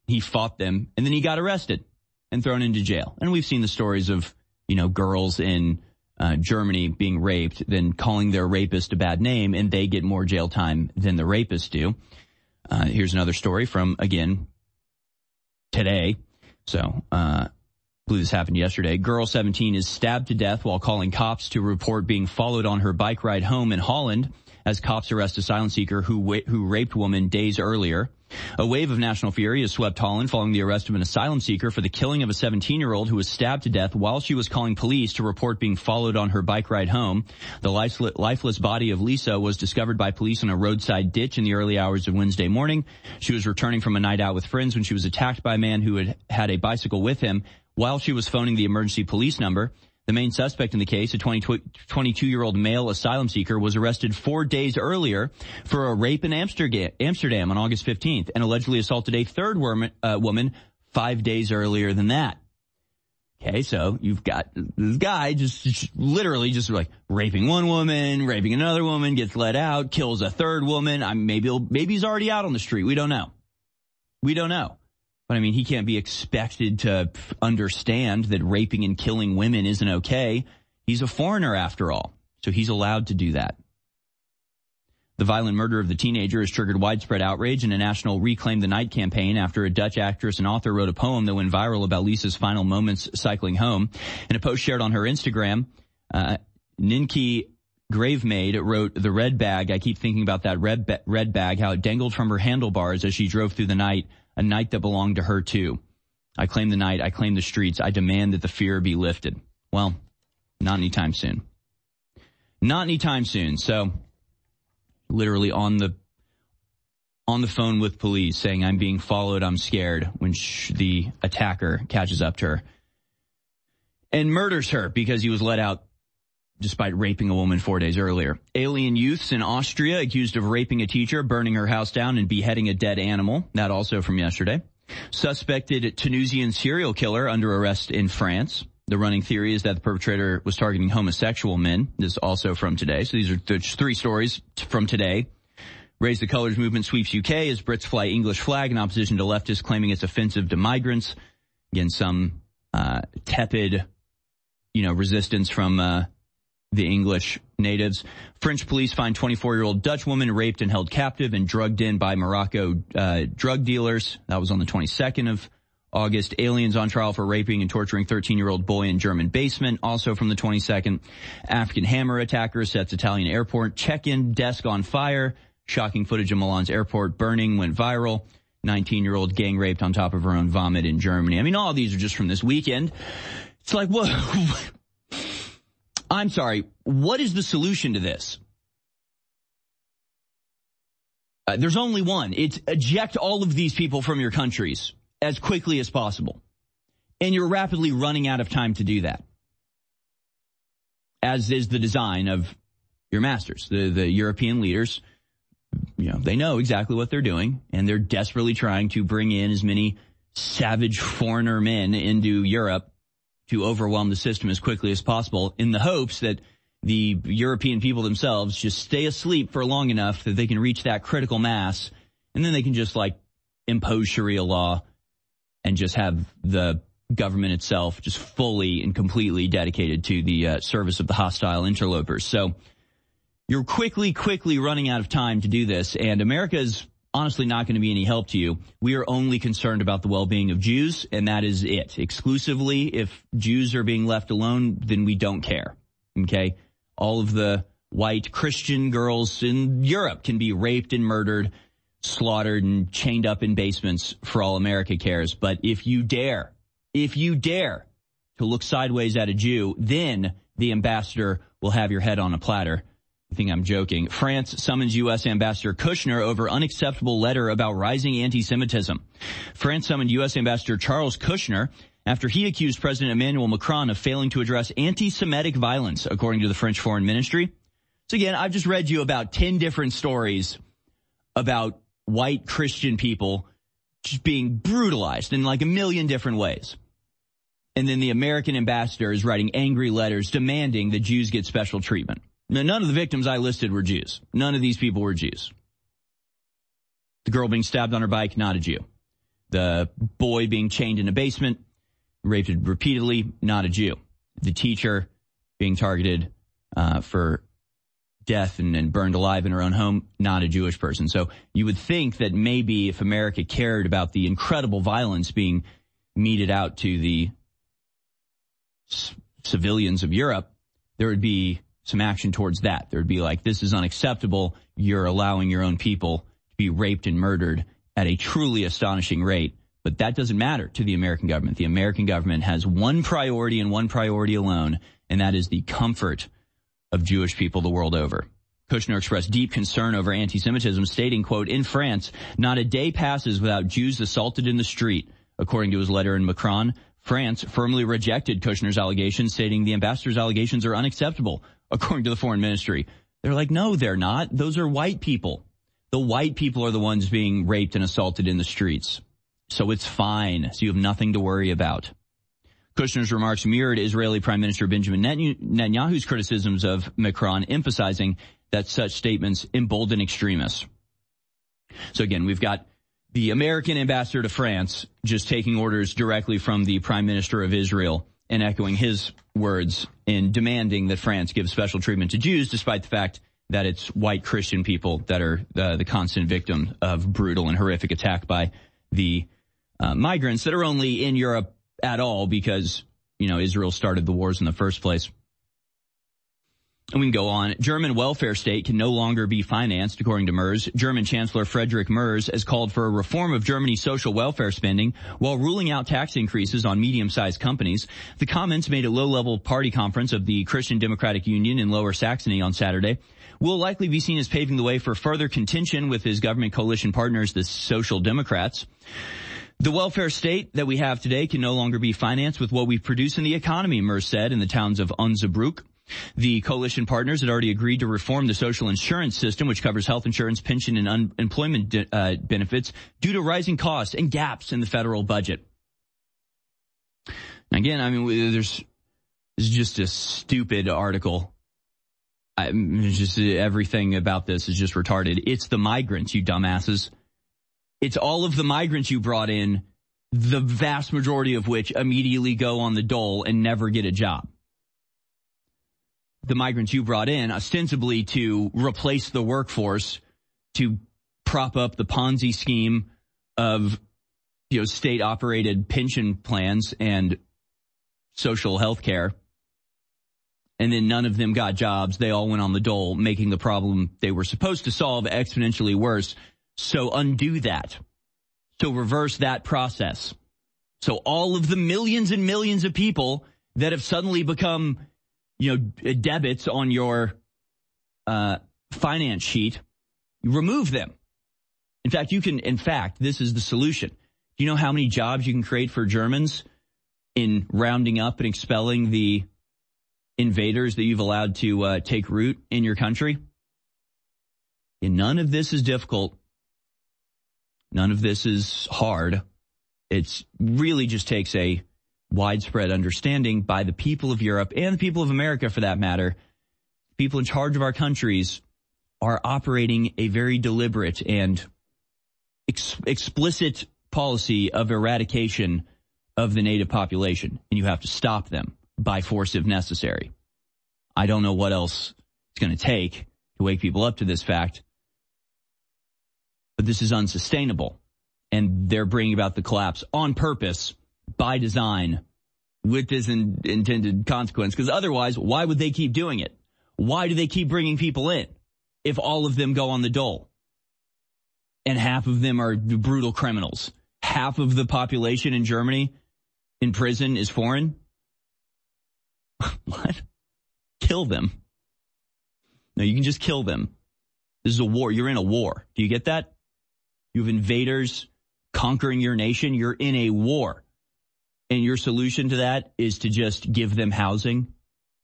He fought them, and then he got arrested and thrown into jail. And we've seen the stories of, you know, girls in uh, Germany being raped, then calling their rapist a bad name, and they get more jail time than the rapists do. Uh, here's another story from, again, today. So, uh, I believe this happened yesterday. Girl seventeen is stabbed to death while calling cops to report being followed on her bike ride home in Holland as cops arrest asylum seeker who wa- who raped woman days earlier. A wave of national fury has swept Holland following the arrest of an asylum seeker for the killing of a seventeen-year-old who was stabbed to death while she was calling police to report being followed on her bike ride home. The lifeless body of Lisa was discovered by police in a roadside ditch in the early hours of Wednesday morning. She was returning from a night out with friends when she was attacked by a man who had had a bicycle with him while she was phoning the emergency police number. The main suspect in the case, a twenty-two-year-old male asylum seeker, was arrested four days earlier for a rape in Amsterdam on August fifteenth and allegedly assaulted a third woman, uh, woman five days earlier than that. Okay, so you've got this guy just, just literally just like raping one woman, raping another woman, gets let out, kills a third woman. I mean, maybe he'll, maybe he's already out on the street. We don't know. We don't know. But I mean, he can't be expected to understand that raping and killing women isn't okay. He's a foreigner after all, so he's allowed to do that. The violent murder of the teenager has triggered widespread outrage and a national Reclaim the Night campaign after a Dutch actress and author wrote a poem that went viral about Lisa's final moments cycling home. In a post shared on her Instagram, uh, Ninki Gravemaid wrote, "The red bag, I keep thinking about that red, ba- red bag, how it dangled from her handlebars as she drove through the night. A night that belonged to her, too. I claim the night. I claim the streets. I demand that the fear be lifted." Well, not anytime soon. Not anytime soon. So, literally on the on the phone with police saying, "I'm being followed. I'm scared," when sh- the attacker catches up to her and murders her because he was let out despite raping a woman four days earlier. Alien youths in Austria accused of raping a teacher, burning her house down, and beheading a dead animal. That also from yesterday. Suspected Tunisian serial killer under arrest in France. The running theory is that the perpetrator was targeting homosexual men. This is also from today. So these are the three stories from today. Raise the Colors movement sweeps U K as Brits fly English flag in opposition to leftists claiming it's offensive to migrants. Again, some uh, tepid, you know, resistance from uh the English natives. French police find twenty-four-year-old Dutch woman raped and held captive and drugged in by Morocco uh, drug dealers. That was on the twenty-second of August. Aliens on trial for raping and torturing thirteen-year-old boy in German basement. Also from the twenty-second. African hammer attacker sets Italian airport check-in desk on fire. Shocking footage of Milan's airport burning went viral. nineteen-year-old gang raped on top of her own vomit in Germany. I mean, all of these are just from this weekend. It's like, what? I'm sorry, what is the solution to this? Uh, there's only one. It's eject all of these people from your countries as quickly as possible. And you're rapidly running out of time to do that. As is the design of your masters. The, the European leaders, you know, they know exactly what they're doing, and they're desperately trying to bring in as many savage foreigner men into Europe to overwhelm the system as quickly as possible in the hopes that the European people themselves just stay asleep for long enough that they can reach that critical mass, and then they can just like impose Sharia law and just have the government itself just fully and completely dedicated to the uh, service of the hostile interlopers. So you're quickly, quickly running out of time to do this, and America's honestly not going to be any help to you. We are only concerned about the well-being of Jews, and that is it. Exclusively, if Jews are being left alone, then we don't care. Okay? All of the white Christian girls in Europe can be raped and murdered, slaughtered and chained up in basements for all America cares. But if you dare, if you dare to look sideways at a Jew, then the ambassador will have your head on a platter. I think I'm joking. France summons U S Ambassador Kushner over unacceptable letter about rising anti-Semitism. France summoned U S Ambassador Charles Kushner after he accused President Emmanuel Macron of failing to address anti-Semitic violence, according to the French Foreign Ministry. So again, I've just read you about ten different stories about white Christian people just being brutalized in like a million different ways. And then the American ambassador is writing angry letters demanding that Jews get special treatment. Now, none of the victims I listed were Jews. None of these people were Jews. The girl being stabbed on her bike, not a Jew. The boy being chained in a basement, raped repeatedly, not a Jew. The teacher being targeted uh, for death and, and burned alive in her own home, not a Jewish person. So you would think that maybe if America cared about the incredible violence being meted out to the c- civilians of Europe, there would be some action towards that. There would be like, this is unacceptable. You're allowing your own people to be raped and murdered at a truly astonishing rate. But that doesn't matter to the American government. The American government has one priority and one priority alone, and that is the comfort of Jewish people the world over. Kushner expressed deep concern over anti-Semitism, stating, quote, in France, not a day passes without Jews assaulted in the street. According to his letter in Macron, France firmly rejected Kushner's allegations, stating the ambassador's allegations are unacceptable, according to the foreign ministry. They're like, no, they're not. Those are white people. The white people are the ones being raped and assaulted in the streets. So it's fine. So you have nothing to worry about. Kushner's remarks mirrored Israeli Prime Minister Benjamin Netanyahu's criticisms of Macron, emphasizing that such statements embolden extremists. So again, we've got the American ambassador to France just taking orders directly from the Prime Minister of Israel and echoing his words in demanding that France give special treatment to Jews, despite the fact that it's white Christian people that are uh, the constant victim of brutal and horrific attack by the uh, migrants that are only in Europe at all because, you know, Israel started the wars in the first place. And we can go on. German welfare state can no longer be financed, according to Merz. German Chancellor Friedrich Merz has called for a reform of Germany's social welfare spending while ruling out tax increases on medium-sized companies. The comments made at low-level party conference of the Christian Democratic Union in Lower Saxony on Saturday will likely be seen as paving the way for further contention with his government coalition partners, the Social Democrats. The welfare state that we have today can no longer be financed with what we produce in the economy, Merz said in the towns of Unzebruck. The coalition partners had already agreed to reform the social insurance system, which covers health insurance, pension, and unemployment uh, benefits due to rising costs and gaps in the federal budget. Again, I mean, there's, there's just a stupid article. I, just everything about this is just retarded. It's the migrants, you dumbasses. It's all of the migrants you brought in, the vast majority of which immediately go on the dole and never get a job. The migrants you brought in ostensibly to replace the workforce, to prop up the Ponzi scheme of, you know, state-operated pension plans and social health care. And then none of them got jobs. They all went on the dole, making the problem they were supposed to solve exponentially worse. So undo that. So reverse that process. So all of the millions and millions of people that have suddenly become, you know, debits on your uh, finance sheet, you remove them. In fact, you can, in fact, this is the solution. Do you know how many jobs you can create for Germans in rounding up and expelling the invaders that you've allowed to uh, take root in your country? And none of this is difficult. None of this is hard. It really just takes a widespread understanding by the people of Europe and the people of America, for that matter. People in charge of our countries are operating a very deliberate and ex- explicit policy of eradication of the native population, and you have to stop them by force if necessary. I don't know what else it's going to take to wake people up to this fact, but this is unsustainable, and they're bringing about the collapse on purpose, by design, with this in, intended consequence, because otherwise, why would they keep doing it? Why do they keep bringing people in if all of them go on the dole? And half of them are brutal criminals. Half of the population in Germany in prison is foreign? What? Kill them. No, you can just kill them. This is a war. You're in a war. Do you get that? You have invaders conquering your nation. You're in a war. And your solution to that is to just give them housing,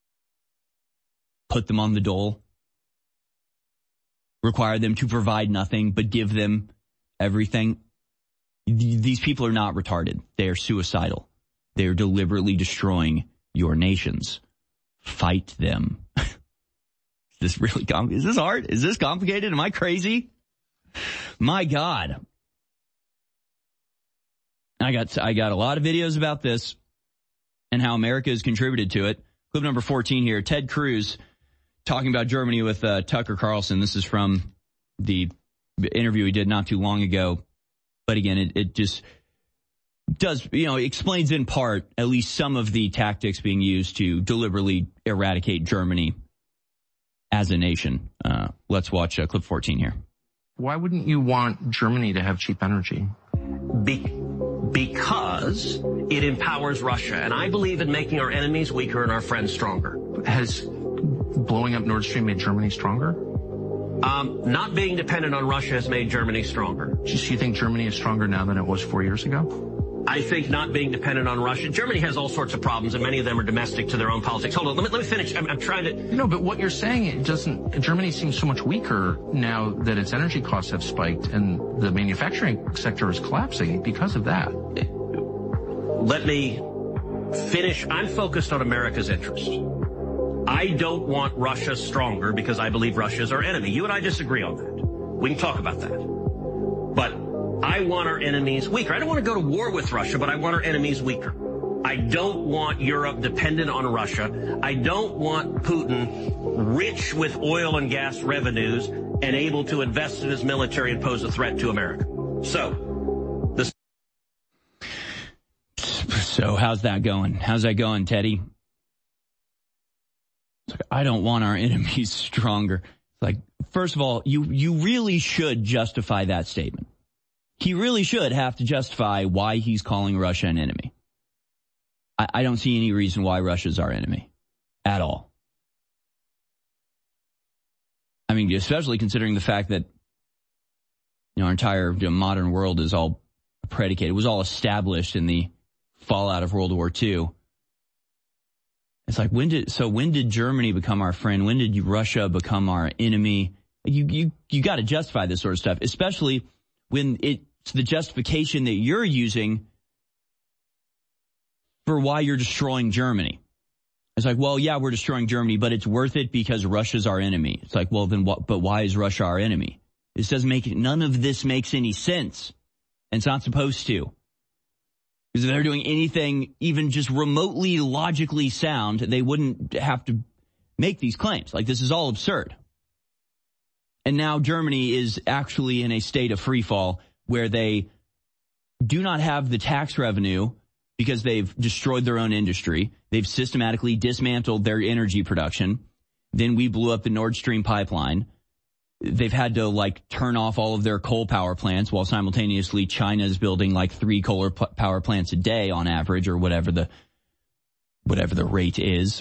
put them on the dole, require them to provide nothing, but give them everything. These people are not retarded. They are suicidal. They are deliberately destroying your nations. Fight them. Is this really com- Is this hard? Is this complicated? Am I crazy? My God. I got I got a lot of videos about this and how America has contributed to it. Clip number fourteen here. Ted Cruz talking about Germany with uh, Tucker Carlson. This is from the interview he did not too long ago. But again, it, it just does, you know, explains in part at least some of the tactics being used to deliberately eradicate Germany as a nation. Uh, let's watch uh, clip fourteen here. Why wouldn't you want Germany to have cheap energy? Be- because it empowers Russia. And I believe in making our enemies weaker and our friends stronger. Has blowing up Nord Stream made Germany stronger? Um, not being dependent on Russia has made Germany stronger. Do you think Germany is stronger now than it was four years ago? I think not being dependent on Russia. Germany has all sorts of problems, and many of them are domestic to their own politics. Hold on, let me, let me finish. I'm, I'm trying to... No, but what you're saying, it doesn't... Germany seems so much weaker now that its energy costs have spiked, and the manufacturing sector is collapsing because of that. Let me finish. I'm focused on America's interest. I don't want Russia stronger because I believe Russia is our enemy. You and I disagree on that. We can talk about that. But I want our enemies weaker. I don't want to go to war with Russia, but I want our enemies weaker. I don't want Europe dependent on Russia. I don't want Putin rich with oil and gas revenues and able to invest in his military and pose a threat to America. So, this. So how's that going? How's that going, Teddy? I don't want our enemies stronger. Like, first of all, you, you really should justify that statement. He really should have to justify why he's calling Russia an enemy. I, I don't see any reason why Russia's our enemy at all. I mean, especially considering the fact that, you know, our entire you know, modern world is all predicated, it was all established in the fallout of World War Two. It's like, when did, so when did Germany become our friend? When did Russia become our enemy? You, you, you got to justify this sort of stuff, especially when it's the justification that you're using for why you're destroying Germany. It's like, well, yeah, we're destroying Germany, but it's worth it because Russia's our enemy. It's like, well, then what, but why is Russia our enemy? This doesn't make, none of this makes any sense. And it's not supposed to. Because if they're doing anything even just remotely logically sound, they wouldn't have to make these claims. Like, this is all absurd. And now Germany is actually in a state of free fall where they do not have the tax revenue because they've destroyed their own industry. They've systematically dismantled their energy production. Then we blew up the Nord Stream pipeline. They've had to, like, turn off all of their coal power plants while simultaneously China is building, like, three coal p- power plants a day on average, or whatever the whatever the rate is.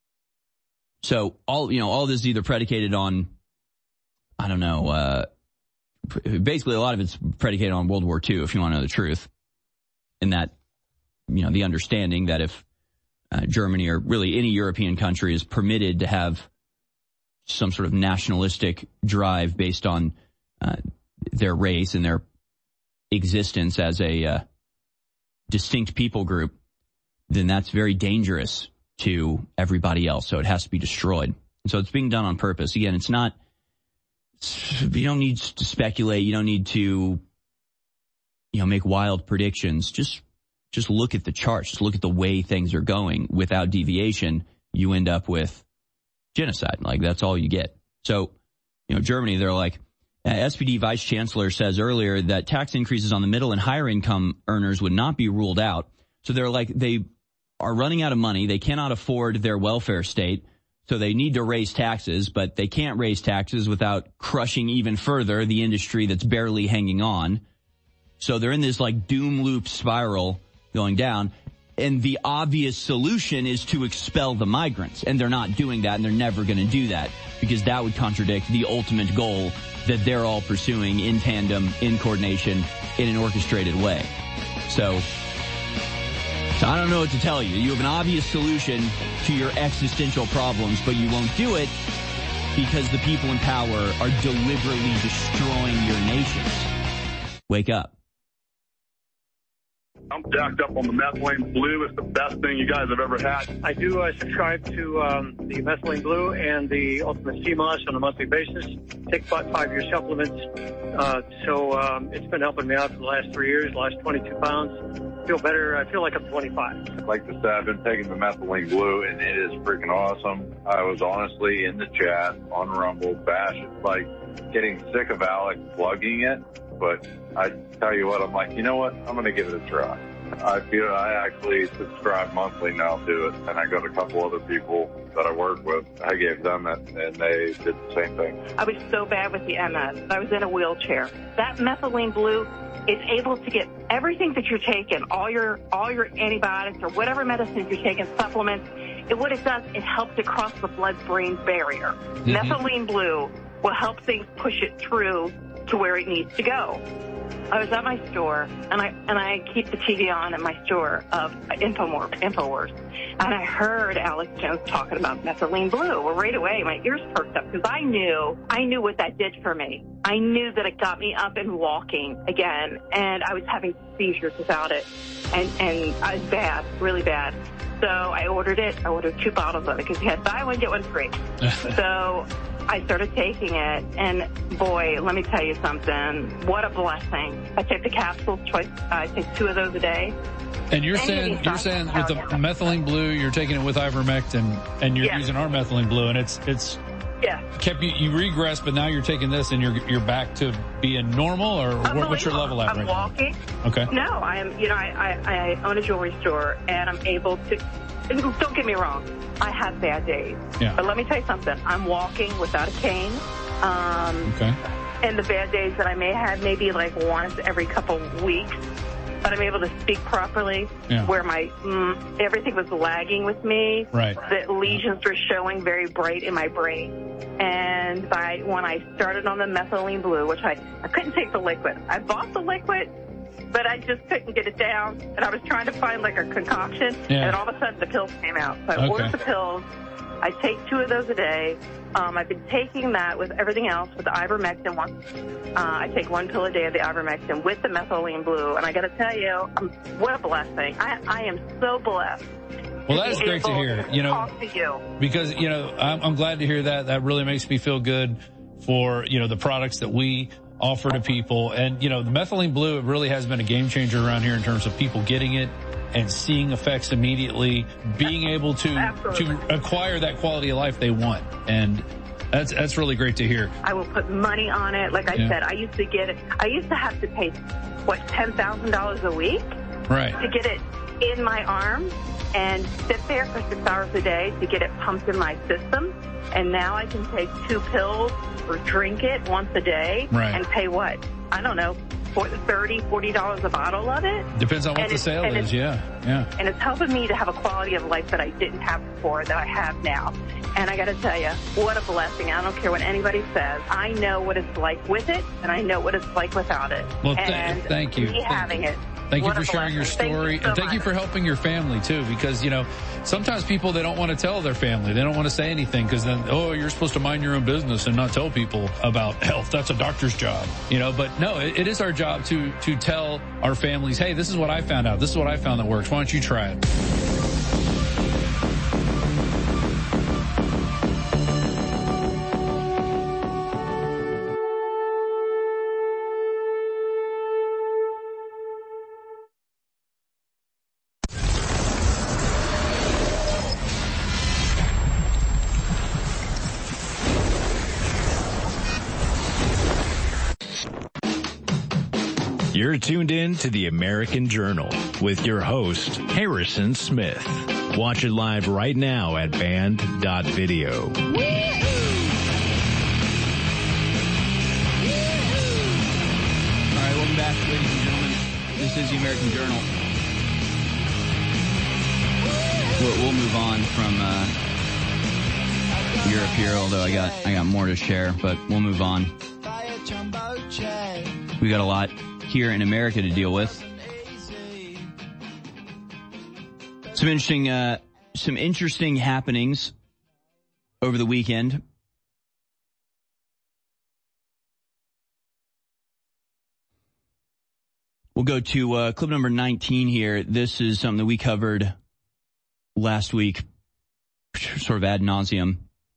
So all, you know, all this is either predicated on, I don't know, uh, basically a lot of it's predicated on World War Two, if you want to know the truth. And that, you know, the understanding that if uh, Germany or really any European country is permitted to have some sort of nationalistic drive based on uh, their race and their existence as a uh, distinct people group, then that's very dangerous to everybody else. So it has to be destroyed. And so it's being done on purpose. Again, it's not, you don't need to speculate. You don't need to, you know, make wild predictions. Just, just look at the charts. Just look at the way things are going. Without deviation, you end up with genocide. Like, that's all you get. So, you know, Germany, they're like, uh, S P D Vice Chancellor says earlier that tax increases on the middle and higher income earners would not be ruled out. So they're like, they are running out of money. They cannot afford their welfare state. So they need to raise taxes, but they can't raise taxes without crushing even further the industry that's barely hanging on. So they're in this, like, doom loop spiral going down. And the obvious solution is to expel the migrants. And they're not doing that, and they're never going to do that, because that would contradict the ultimate goal that they're all pursuing in tandem, in coordination, in an orchestrated way. So, so I don't know what to tell you. You have an obvious solution to your existential problems, but you won't do it because the people in power are deliberately destroying your nations. Wake up. I'm jacked up on the methylene blue. It's the best thing you guys have ever had. I do uh, subscribe to um, the methylene blue and the Ultimate C M O S on a monthly basis. Take about five-year supplements. Uh, so um, it's been helping me out for the last three years, last twenty-two pounds. Feel better. I feel like I'm twenty-five. Like I said, I've been taking the methylene blue, and it is freaking awesome. I was honestly in the chat on Rumble, Bash. It's like getting sick of Alex plugging it, but I tell you what, I'm like, you know what? I'm going to give it a try. I feel I actually subscribe monthly now to it, and I got a couple other people that I work with. I gave them it, and they did the same thing. I was so bad with the M S. I was in a wheelchair. That methylene blue is able to get everything that you're taking, all your all your antibiotics or whatever medicines you're taking, supplements. And what it does, it helps it cross the blood-brain barrier. Mm-hmm. Methylene blue will help things push it through to where it needs to go. I was at my store, and I and I keep the T V on in my store of Infowars, Infowars, and I heard Alex Jones talking about methylene blue. Well, right away, my ears perked up because I knew I knew what that did for me. I knew that it got me up and walking again, and I was having seizures without it, and and I was bad, really bad. So I ordered it. I ordered two bottles of it because you had buy one, get one free. So I started taking it, and boy, let me tell you something. What a blessing. I take the capsules twice. I take two of those a day. And you're Any saying you're saying with the methylene blue, you're taking it with ivermectin, and you're yes. using our methylene blue, and it's it's yeah. kept you you regressed, but now you're taking this, and you're you're back to being normal, or what, what's your level at I'm right walking. now? Okay. No, I am. You know, I, I I own a jewelry store, and I'm able to. Don't get me wrong. I have bad days. Yeah. But let me tell you something. I'm walking without a cane. Um, okay. And the bad days that I may have, maybe like once every couple weeks, but I'm able to speak properly. Yeah. Where my mm, everything was lagging with me. Right. The lesions were showing very bright in my brain. And by when I started on the methylene blue, which I I couldn't take the liquid. I bought the liquid, but I just couldn't get it down. And I was trying to find like a concoction, yeah. and all of a sudden the pills came out. So I Okay. ordered the pills. I take two of those a day. Um, I've been taking that with everything else, with the ivermectin one. Uh, I take one pill a day of the ivermectin with the methylene blue. And I got to tell you, um, what a blessing. I, I am so blessed. Well, that is great to hear. You know, talk to you. because you know, I'm, I'm glad to hear that. That really makes me feel good for you know the products that we offer to people. And you know, the methylene blue, it really has been a game changer around here in terms of people getting it and seeing effects immediately, being able to Absolutely. to acquire that quality of life they want. And that's that's really great to hear. I will put money on it. Like I Yeah. said, I used to get it. I used to have to pay, what, ten thousand dollars a week Right. to get it in my arm and sit there for six hours a day to get it pumped in my system. And now I can take two pills or drink it once a day Right. and pay what? I don't know, thirty dollars, forty dollars a bottle of it. Depends on what And the it's- sale and is. it's- Yeah. Yeah. And it's helping me to have a quality of life that I didn't have before that I have now. And I got to tell you, what a blessing. I don't care what anybody says. I know what it's like with it, and I know what it's like without it. Well, th- and thank you. Me Thank having it. Thank you what for a sharing your blessing. Thank you story, so and thank you much. for helping your family too. Because you know, sometimes people they don't want to tell their family, they don't want to say anything because then, oh, you're supposed to mind your own business and not tell people about health. That's a doctor's job, you know. But no, it, it is our job to to tell our families, hey, this is what I found out. This is what I found that works. Why don't you try it? You're tuned in to the American Journal with your host, Harrison Smith. Watch it live right now at band dot video. All right, welcome back, ladies and gentlemen. This is the American Journal. We'll, we'll move on from uh, Europe here, although I got I got more to share, but we'll move on. We got a lot here in America to deal with. Some interesting, uh, some interesting happenings over the weekend. We'll go to uh, clip number nineteen here. This is something that we covered last week, sort of ad nauseum,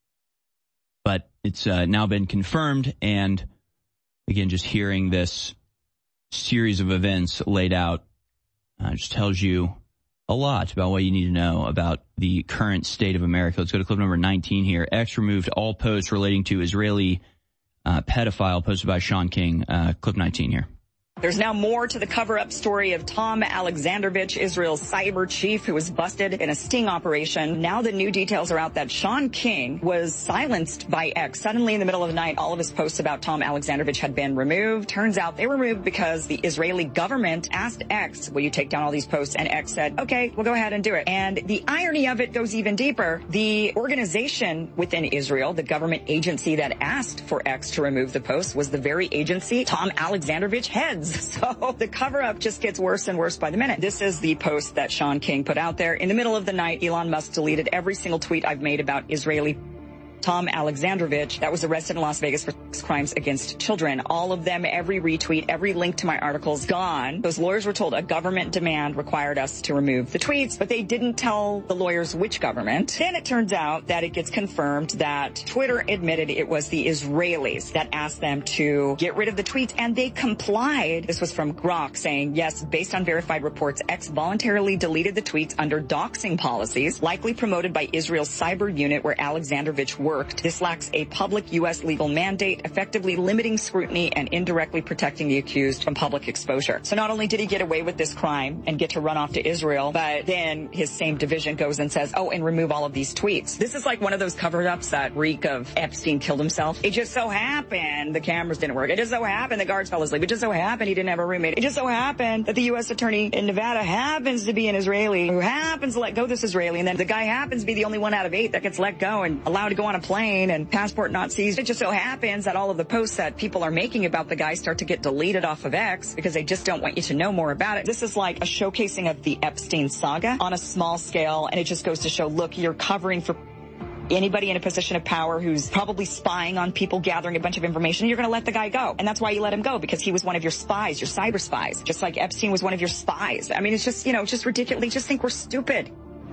but it's uh, now been confirmed. And again, just hearing this series of events laid out uh, just tells you a lot about what you need to know about the current state of America. Let's go to clip number nineteen here. X removed all posts relating to Israeli uh, pedophile posted by Sean King. Uh, clip nineteen here. There's now more to the cover-up story of Tom Alexandrovich, Israel's cyber chief, who was busted in a sting operation. Now the new details are out that Sean King was silenced by X. Suddenly, in the middle of the night, all of his posts about Tom Alexandrovich had been removed. Turns out they were removed because the Israeli government asked X, will you take down all these posts? And X said, okay, we'll go ahead and do it. And the irony of it goes even deeper. The organization within Israel, the government agency that asked for X to remove the posts, was the very agency Tom Alexandrovich heads. So the cover-up just gets worse and worse by the minute. This is the post that Sean King put out there. In the middle of the night, Elon Musk deleted every single tweet I've made about Israeli Tom Alexandrovich that was arrested in Las Vegas for crimes against children. All of them, every retweet, every link to my articles gone. Those lawyers were told a government demand required us to remove the tweets, but they didn't tell the lawyers which government. Then it turns out that it gets confirmed that Twitter admitted it was the Israelis that asked them to get rid of the tweets, and they complied. This was from Grok saying, yes, based on verified reports, X voluntarily deleted the tweets under doxing policies, likely promoted by Israel's cyber unit where Alexandrovich worked. This lacks a public U S legal mandate, effectively limiting scrutiny and indirectly protecting the accused from public exposure. So not only did he get away with this crime and get to run off to Israel, but then his same division goes and says, oh, and remove all of ththese tweets. This is like one of those cover-ups that reek of Epstein killed himself. It just so happened the cameras didn't work. It just so happened the guards fell asleep. It just so happened he didn't have a roommate. It just so happened that the U S attorney in Nevada happens to be an Israeli who happens to let go this Israeli, and then the guy happens to be the only one out of eight that gets let go and allowed to go on a plane and passport not seized. It just so happens that all of the posts that people are making about the guy start to get deleted off of X because they just don't want you to know more about it. This is like a showcasing of the Epstein saga on a small scale, and it just goes to show, look, you're covering for anybody in a position of power who's probably spying on people, gathering a bunch of information. You're going to let the guy go. And that's why you let him go, because he was one of your spies, your cyber spies, just like Epstein was one of your spies. I mean, it's just, you know, just ridiculous. They just think we're stupid.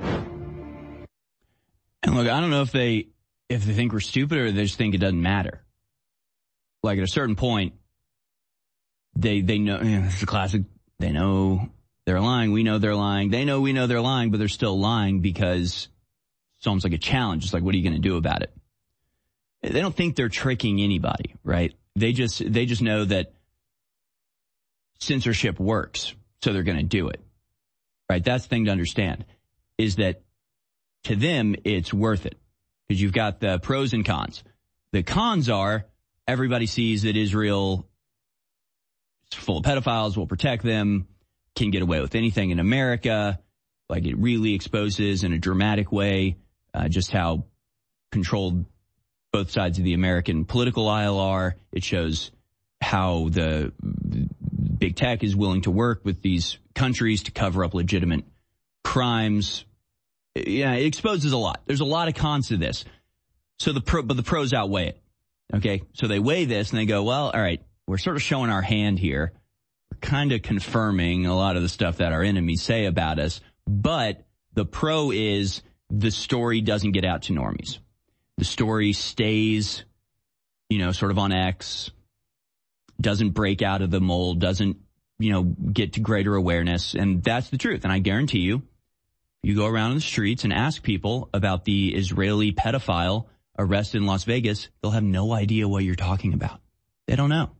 And look, I don't know if they, if they think we're stupid or they just think it doesn't matter. Like at a certain point, they, they know, you know, it's a classic, they know they're lying, we know they're lying, they know we know they're lying, but they're still lying because it's almost like a challenge. It's like, what are you going to do about it? They don't think they're tricking anybody, right? They just, they just know that censorship works, so they're going to do it, right? That's the thing to understand, is that to them, it's worth it. Because you've got the pros and cons. The cons are everybody sees that Israel is full of pedophiles, will protect them, can get away with anything in America. Like, it really exposes in a dramatic way uh, just how controlled both sides of the American political aisle are. It shows how the big tech is willing to work with these countries to cover up legitimate crimes. Yeah, it exposes a lot. There's a lot of cons to this. So the pro, but the pros outweigh it. Okay, so they weigh this and they go, well, all right, we're sort of showing our hand here. We're kind of confirming a lot of the stuff that our enemies say about us. But the pro is the story doesn't get out to normies. The story stays, you know, sort of on X, doesn't break out of the mold, doesn't, you know, get to greater awareness. And that's the truth. And I guarantee you, you go around in the streets and ask people about the Israeli pedophile arrested in Las Vegas, they'll have no idea what you're talking about. They don't know.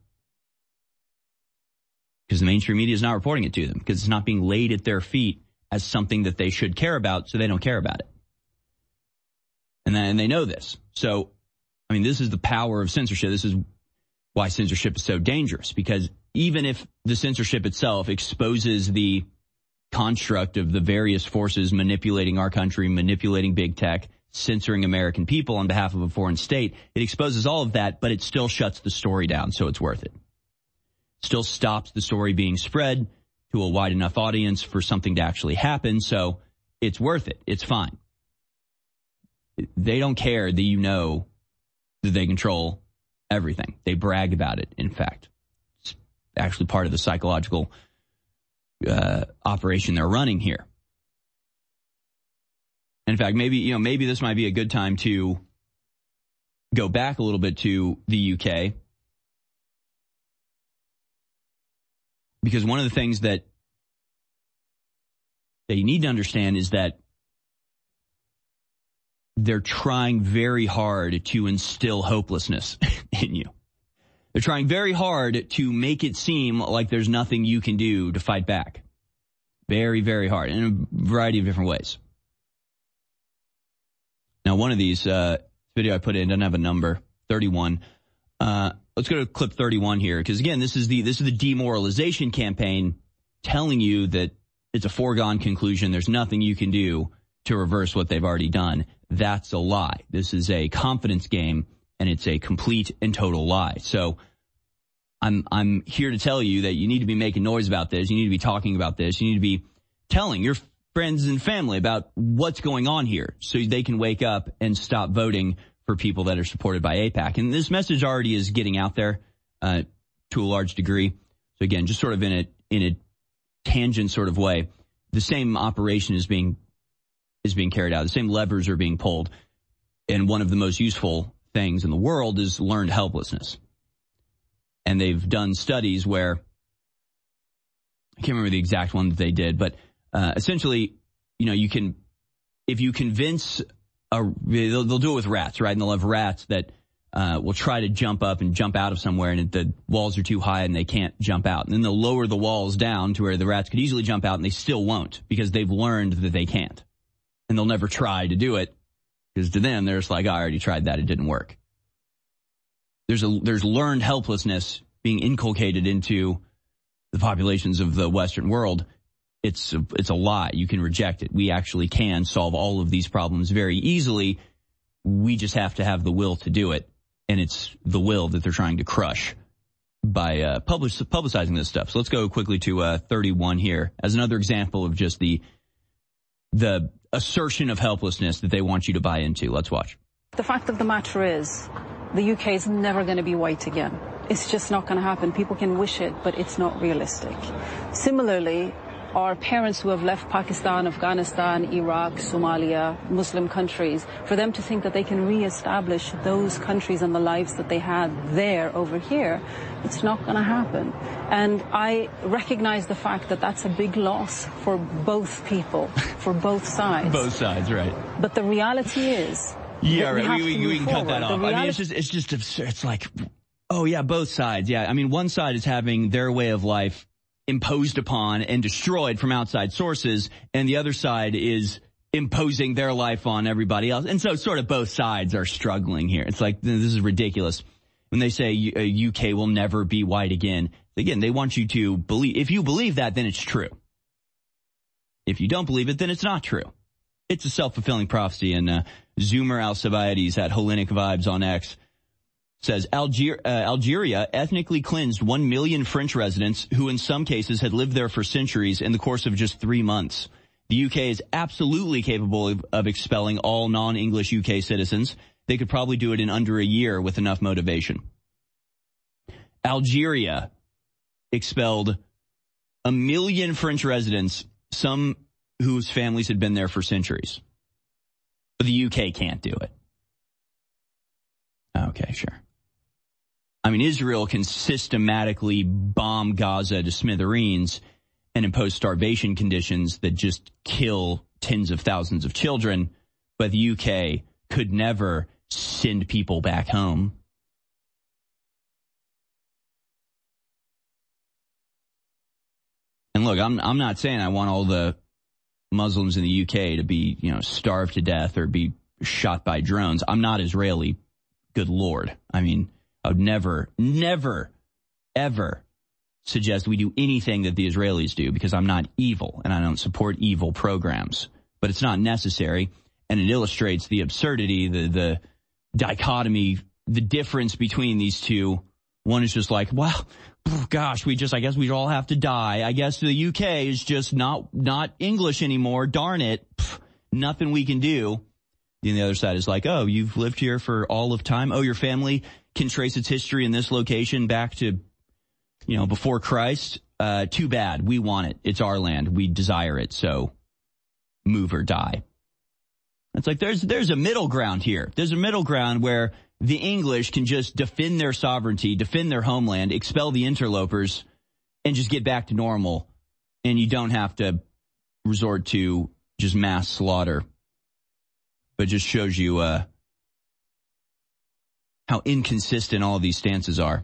Because the mainstream media is not reporting it to them, because it's not being laid at their feet as something that they should care about, so they don't care about it. And then and they know this. So, I mean, this is the power of censorship. This is why censorship is so dangerous, because even if the censorship itself exposes the construct of the various forces manipulating our country, manipulating big tech, censoring American people on behalf of a foreign state, it exposes all of that, but it still shuts the story down, so it's worth it. Still stops the story being spread to a wide enough audience for something to actually happen, so it's worth it. It's fine. They don't care that you know that they control everything. They brag about it, in fact. It's actually part of the psychological uh, operation they're running here. In fact, maybe, you know, maybe this might be a good time to go back a little bit to the U K. Because one of the things that that you need to understand is that they're trying very hard to instill hopelessness in you. They're trying very hard to make it seem like there's nothing you can do to fight back. Very, very hard in a variety of different ways. Now, one of these uh, video I put in doesn't have a number, thirty-one. Uh, let's go to clip thirty-one here, because again, this is the this is the demoralization campaign telling you that it's a foregone conclusion. There's nothing you can do to reverse what they've already done. That's a lie. This is a confidence game, and it's a complete and total lie. So I'm I'm here to tell you that you need to be making noise about this. You need to be talking about this. You need to be telling your friends and family about what's going on here so they can wake up and stop voting for people that are supported by AIPAC. And this message already is getting out there uh, to a large degree. So again, just sort of in a in a tangent sort of way, the same operation is being is being carried out. The same levers are being pulled. And one of the most useful things in the world is learned helplessness. And they've done studies where, I can't remember the exact one that they did, but uh, essentially, you know, you can, if you convince, a, they'll, they'll do it with rats, right? And they'll have rats that uh, will try to jump up and jump out of somewhere, and the walls are too high and they can't jump out. And then they'll lower the walls down to where the rats could easily jump out, and they still won't because they've learned that they can't. And they'll never try to do it because to them, they're just like, oh, I already tried that. It didn't work. There's a, there's learned helplessness being inculcated into the populations of the Western world. It's a, it's a lie. You can reject it. We actually can solve all of these problems very easily. We just have to have the will to do it. And it's the will that they're trying to crush by uh, publish, publicizing this stuff. So let's go quickly to uh, thirty-one here as another example of just the the assertion of helplessness that they want you to buy into. Let's watch. The fact of the matter is, the U K is never going to be white again. It's just not going to happen. People can wish it, but it's not realistic. Similarly, our parents who have left Pakistan, Afghanistan, Iraq, Somalia, Muslim countries, for them to think that they can reestablish those countries and the lives that they had there over here, it's not going to happen. And I recognize the fact that that's a big loss for both people, for both sides. Both sides, right. But the reality is... Yeah, right. We, we, we can cut that off. I mean, it's just, it's just absurd. It's like, oh yeah, both sides. Yeah. I mean, one side is having their way of life imposed upon and destroyed from outside sources, and the other side is imposing their life on everybody else. And so sort of both sides are struggling here. It's like, this is ridiculous. When they say U K will never be white again, again, they want you to believe, if you believe that, then it's true. If you don't believe it, then it's not true. It's a self-fulfilling prophecy. And uh, Zoomer Al-Sabaidis at Hellenic Vibes on X says, Alger- uh, Algeria ethnically cleansed one million French residents who in some cases had lived there for centuries in the course of just three months. The U K is absolutely capable of, of expelling all non-English U K citizens. They could probably do it in under a year with enough motivation. Algeria expelled a million French residents, some whose families had been there for centuries. But the U K can't do it. Okay, sure. I mean, Israel can systematically bomb Gaza to smithereens and impose starvation conditions that just kill tens of thousands of children, but the U K could never send people back home. And look, I'm I'm not saying I want all the Muslims in the U K to be, you know, starved to death or be shot by drones. I'm not Israeli. Good Lord. I mean, I would never, never, ever suggest we do anything that the Israelis do because I'm not evil and I don't support evil programs. But it's not necessary, and it illustrates the absurdity, the the dichotomy, the difference between these two. One is just like, well, gosh, we just, I guess we all have to die. I guess the U K is just not not English anymore. Darn it. Pff, nothing we can do. And the other side is like, oh, you've lived here for all of time. Oh, your family can trace its history in this location back to, you know, before Christ. uh, too bad. We want it. It's our land. We desire it. So move or die. It's like there's there's a middle ground here. There's a middle ground where the English can just defend their sovereignty, defend their homeland, expel the interlopers, and just get back to normal. And you don't have to resort to just mass slaughter. But it just shows you uh, how inconsistent all of these stances are.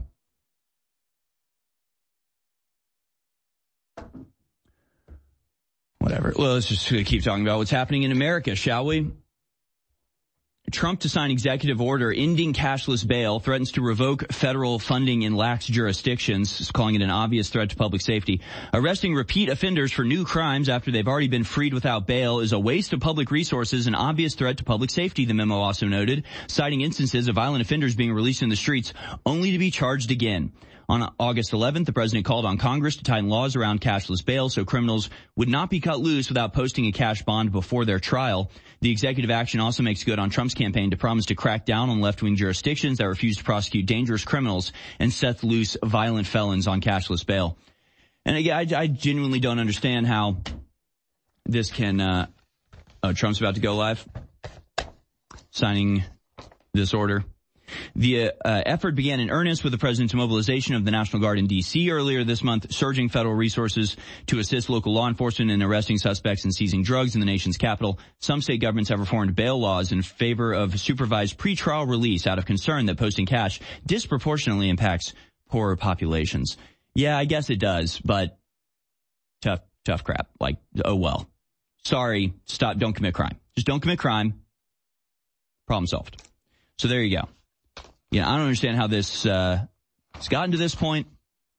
Whatever. Well, let's just keep talking about what's happening in America, shall we? Trump to sign executive order ending cashless bail, threatens to revoke federal funding in lax jurisdictions, calling it an obvious threat to public safety. Arresting repeat offenders for new crimes after they've already been freed without bail is a waste of public resources, an obvious threat to public safety, the memo also noted, citing instances of violent offenders being released in the streets only to be charged again. On August eleventh, the president called on Congress to tighten laws around cashless bail so criminals would not be cut loose without posting a cash bond before their trial. The executive action also makes good on Trump's campaign to promise to crack down on left-wing jurisdictions that refuse to prosecute dangerous criminals and set loose violent felons on cashless bail. And again, I, I genuinely don't understand how this can, uh, oh, Trump's about to go live, signing this order. The uh, effort began in earnest with the president's mobilization of the National Guard in D C earlier this month, surging federal resources to assist local law enforcement in arresting suspects and seizing drugs in the nation's capital. Some state governments have reformed bail laws in favor of supervised pretrial release out of concern that posting cash disproportionately impacts poorer populations. Yeah, I guess it does, but tough, tough crap. Like, oh well. Sorry, stop, don't commit crime. Just don't commit crime. Problem solved. So there you go. Yeah, I don't understand how this uh, has gotten to this point.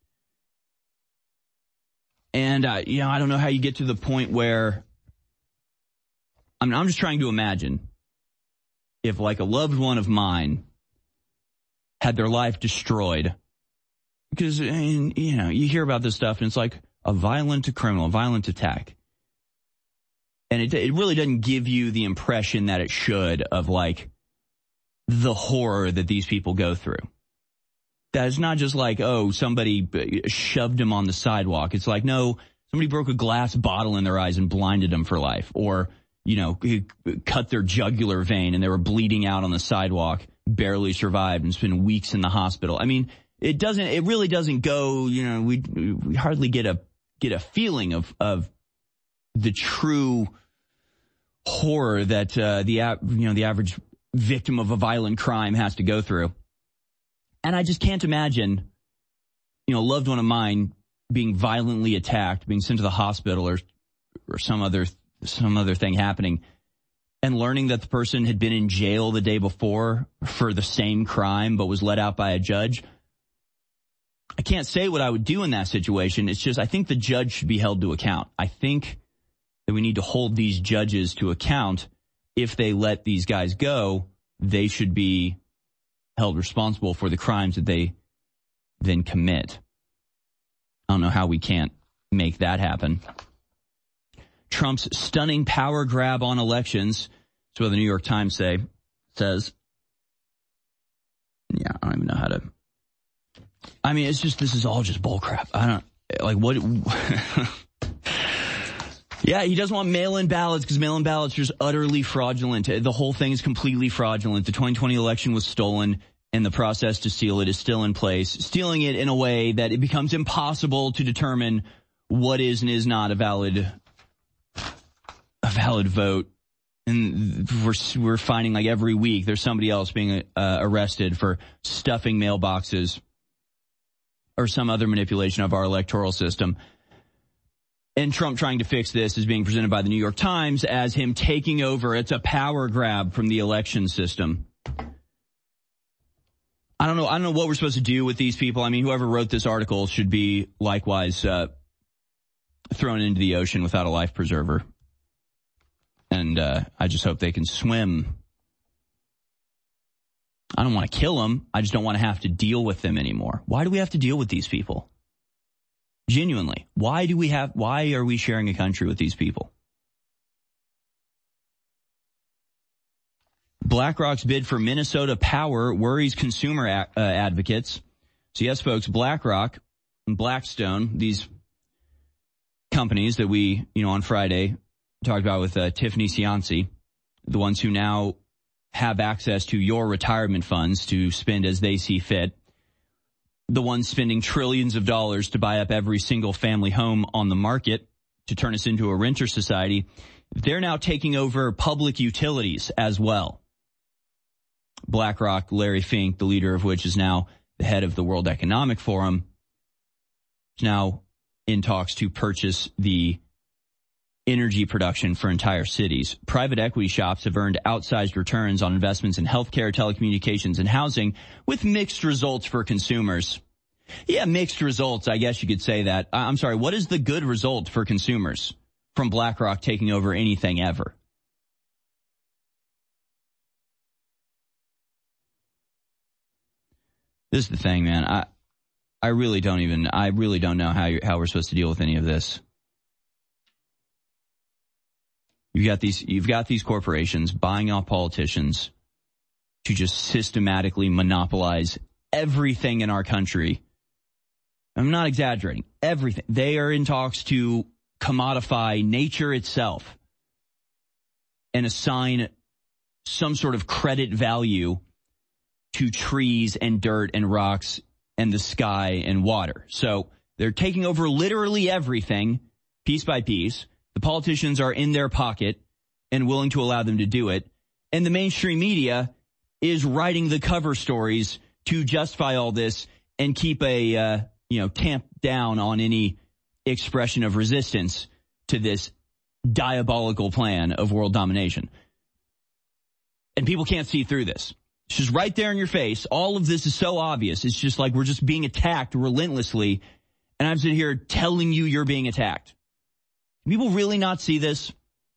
And, uh, you know, I don't know how you get to the point where, I mean, I'm just trying to imagine if, like, a loved one of mine had their life destroyed. Because, I mean, you know, you hear about this stuff, and it's like a violent criminal, a violent attack. And it, it really doesn't give you the impression that it should of, like, the horror that these people go through. That it's not just like, oh, somebody shoved him on the sidewalk. It's like, no, somebody broke a glass bottle in their eyes and blinded them for life. Or, you know, cut their jugular vein and they were bleeding out on the sidewalk, barely survived and spent weeks in the hospital. I mean, it doesn't, it really doesn't go, you know, we, we hardly get a, get a feeling of, of the true horror that, uh, the, you know, the average victim of a violent crime has to go through. And I just can't imagine, you know, a loved one of mine being violently attacked, being sent to the hospital or or some other some other thing happening, and learning that the person had been in jail the day before for the same crime but was let out by a judge. I can't say what I would do in that situation. It's just I think the judge should be held to account. I think that we need to hold these judges to account. If they let these guys go, they should be held responsible for the crimes that they then commit. I don't know how we can't make that happen. Trump's stunning power grab on elections. That's what the New York Times say, says. Yeah, I don't even know how to. I mean, it's just, this is all just bullcrap. I don't, like, what. Yeah, he doesn't want mail-in ballots because mail-in ballots are just utterly fraudulent. The whole thing is completely fraudulent. The twenty twenty election was stolen, and the process to steal it is still in place. Stealing it in a way that it becomes impossible to determine what is and is not a valid, a valid vote. And we're we're finding like every week there's somebody else being uh, arrested for stuffing mailboxes or some other manipulation of our electoral system. And Trump trying to fix this is being presented by the New York Times as him taking over. It's a power grab from the election system. I don't know. I don't know what we're supposed to do with these people. I mean, whoever wrote this article should be likewise uh, thrown into the ocean without a life preserver. And uh, I just hope they can swim. I don't want to kill them. I just don't want to have to deal with them anymore. Why do we have to deal with these people? Genuinely, why do we have, why are we sharing a country with these people? BlackRock's bid for Minnesota Power worries consumer a- uh, advocates. So yes, folks, BlackRock and Blackstone, these companies that we, you know, on Friday talked about with uh, Tiffany Cianci, the ones who now have access to your retirement funds to spend as they see fit, the ones spending trillions of dollars to buy up every single family home on the market to turn us into a renter society, they're now taking over public utilities as well. BlackRock, Larry Fink, the leader of which is now the head of the World Economic Forum, is now in talks to purchase the energy production for entire cities. Private equity shops have earned outsized returns on investments in healthcare, telecommunications, and housing, with mixed results for consumers. Yeah, mixed results, I guess you could say that. I'm sorry, what is the good result for consumers from BlackRock taking over anything ever? This is the thing, man. I I really don't even, I really don't know how you how we're supposed to deal with any of this. You've got these, you've got these corporations buying off politicians to just systematically monopolize everything in our country. I'm not exaggerating. Everything. They are in talks to commodify nature itself and assign some sort of credit value to trees and dirt and rocks and the sky and water. So they're taking over literally everything piece by piece. The politicians are in their pocket and willing to allow them to do it. And the mainstream media is writing the cover stories to justify all this and keep a, uh, you know, tamp down on any expression of resistance to this diabolical plan of world domination. And people can't see through this. It's just right there in your face. All of this is so obvious. It's just like we're just being attacked relentlessly. And I'm sitting here telling you you're being attacked. People really not see this?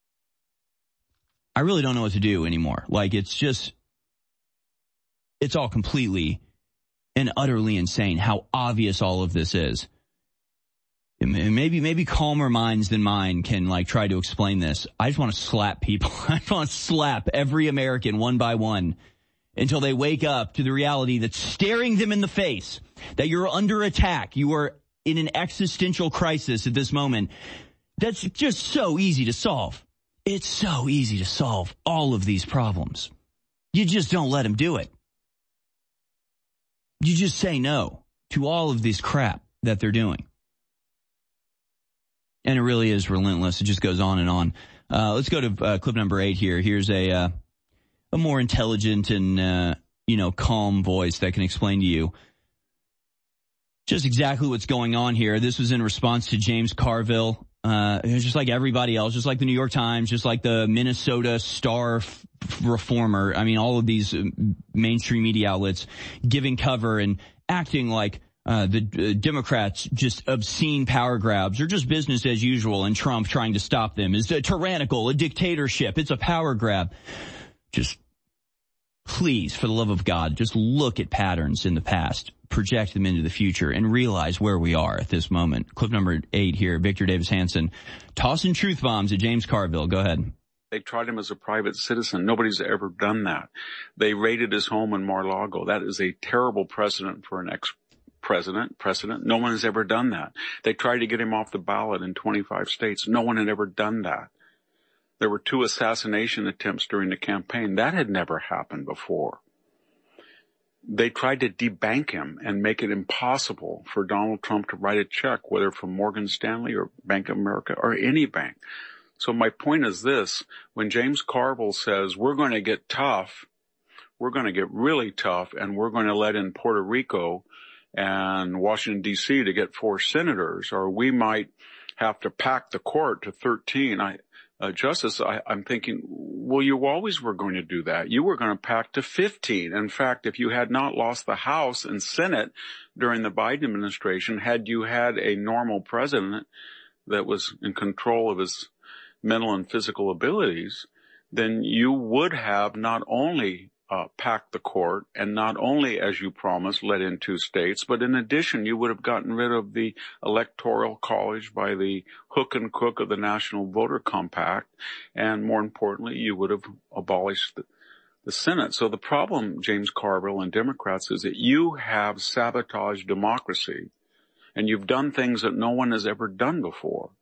I really don't know what to do anymore. Like, it's just, it's all completely and utterly insane how obvious all of this is. And maybe, maybe calmer minds than mine can, like, try to explain this. I just want to slap people. I just want to slap every American one by one until they wake up to the reality that's staring them in the face, that you're under attack. You are in an existential crisis at this moment. That's just so easy to solve. It's so easy to solve all of these problems. You just don't let them do it. You just say no to all of this crap that they're doing. And it really is relentless. It just goes on and on. Uh, let's go to uh, clip number eight here. Here's a uh, a more intelligent and, uh, you know, calm voice that can explain to you just exactly what's going on here. This was in response to James Carville. Uh, just like everybody else, just like the New York Times, just like the Minnesota Star f- Reformer. I mean, all of these mainstream media outlets giving cover and acting like uh, the uh, Democrats just obscene power grabs or just business as usual, and Trump trying to stop them is a tyrannical, a dictatorship. It's a power grab. Just please, for the love of God, just look at patterns in the past, project them into the future, and realize where we are at this moment. Clip number eight here, Victor Davis Hanson tossing truth bombs at James Carville. Go ahead. They tried him as a private citizen. Nobody's ever done that. They raided his home in Mar-a-Lago. That is a terrible precedent for an ex-president. Precedent. No one has ever done that. They tried to get him off the ballot in twenty-five states. No one had ever done that. There were two assassination attempts during the campaign. That had never happened before. They tried to debank him and make it impossible for Donald Trump to write a check, whether from Morgan Stanley or Bank of America or any bank. So my point is this: when James Carville says we're going to get tough, we're going to get really tough, and we're going to let in Puerto Rico and Washington, D C to get four senators, or we might have to pack the court to thirteen. I, Uh, Justice, I, I'm thinking, well, you always were going to do that. You were going to pack to fifteen. In fact, if you had not lost the House and Senate during the Biden administration, had you had a normal president that was in control of his mental and physical abilities, then you would have not only uh, packed the court and not only, as you promised, let in two states, but in addition, you would have gotten rid of the Electoral College by the hook and crook of the National Voter Compact. And more importantly, you would have abolished the, the Senate. So the problem, James Carville and Democrats, is that you have sabotaged democracy, and you've done things that no one has ever done before.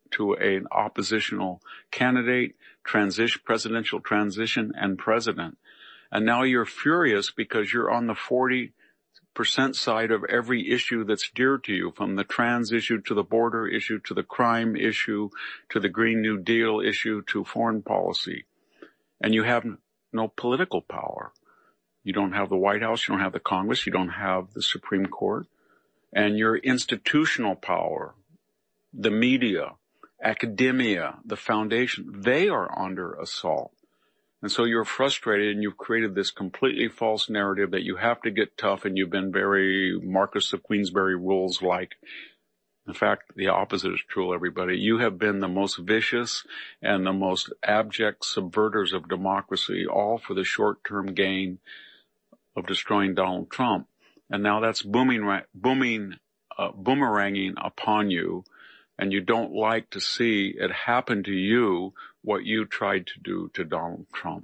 to an oppositional candidate, transition, presidential transition, and president. And now you're furious because you're on the forty percent side of every issue that's dear to you, from the trans issue to the border issue to the crime issue to the Green New Deal issue to foreign policy. And you have no political power. You don't have the White House, you don't have the Congress, you don't have the Supreme Court. And your institutional power, the media, academia, the foundation, they are under assault. And so you're frustrated, and you've created this completely false narrative that you have to get tough, and you've been very Marcus of Queensberry rules-like. In fact, the opposite is true, everybody. You have been the most vicious and the most abject subverters of democracy, all for the short-term gain of destroying Donald Trump. And now that's booming, booming, uh, boomeranging upon you, and you don't like to see it happen to you what you tried to do to Donald Trump.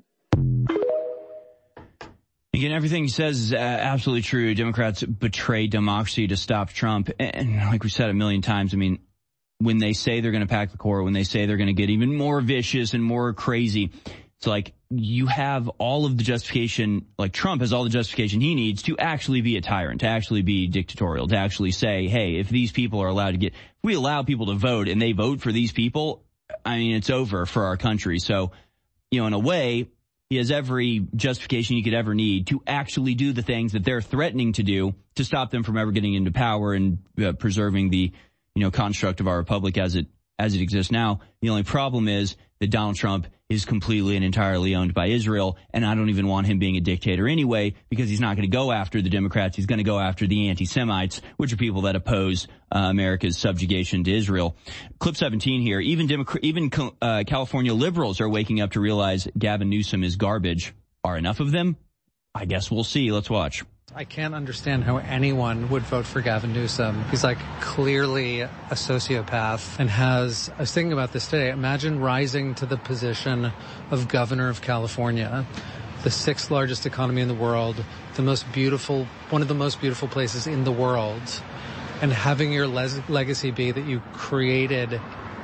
Again, everything he says is uh, absolutely true. Democrats betray democracy to stop Trump. And like we said a million times, I mean, when they say they're going to pack the court, when they say they're going to get even more vicious and more crazy, it's like you have all of the justification, like Trump has all the justification he needs to actually be a tyrant, to actually be dictatorial, to actually say, hey, if these people are allowed to get, if we allow people to vote and they vote for these people, I mean, it's over for our country. So, you know, in a way, he has every justification he could ever need to actually do the things that they're threatening to do to stop them from ever getting into power and uh, preserving the, you know, construct of our republic as it, as it exists now. The only problem is that Donald Trump is completely and entirely owned by Israel, and I don't even want him being a dictator anyway, because he's not going to go after the Democrats. He's going to go after the anti-Semites, which are people that oppose uh, America's subjugation to Israel. Clip seventeen here. Even Democrat, even uh, California liberals are waking up to realize Gavin Newsom is garbage. Are enough of them? I guess we'll see. Let's watch. I can't understand how anyone would vote for Gavin Newsom. He's like clearly a sociopath and has, I was thinking about this today, imagine rising to the position of governor of California, the sixth largest economy in the world, the most beautiful, one of the most beautiful places in the world, and having your le- legacy be that you created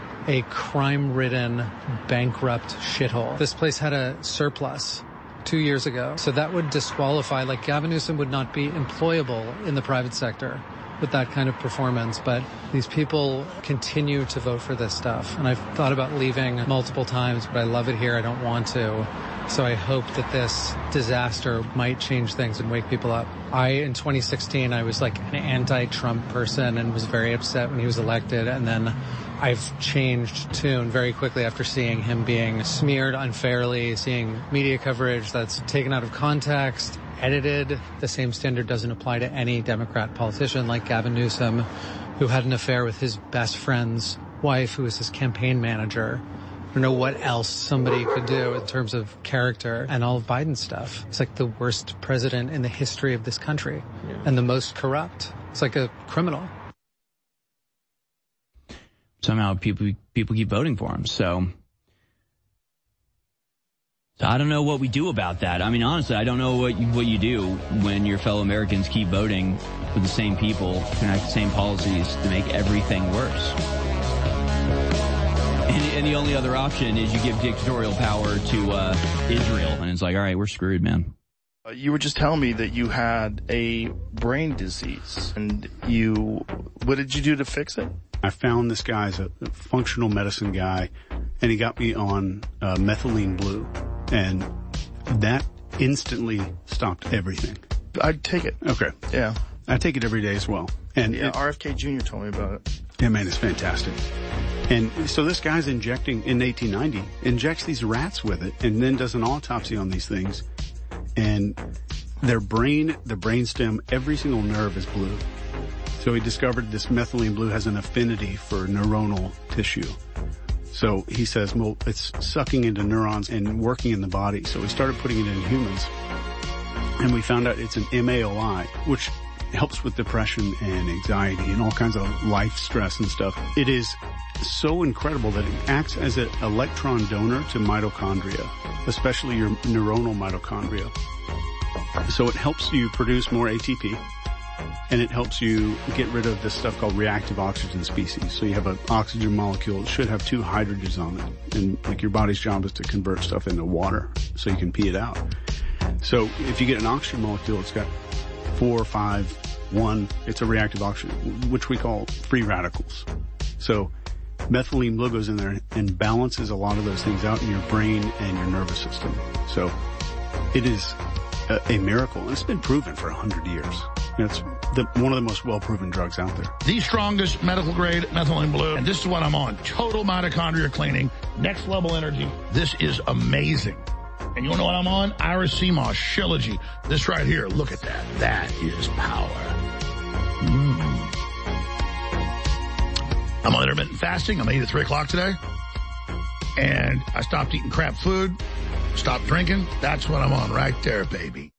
a crime-ridden, bankrupt shithole. This place had a surplus two years ago. So that would disqualify, like Gavin Newsom would not be employable in the private sector with that kind of performance. But these people continue to vote for this stuff. And I've thought about leaving multiple times, but I love it here. I don't want to. So I hope that this disaster might change things and wake people up. I, in twenty sixteen, I was like an anti-Trump person and was very upset when he was elected. And then I've changed tune very quickly after seeing him being smeared unfairly, seeing media coverage that's taken out of context, edited. The same standard doesn't apply to any Democrat politician like Gavin Newsom, who had an affair with his best friend's wife, who was his campaign manager. I don't know what else somebody could do in terms of character, and all of Biden's stuff. It's like the worst president in the history of this country, yeah. And the most corrupt. It's like a criminal. Somehow people people keep voting for him. So, so I don't know what we do about that. I mean, honestly, I don't know what you, what you do when your fellow Americans keep voting for the same people, enact the same policies to make everything worse. And, and the only other option is you give dictatorial power to uh, Israel, and it's like, all right, we're screwed, man. Uh, you were just telling me that you had a brain disease, and you, what did you do to fix it? I found this guy's a functional medicine guy, and he got me on uh, methylene blue, and that instantly stopped everything. I'd take it. Okay. Yeah. I take it every day as well. And yeah, it, R F K Junior told me about it. Yeah, man, it's fantastic. And so this guy's injecting, in eighteen ninety, injects these rats with it, and then does an autopsy on these things, and their brain, the brainstem, every single nerve is blue. So he discovered this methylene blue has an affinity for neuronal tissue. So he says, well, it's sucking into neurons and working in the body. So we started putting it in humans. And we found out it's an M A O I, which helps with depression and anxiety and all kinds of life stress and stuff. It is so incredible that it acts as an electron donor to mitochondria, especially your neuronal mitochondria. So it helps you produce more A T P. and it helps you get rid of this stuff called reactive oxygen species. So you have an oxygen molecule, it should have two hydrogens on it, and like your body's job is to convert stuff into water so you can pee it out. So if you get an oxygen molecule, it's got four, five, one, it's a reactive oxygen, which we call free radicals. So methylene blue goes in there and balances a lot of those things out in your brain and your nervous system. So it is a, a miracle, and it's been proven for a hundred years. It's the, one of the most well-proven drugs out there. The strongest medical grade methylene blue, and this is what I'm on. Total mitochondria cleaning, next level energy. This is amazing. And you want to know what I'm on? Iris C M O S, Shilajit. This right here, look at that. That is power. Mm. I'm on intermittent fasting. I'm going to eat at three o'clock today. And I stopped eating crap food, stopped drinking. That's what I'm on right there, baby.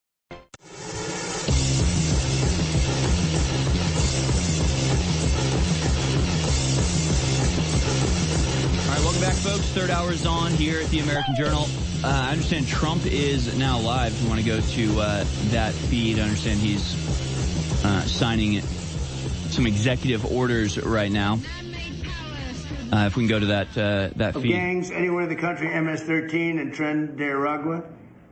All right, welcome back, folks. Third hour is on here at the American Journal. Uh, I understand Trump is now live. If you want to go to uh, that feed, I understand he's uh, signing some executive orders right now. Uh, if we can go to that uh, that of feed. Gangs anywhere in the country, M S thirteen in Tren de Aragua.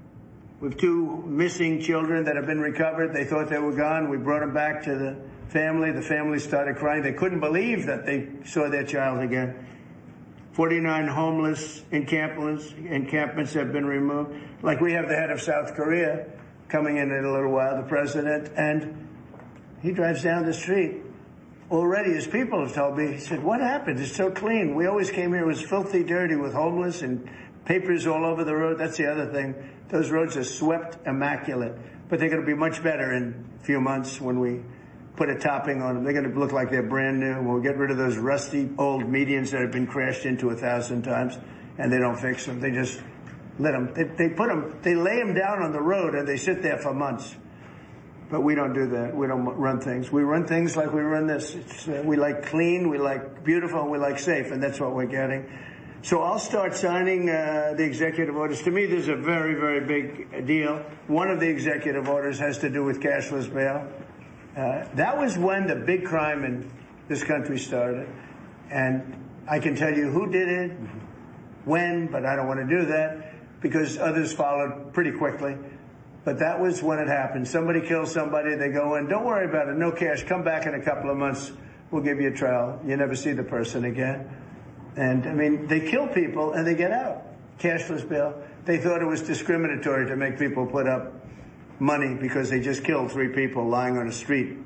We have two missing children that have been recovered. They thought they were gone. We brought them back to the family. The family started crying. They couldn't believe that they saw their child again. forty-nine homeless encampments, encampments have been removed. Like we have the head of South Korea coming in in a little while, the president, and he drives down the street. Already his people have told me, he said, what happened? It's so clean. We always came here, it was filthy dirty with homeless and papers all over the road. That's the other thing. Those roads are swept immaculate, but they're going to be much better in a few months when we put a topping on them. They're going to look like they're brand new. We'll get rid of those rusty old medians that have been crashed into a thousand times, and they don't fix them. They just let them, they, they put them, they lay them down on the road and they sit there for months. But we don't do that. We don't run things. We run things like we run this. It's, uh, we like clean, we like beautiful, and we like safe, and that's what we're getting. So I'll start signing uh, the executive orders. To me, this is a very, very big deal. One of the executive orders has to do with cashless bail. Uh, that was when the big crime in this country started. And I can tell you who did it, when, but I don't want to do that because others followed pretty quickly. But that was when it happened. Somebody kills somebody, they go in, don't worry about it, no cash, come back in a couple of months, we'll give you a trial. You never see the person again. And, I mean, they kill people and they get out. Cashless bail. They thought it was discriminatory to make people put up money because they just killed three people lying on a street.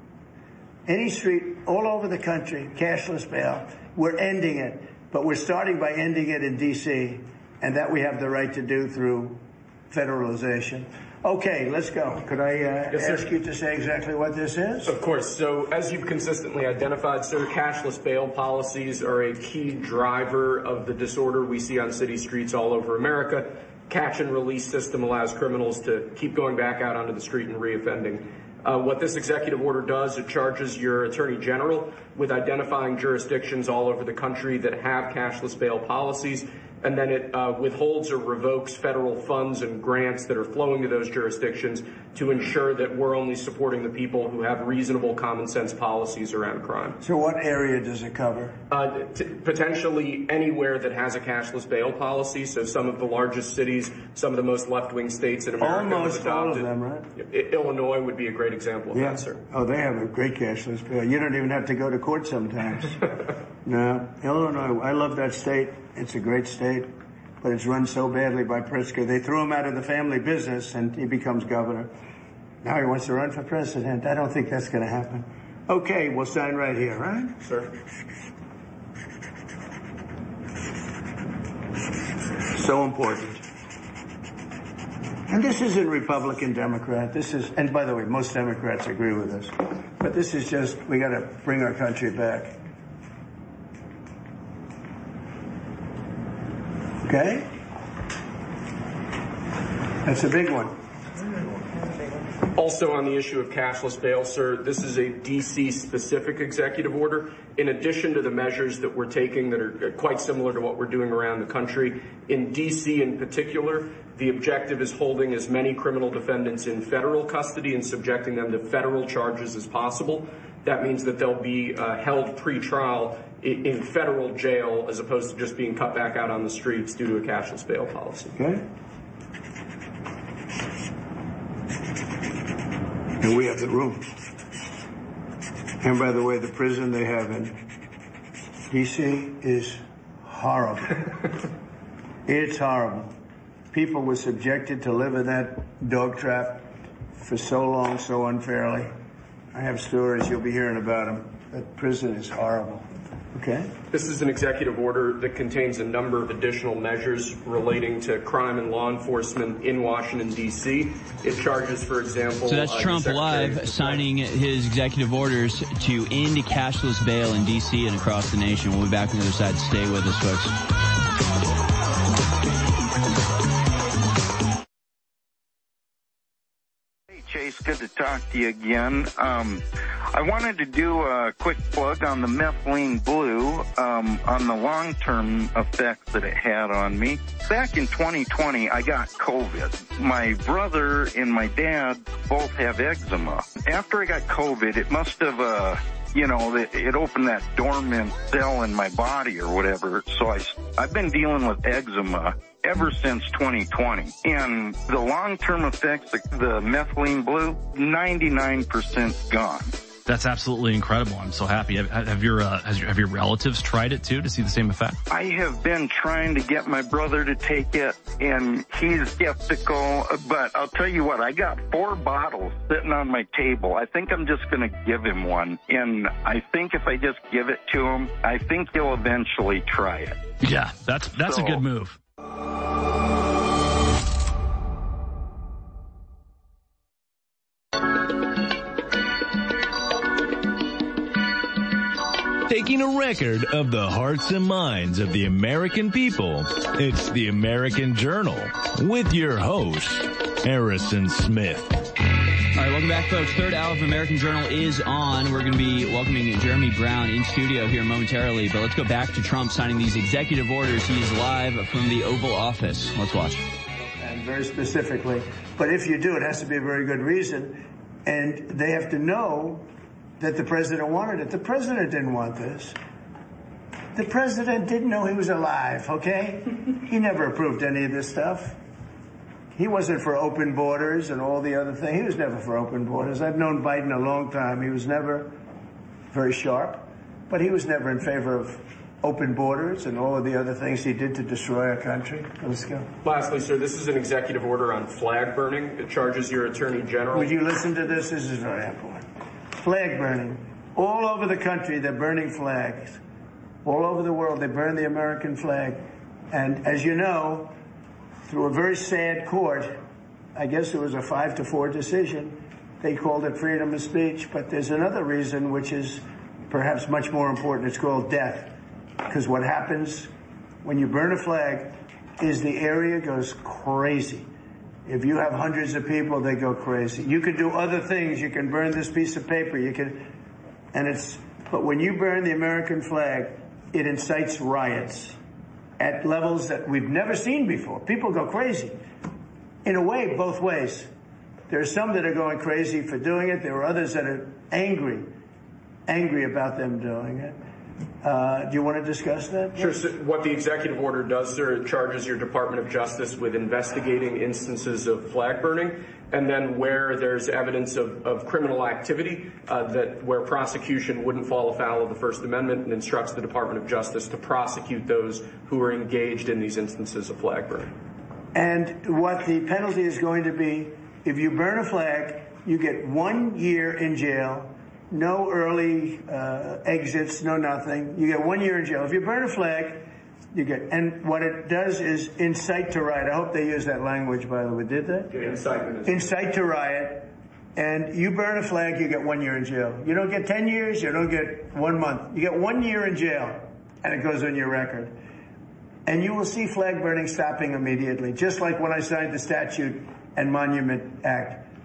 Any street, all over the country, cashless bail. We're ending it, but we're starting by ending it in D C, and that we have the right to do through federalization. Okay, let's go. Could I uh, yes, ask you to say exactly what this is? Of course. So as you've consistently identified, sir, cashless bail policies are a key driver of the disorder we see on city streets all over America. Catch and release system allows criminals to keep going back out onto the street and reoffending. Uh, what this executive order does, it charges your attorney general with identifying jurisdictions all over the country that have cashless bail policies, and then it uh, withholds or revokes federal funds and grants that are flowing to those jurisdictions to ensure that we're only supporting the people who have reasonable common sense policies around crime. So what area does it cover? Uh, t- potentially anywhere that has a cashless bail policy. So some of the largest cities, some of the most left-wing states in America. Almost all of them, right? I- Illinois would be a great example of yeah. that, sir. Oh, they have a great cashless bail. You don't even have to go to court sometimes. No, Illinois, I love that state. It's a great state, but it's run so badly by Pritzker. They threw him out of the family business, and he becomes governor. Now he wants to run for president. I don't think that's going to happen. Okay, we'll sign right here, right? Sir. So important. And this isn't Republican, Democrat. This is, and by the way, most Democrats agree with us. But this is just, we got to bring our country back. Okay? That's a big one. Also on the issue of cashless bail, sir, this is a D C-specific executive order. In addition to the measures that we're taking that are quite similar to what we're doing around the country, in D C in particular, the objective is holding as many criminal defendants in federal custody and subjecting them to federal charges as possible. That means that they'll be uh, held pre-trial in, in federal jail as opposed to just being cut back out on the streets due to a cashless bail policy. Okay. And we have the room. And by the way, the prison they have in D C is horrible. It's horrible. People were subjected to live in that dog trap for so long, so unfairly. I have stories, you'll be hearing about them. That prison is horrible. Okay? This is an executive order that contains a number of additional measures relating to crime and law enforcement in Washington, D C. It charges, for example... So that's uh, Trump live signing his executive orders to end cashless bail in D C and across the nation. We'll be back on the other side. Stay with us, folks. Chase, good to talk to you again. Um, I wanted to do a quick plug on the methylene blue, um, on the long-term effects that it had on me. Back in twenty twenty, I got COVID. My brother and my dad both have eczema. After I got COVID, it must have, uh, you know, it opened that dormant cell in my body or whatever. So I, I've been dealing with eczema ever since twenty twenty. And the long-term effects, the, the methylene blue, ninety-nine percent gone. That's absolutely incredible. I'm so happy. Have, have your uh, has your, have your relatives tried it too to see the same effect? I have been trying to get my brother to take it, and he's skeptical. But I'll tell you what, I got four bottles sitting on my table. I think I'm just going to give him one, and I think if I just give it to him, I think he'll eventually try it. Yeah, that's that's so, a good move. Taking a record of the hearts and minds of the American people, it's the American Journal with your host, Harrison Smith. All right, welcome back, folks. Third hour of American Journal is on. We're going to be welcoming Jeremy Brown in studio here momentarily, but let's go back to Trump signing these executive orders. He's live from the Oval Office. Let's watch. And very specifically, but if you do, it has to be a very good reason, and they have to know that the president wanted it. The president didn't want this. The president didn't know he was alive, okay? He never approved any of this stuff. He wasn't for open borders and all the other things. He was never for open borders. I've known Biden a long time. He was never very sharp, but he was never in favor of open borders and all of the other things he did to destroy our country. Let's go. Lastly, sir, this is an executive order on flag burning. It charges your attorney general. Would you listen to this? This is very important. Flag burning. All over the country, they're burning flags. All over the world, they burn the American flag. And as you know, through a very sad court, I guess it was a five to four decision, they called it freedom of speech. But there's another reason, which is perhaps much more important. It's called death. Because what happens when you burn a flag is the area goes crazy. If you have hundreds of people, they go crazy. You can do other things. You can burn this piece of paper. You can, and it's, but when you burn the American flag, it incites riots at levels that we've never seen before. People go crazy. In a way, both ways. There are some that are going crazy for doing it. There are others that are angry, angry about them doing it. Uh, do you want to discuss that? Sure. So what the executive order does, sir, it charges your Department of Justice with investigating instances of flag burning, and then where there's evidence of, of criminal activity, uh, that where prosecution wouldn't fall afoul of the First Amendment, and instructs the Department of Justice to prosecute those who are engaged in these instances of flag burning. And what the penalty is going to be, if you burn a flag, you get one year in jail. No early uh, exits, no nothing. You get one year in jail. If you burn a flag, you get, and what it does is incite to riot. I hope they use that language, by the way. Did they? Yeah, incitement. Incite to riot. And you burn a flag, you get one year in jail. You don't get ten years, you don't get one month. You get one year in jail, and it goes on your record. And you will see flag burning stopping immediately, just like when I signed the Statute and Monument Act.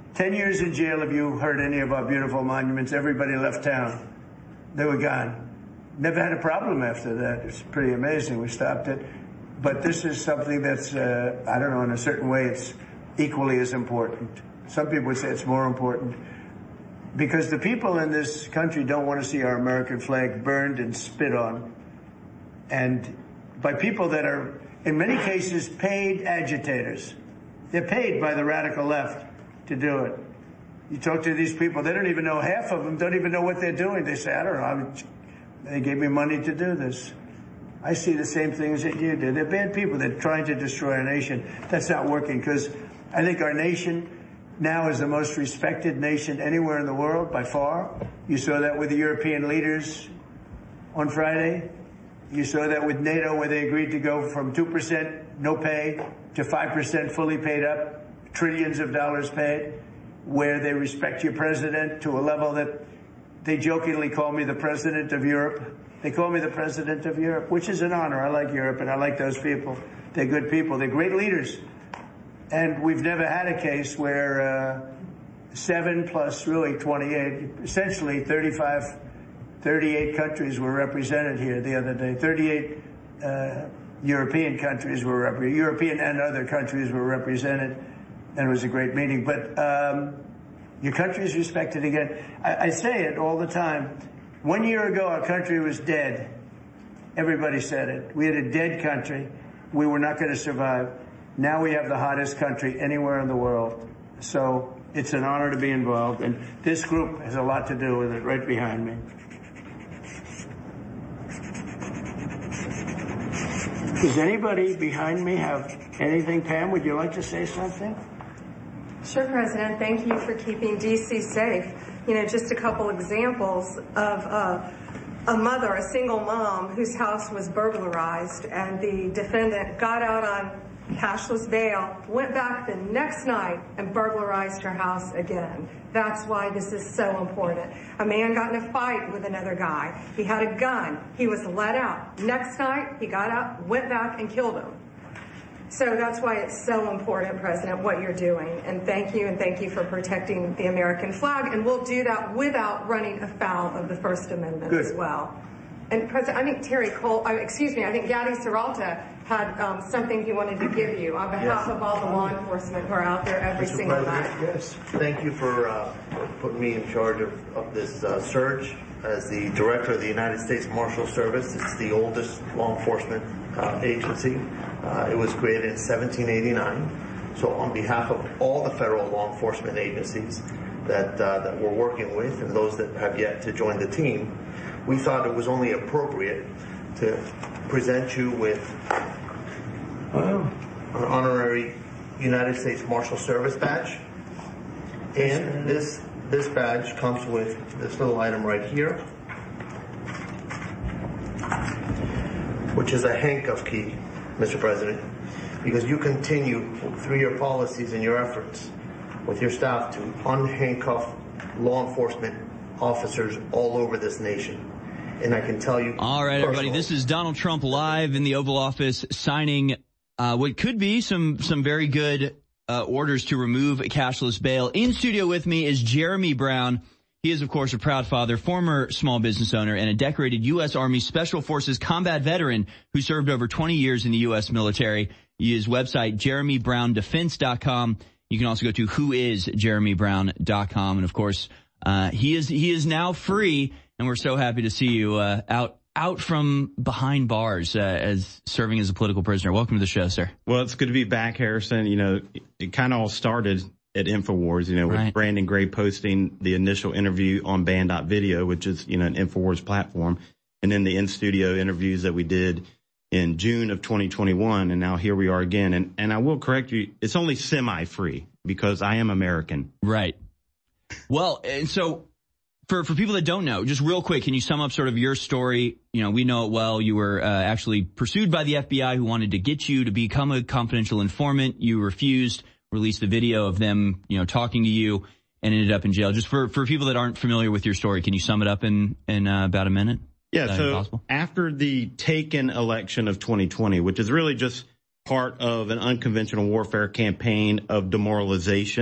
Ten years in jail if you hurt any of our beautiful monuments. Everybody left town. They were gone. Never had a problem after that. It's pretty amazing. We stopped it. But this is something that's, uh, I don't know, in a certain way, it's equally as important. Some people would say it's more important. Because the people in this country don't want to see our American flag burned and spit on. And by people that are, in many cases, paid agitators. They're paid by the radical left to do it. You talk to these people, they don't even know, half of them don't even know what they're doing. They say, I don't know, I'm, they gave me money to do this. I see the same things that you do. They're bad people. They're trying to destroy our nation. That's not working, because I think our nation now is the most respected nation anywhere in the world by far. You saw that with the European leaders on Friday. You saw that with NATO, where they agreed to go from two percent no pay to five percent fully paid up, trillions of dollars paid, where they respect your president to a level that they jokingly call me the president of Europe. They call me the president of Europe, which is an honor. I like Europe, and I like those people. They're good people. They're great leaders. And we've never had a case where uh, seven plus really twenty-eight, essentially thirty-five, thirty-eight countries were represented here the other day. thirty-eight uh, European countries were represented. European and other countries were represented, and it was a great meeting. But um, your country is respected again. I, I say it all the time. One year ago, our country was dead. Everybody said it. We had a dead country. We were not going to survive. Now we have the hottest country anywhere in the world. So it's an honor to be involved. And this group has a lot to do with it, right behind me. Does anybody behind me have anything? Pam, would you like to say something? Sure, President. Thank you for keeping D C safe. You know, just a couple examples of uh, a mother, a single mom, whose house was burglarized, and the defendant got out on cashless bail, went back the next night and burglarized her house again. That's why this is so important. A man got in a fight with another guy. He had a gun. He was let out. Next night, he got out, went back, and killed him. So that's why it's so important, President, what you're doing. And thank you, and thank you for protecting the American flag. And we'll do that without running afoul of the First Amendment Good. As well. And President, I think Terry Cole, uh, excuse me, I think Gadi Saralta had um, something he wanted to give you on behalf yes. of all the law enforcement who are out there every Mister single President, night. Yes, thank you for uh, putting me in charge of, of this uh, surge. As the director of the United States Marshal Service, it's the oldest law enforcement uh, agency. Uh, it was created in seventeen eighty-nine. So on behalf of all the federal law enforcement agencies that, uh, that we're working with and those that have yet to join the team, we thought it was only appropriate to present you with uh, an honorary United States Marshal Service badge. And this this badge comes with this little item right here, which is a handcuff key, Mister President, because you continue through your policies and your efforts with your staff to unhandcuff law enforcement officers all over this nation. And I can tell you. All right, everybody, this is Donald Trump live in the Oval Office signing uh, what could be some some very good uh, orders to remove cashless bail. In studio with me is Jeremy Brown. He is, of course, a proud father, former small business owner, and a decorated U S. Army Special Forces combat veteran who served over twenty years in the U S military. His website, jeremy brown defense dot com. You can also go to who is jeremy brown dot com. And, of course, uh, he is he is now free. And we're so happy to see you uh, out out from behind bars uh, as serving as a political prisoner. Welcome to the show, sir. Well, it's good to be back, Harrison. You know, it, it kind of all started at InfoWars, you know, with right. Brandon Gray posting the initial interview on band dot video, which is, you know, an InfoWars platform, and then the in-studio interviews that we did in June of twenty twenty-one, and now here we are again. And, and I will correct you, it's only semi-free because I am American. Right. Well, and so... For for people that don't know, just real quick, can you sum up sort of your story? You know, we know it well. You were uh, actually pursued by the F B I, who wanted to get you to become a confidential informant. You refused, released a video of them, you know, talking to you, and ended up in jail. Just for, for people that aren't familiar with your story, can you sum it up in, in uh, about a minute? Yeah, so possible? After the taken election of twenty twenty, which is really just part of an unconventional warfare campaign of demoralization,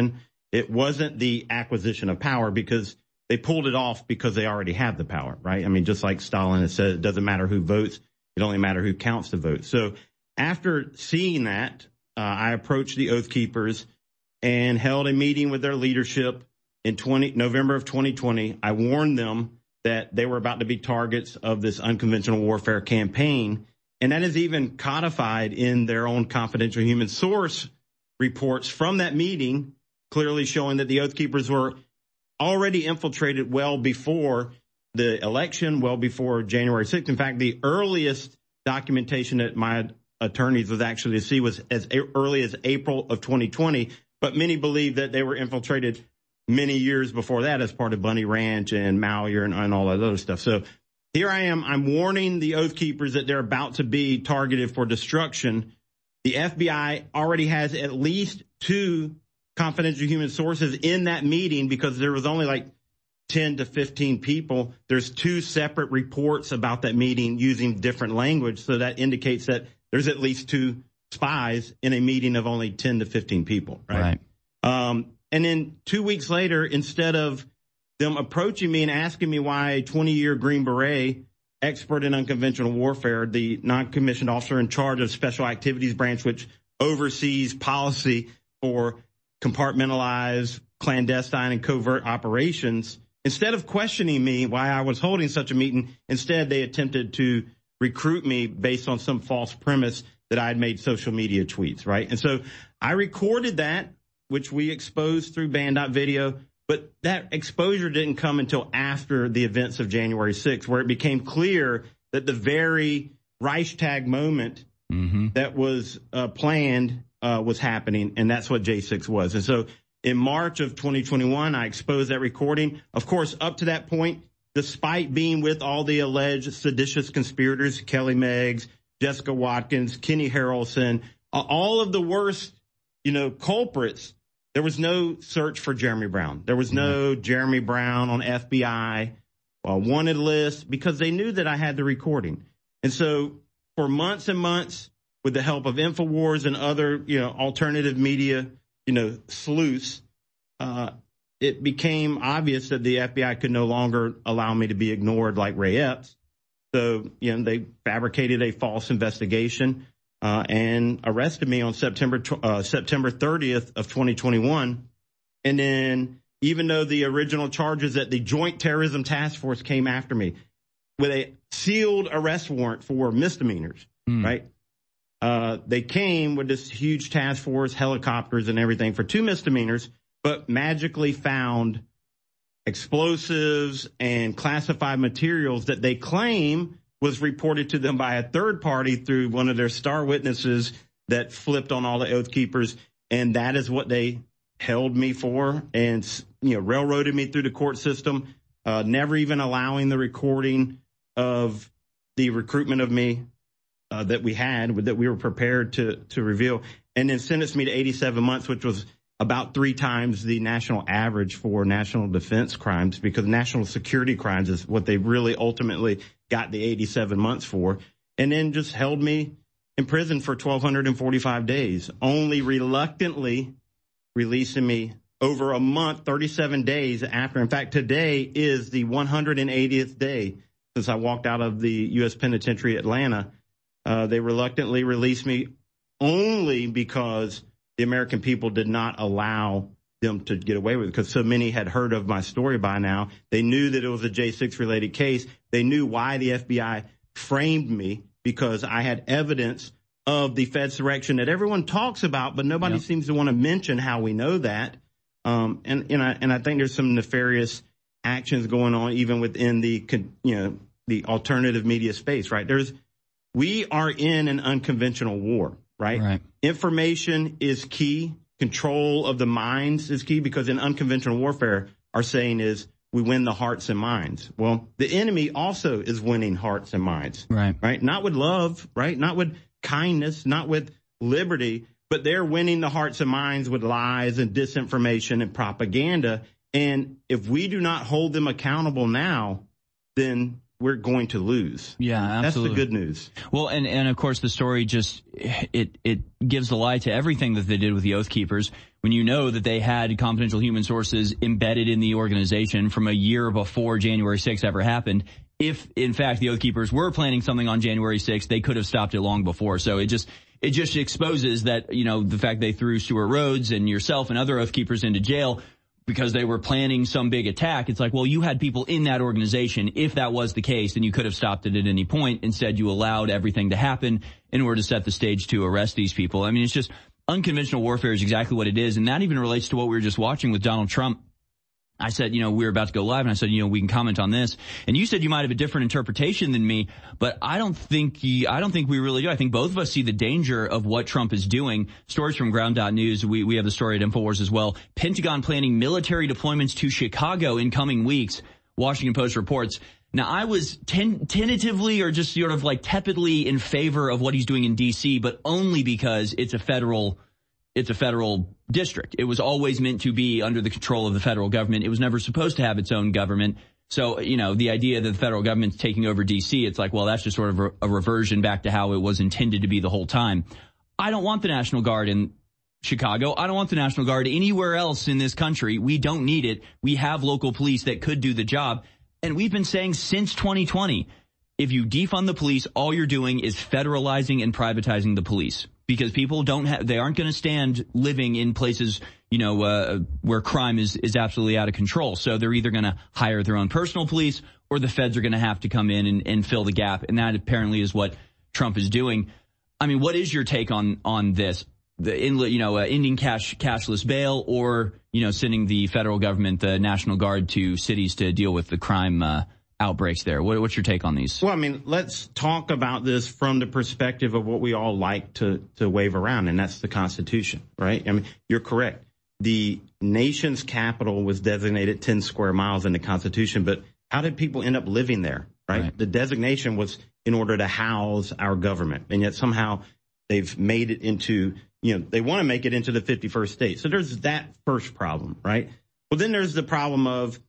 It wasn't the acquisition of power because they pulled it off because they already have the power, right? I mean, just like Stalin has said, it doesn't matter who votes. It only matters who counts the votes. So after seeing that, uh, I approached the Oath Keepers and held a meeting with their leadership in twenty November of twenty twenty. I warned them that they were about to be targets of this unconventional warfare campaign. And that is even codified in their own confidential human source reports from that meeting, clearly showing that the Oath Keepers were already infiltrated well before the election, well before January sixth. In fact, the earliest documentation that my attorneys was actually to see was as early as April of twenty twenty. But many believe that they were infiltrated many years before that as part of Bunny Ranch and Malheur and, and all that other stuff. So here I am. I'm warning the Oath Keepers that they're about to be targeted for destruction. The F B I already has at least two confidential human sources in that meeting because there was only like ten to fifteen people. There's two separate reports about that meeting using different language. So that indicates that there's at least two spies in a meeting of only ten to fifteen people. Right. right. Um, and then two weeks later, instead of them approaching me and asking me why a twenty year Green Beret expert in unconventional warfare, the non-commissioned officer in charge of Special Activities Branch, which oversees policy for compartmentalized, clandestine, and covert operations, instead of questioning me why I was holding such a meeting, instead they attempted to recruit me based on some false premise that I had made social media tweets, right? And so I recorded that, which we exposed through Band.video, but that exposure didn't come until after the events of January sixth, where it became clear that the very Reichstag moment mm-hmm. that was uh, planned uh, was happening, and that's what J six was. And so in March of twenty twenty-one, I exposed that recording. Of course, up to that point, despite being with all the alleged seditious conspirators, Kelly Meggs, Jessica Watkins, Kenny Harrelson, uh, all of the worst, you know, culprits, there was no search for Jeremy Brown. There was no mm-hmm. Jeremy Brown on F B I uh, wanted list because they knew that I had the recording. And so for months and months, with the help of InfoWars and other, you know, alternative media, you know, sleuths, uh, it became obvious that the F B I could no longer allow me to be ignored like Ray Epps. So, you know, they fabricated a false investigation uh, and arrested me on September uh, September thirtieth of twenty twenty-one. And then even though the original charges at the Joint Terrorism Task Force came after me with a sealed arrest warrant for misdemeanors, mm. right? Uh, they came with this huge task force, helicopters and everything for two misdemeanors, but magically found explosives and classified materials that they claim was reported to them by a third party through one of their star witnesses that flipped on all the Oath Keepers. And that is what they held me for and, you know, railroaded me through the court system, uh, never even allowing the recording of the recruitment of me uh, that we had, that we were prepared to, to reveal, and then sentenced me to eighty-seven months, which was about three times the national average for national defense crimes, because national security crimes is what they really ultimately got the eighty-seven months for, and then just held me in prison for one thousand two hundred forty-five days, only reluctantly releasing me over a month, thirty-seven days after. In fact, today is the one hundred eightieth day since I walked out of the U S Penitentiary Atlanta. Uh, they reluctantly released me only because the American people did not allow them to get away with it, because so many had heard of my story by now. They knew that it was a J six related case. They knew why the F B I framed me, because I had evidence of the Fedsurrection that everyone talks about, but nobody yep. seems to want to mention how we know that. Um, and, and I, and I think there's some nefarious actions going on even within the, you know, the alternative media space, right? There's, we are in an unconventional war, right? Right. Information is key. Control of the minds is key, because in unconventional warfare, our saying is we win the hearts and minds. Well, the enemy also is winning hearts and minds, right? Right. Not with love, right? Not with kindness, not with liberty, but they're winning the hearts and minds with lies and disinformation and propaganda. And if we do not hold them accountable now, then we're going to lose. Yeah, absolutely. That's the good news. Well, and, and of course the story just, it, it gives the lie to everything that they did with the Oath Keepers. When you know that they had confidential human sources embedded in the organization from a year before January sixth ever happened. If, in fact, the Oath Keepers were planning something on January sixth, they could have stopped it long before. So it just, it just exposes that, you know, the fact they threw Stuart Rhodes and yourself and other Oath Keepers into jail because they were planning some big attack. It's like, well, you had people in that organization. If that was the case, then you could have stopped it at any point. Instead, you allowed everything to happen in order to set the stage to arrest these people. I mean, it's just unconventional warfare is exactly what it is. And that even relates to what we were just watching with Donald Trump. I said, you know, we were about to go live and I said, you know, we can comment on this. And you said you might have a different interpretation than me, but I don't think you, I don't think we really do. I think both of us see the danger of what Trump is doing. Stories from ground dot news. We, we have the story at InfoWars as well. Pentagon planning military deployments to Chicago in coming weeks. Washington Post reports. Now, I was ten- tentatively or just sort of like tepidly in favor of what he's doing in D C, but only because it's a federal It's a federal district. It was always meant to be under the control of the federal government. It was never supposed to have its own government. So, you know, the idea that the federal government's taking over D C, it's like, well, that's just sort of a, a reversion back to how it was intended to be the whole time. I don't want the National Guard in Chicago. I don't want the National Guard anywhere else in this country. We don't need it. We have local police that could do the job. And we've been saying since twenty twenty, if you defund the police, all you're doing is federalizing and privatizing the police. Because people don't have, they aren't going to stand living in places, you know, uh, where crime is, is absolutely out of control. So they're either going to hire their own personal police or the feds are going to have to come in and, and fill the gap. And that apparently is what Trump is doing. I mean, what is your take on, on this? The, in, you know, uh, ending cash, cashless bail or, you know, sending the federal government, the National Guard to cities to deal with the crime, uh, outbreaks there. What, what's your take on these? Well, I mean, let's talk about this from the perspective of what we all like to, to wave around, and that's the Constitution, right? I mean, you're correct. The nation's capital was designated ten square miles in the Constitution, but how did people end up living there, right? right? The designation was in order to house our government, and yet somehow they've made it into, you know, they want to make it into the fifty-first state. So there's that first problem, right? Well, then there's the problem of,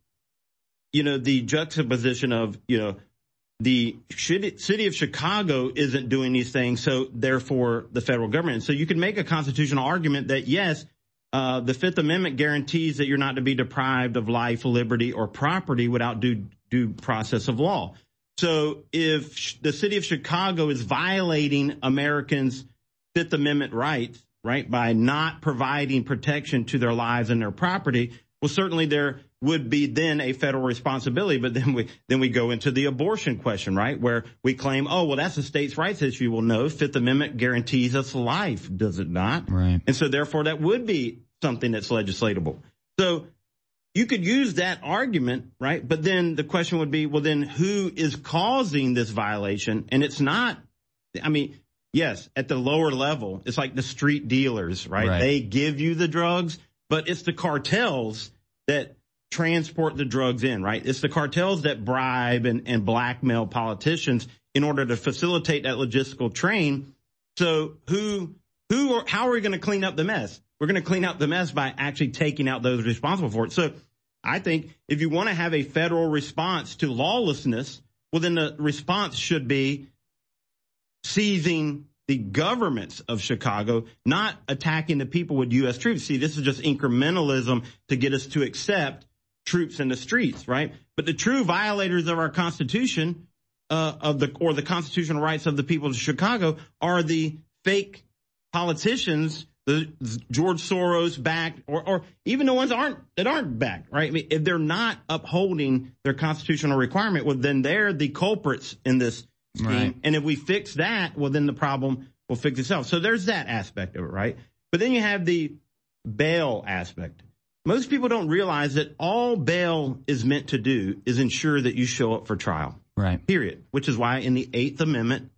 you know, the juxtaposition of, you know, the city of Chicago isn't doing these things, so therefore the federal government. So you can make a constitutional argument that, yes, uh, the Fifth Amendment guarantees that you're not to be deprived of life, liberty, or property without due, due process of law. So if the city of Chicago is violating Americans' Fifth Amendment rights, right, by not providing protection to their lives and their property, well, certainly there would be then a federal responsibility. But then we then we go into the abortion question, right, where we claim, oh, well, that's a states' rights issue. Well, no, Fifth Amendment guarantees us life, does it not? Right. And so therefore that would be something that's legislatable. So you could use that argument, right? But then the question would be, well, then who is causing this violation? And it's not, I mean, yes, at the lower level, it's like the street dealers, right? Right. They give you the drugs, but it's the cartels that transport the drugs in, right? It's the cartels that bribe and, and blackmail politicians in order to facilitate that logistical train. So who, who, or how are we going to clean up the mess? We're going to clean up the mess by actually taking out those responsible for it. So I think if you want to have a federal response to lawlessness, well, then the response should be seizing the governments of Chicago, not attacking the people with U S troops. See, this is just incrementalism to get us to accept troops in the streets, right? But the true violators of our Constitution, uh, of the or the constitutional rights of the people of Chicago, are the fake politicians, the George Soros backed, or, or even the ones that aren't that aren't backed, right? I mean, if they're not upholding their constitutional requirement, well, then they're the culprits in this scheme. Right. And if we fix that, well, then the problem will fix itself. So there's that aspect of it, right? But then you have the bail aspect. Most people don't realize that all bail is meant to do is ensure that you show up for trial. Right. Period. Which is why in the Eighth Amendment,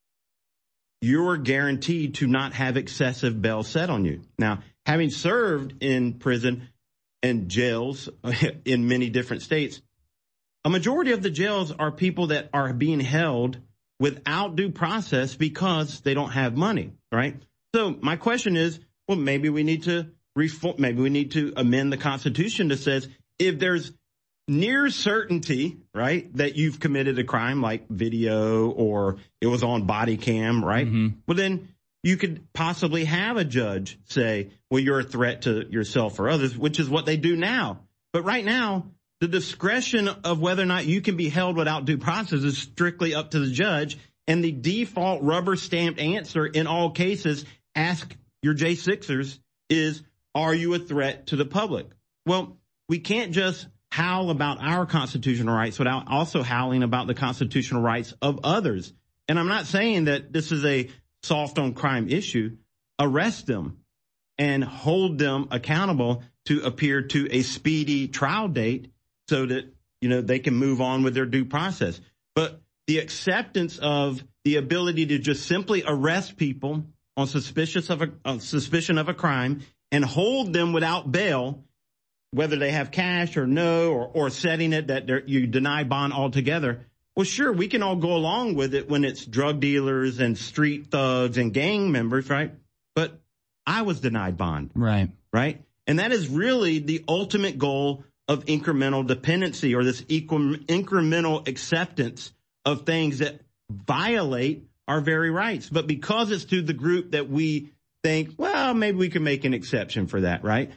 you're guaranteed to not have excessive bail set on you. Now, having served in prison and jails in many different states, a majority of the jails are people that are being held without due process because they don't have money, right? So my question is, well, maybe we need to reform, maybe we need to amend the Constitution that says if there's near certainty, right, that you've committed a crime like video or it was on body cam, right? Mm-hmm. Well, then you could possibly have a judge say, well, you're a threat to yourself or others, which is what they do now. But right now, the discretion of whether or not you can be held without due process is strictly up to the judge. And the default rubber stamped answer in all cases, ask your J sixers, is, are you a threat to the public? Well, we can't just howl about our constitutional rights without also howling about the constitutional rights of others. And I'm not saying that this is a soft on crime issue. Arrest them and hold them accountable to appear to a speedy trial date so that, you know, they can move on with their due process. But the acceptance of the ability to just simply arrest people on suspicious of a on suspicion of a crime and hold them without bail, whether they have cash or no, or, or setting it that you deny bond altogether. Well, sure, we can all go along with it when it's drug dealers and street thugs and gang members, right? But I was denied bond. Right. Right. And that is really the ultimate goal of incremental dependency, or this equal, incremental acceptance of things that violate our very rights. But because it's to the group that we think, well, maybe we can make an exception for that, right?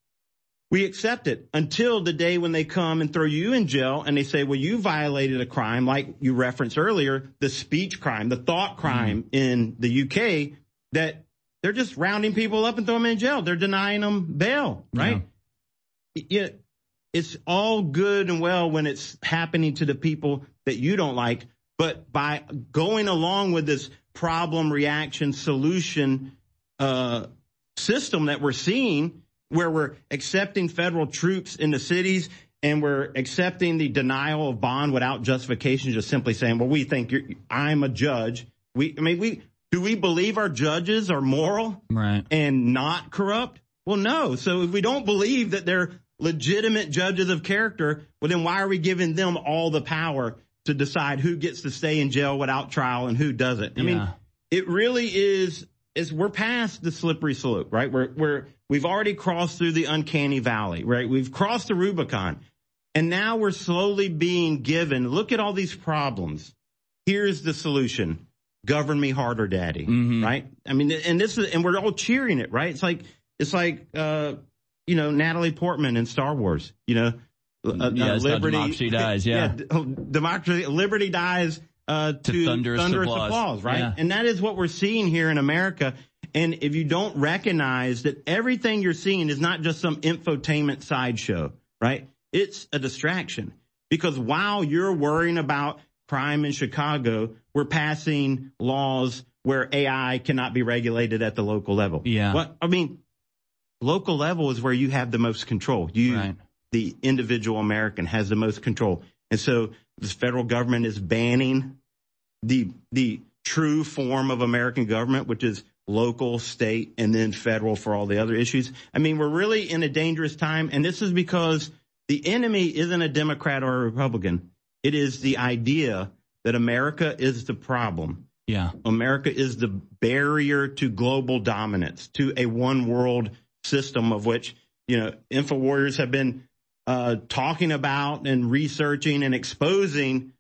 We accept it until the day when they come and throw you in jail and they say, well, you violated a crime, like you referenced earlier, the speech crime, the thought crime mm. in the U K, that they're just rounding people up and throwing them in jail. They're denying them bail, right? Yeah. Yeah, it's all good and well when it's happening to the people that you don't like, but by going along with this problem, reaction, solution uh, system that we're seeing, where we're accepting federal troops in the cities and we're accepting the denial of bond without justification, just simply saying, well, we think you're, I'm a judge. We, I mean, we, do we believe our judges are moral right. and not corrupt? Well, no. So if we don't believe that they're legitimate judges of character, well, then why are we giving them all the power to decide who gets to stay in jail without trial and who doesn't? I yeah. mean, it really is, is we're past the slippery slope, right? We're, we're, We've already crossed through the uncanny valley, right? We've crossed the Rubicon. And now we're slowly being given, look at all these problems. Here's the solution. Govern me harder, daddy, mm-hmm. right? I mean, and this is, and we're all cheering it, right? It's like, it's like, uh, you know, Natalie Portman in Star Wars, you know, uh, yeah, uh, liberty democracy dies, yeah. yeah. Democracy, liberty dies, uh, to, to thunderous, thunderous applause. applause, right? Yeah. And that is what we're seeing here in America. And if you don't recognize that everything you're seeing is not just some infotainment sideshow, right? It's a distraction. Because while you're worrying about crime in Chicago, we're passing laws where A I cannot be regulated at the local level. Yeah. What I mean, local level is where you have the most control. You, right. the individual American, has the most control. And so the federal government is banning the the true form of American government, which is local, state, and then federal for all the other issues. I mean, we're really in a dangerous time, and this is because the enemy isn't a Democrat or a Republican. It is the idea that America is the problem. Yeah. America is the barrier to global dominance, to a one world system of which, you know, InfoWarriors have been uh, talking about and researching and exposing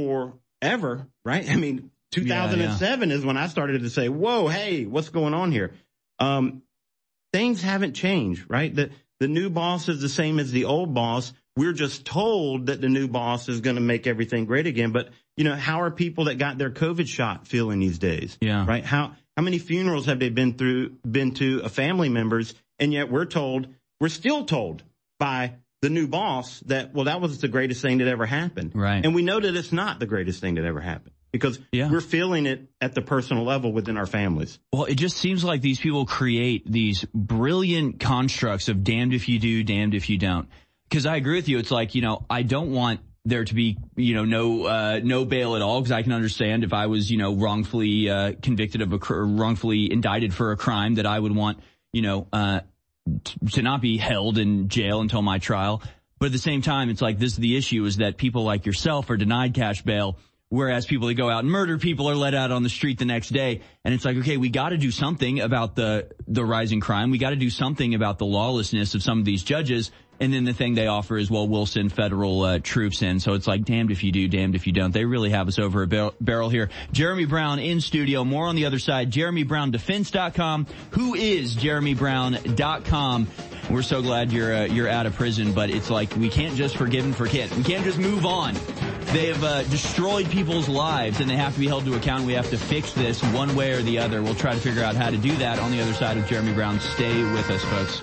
forever, right? I mean, two thousand seven yeah, yeah. is when I started to say, whoa, hey, what's going on here? Um, things haven't changed, right? The, the new boss is the same as the old boss. We're just told that the new boss is going to make everything great again. But, you know, how are people that got their COVID shot feeling these days? Yeah. Right? How, how many funerals have they been through, been to of family members? And yet we're told, we're still told by the new boss that, well, that was the greatest thing that ever happened. Right. And we know that it's not the greatest thing that ever happened. Because yeah. we're feeling it at the personal level within our families. Well, it just seems like these people create these brilliant constructs of damned if you do, damned if you don't. Because I agree with you. It's like, you know, I don't want there to be, you know, no uh, no bail at all, because I can understand if I was, you know, wrongfully uh, convicted of a cr- wrongfully indicted for a crime, that I would want, you know, uh, t- to not be held in jail until my trial. But at the same time, it's like, this is the issue, is that people like yourself are denied cash bail, whereas people that go out and murder people are let out on the street the next day. And it's like, okay, we got to do something about the, the rising crime. We got to do something about the lawlessness of some of these judges. And then the thing they offer is, well, we'll send federal uh, troops in. So it's like damned if you do, damned if you don't. They really have us over a bar- barrel here. Jeremy Brown in studio. More on the other side. Jeremy Brown Defense dot com. Who is Jeremy Brown dot com? We're so glad you're uh, you're out of prison, but it's like we can't just forgive and forget. We can't just move on. They have uh, destroyed people's lives, and they have to be held to account. We have to fix this one way or the other. We'll try to figure out how to do that on the other side of Jeremy Brown. Stay with us, folks.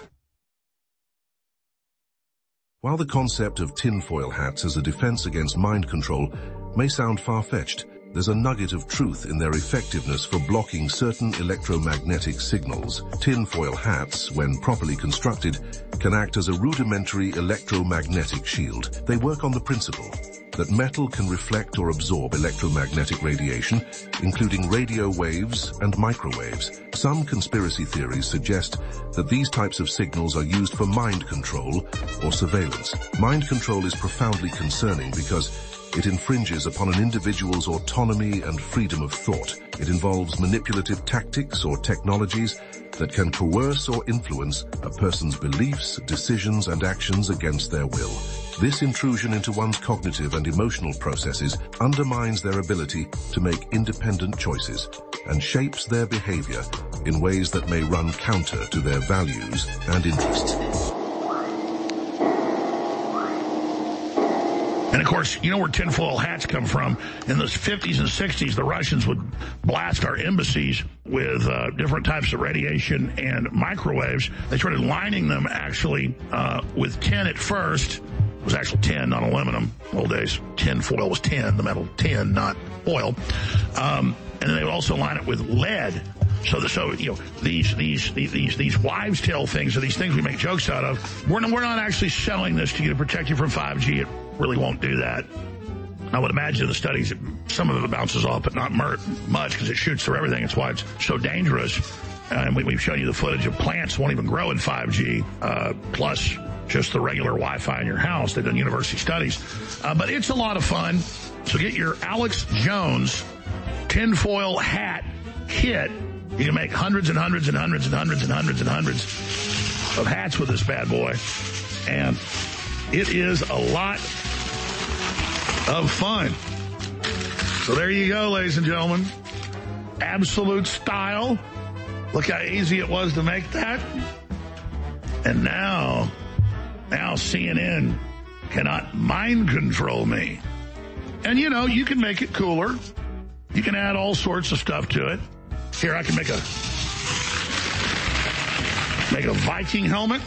While the concept of tinfoil hats as a defense against mind control may sound far-fetched, there's a nugget of truth in their effectiveness for blocking certain electromagnetic signals. Tinfoil hats, when properly constructed, can act as a rudimentary electromagnetic shield. They work on the principle that metal can reflect or absorb electromagnetic radiation, including radio waves and microwaves. Some conspiracy theories suggest that these types of signals are used for mind control or surveillance. Mind control is profoundly concerning because it infringes upon an individual's autonomy and freedom of thought. It involves manipulative tactics or technologies that can coerce or influence a person's beliefs, decisions, and actions against their will. This intrusion into one's cognitive and emotional processes undermines their ability to make independent choices and shapes their behavior in ways that may run counter to their values and interests. And of course, you know where tinfoil hats come from. In the fifties and sixties, the Russians would blast our embassies with uh, different types of radiation and microwaves. They started lining them actually uh, with tin at first. It was actual tin, not aluminum. Old days, tin foil was tin, the metal tin, not oil. Um, and then they would also line it with lead. So, the, so you know, these these these these wives' tale things, or these things we make jokes out of. We're not, we're not actually selling this to you to protect you from five G. It really won't do that. I would imagine in the studies, some of it bounces off, but not much because it shoots through everything. It's why it's so dangerous. And we, we've shown you the footage of plants won't even grow in five G, uh, plus just the regular Wi-Fi in your house. They've done university studies. Uh, but it's a lot of fun. So get your Alex Jones tinfoil hat kit. You can make hundreds and hundreds and hundreds and hundreds and hundreds and hundreds of hats with this bad boy. And it is a lot of fun. So there you go, ladies and gentlemen. Absolute style. Look how easy it was to make that. And now, now C N N cannot mind control me. And you know, you can make it cooler. You can add all sorts of stuff to it. Here, I can make a, make a Viking helmet.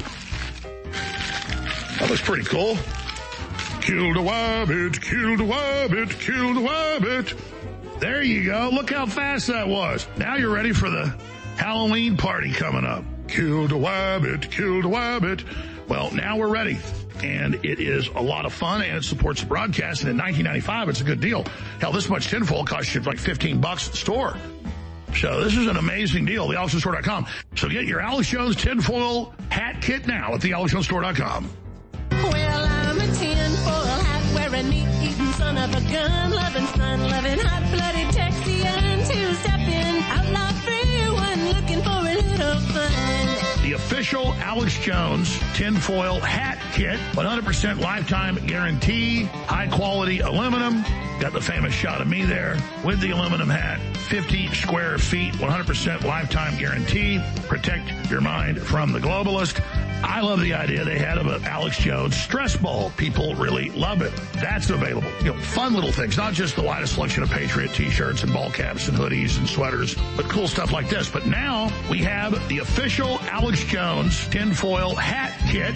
That looks pretty cool. Killed a wabbit, killed a wabbit, killed a wabbit. There you go. Look how fast that was. Now you're ready for the Halloween party coming up. Killed a wabbit, killed a wabbit. Well, now we're ready. And it is a lot of fun, and it supports the broadcast. And in nineteen ninety-five, it's a good deal. Hell, this much tinfoil costs you like fifteen bucks at the store. So this is an amazing deal, the alex jones store dot com. So get your Alex Jones tinfoil hat kit now at the alex jones store dot com. Well, I'm a tinfoil hat wearing, meat-eating son of a gun-loving, fun-loving, hot-blooded Texian, two-stepping, outlaw free one looking for a little fun. The official Alex Jones tinfoil hat kit, one hundred percent lifetime guarantee, high-quality aluminum. Got the famous shot of me there with the aluminum hat. fifty square feet, one hundred percent lifetime guarantee. Protect your mind from the globalist. I love the idea they had of an Alex Jones stress ball. People really love it. That's available. You know, fun little things, not just the widest selection of Patriot t-shirts and ball caps and hoodies and sweaters, but cool stuff like this. But now we have the official Alex Jones tinfoil hat kit.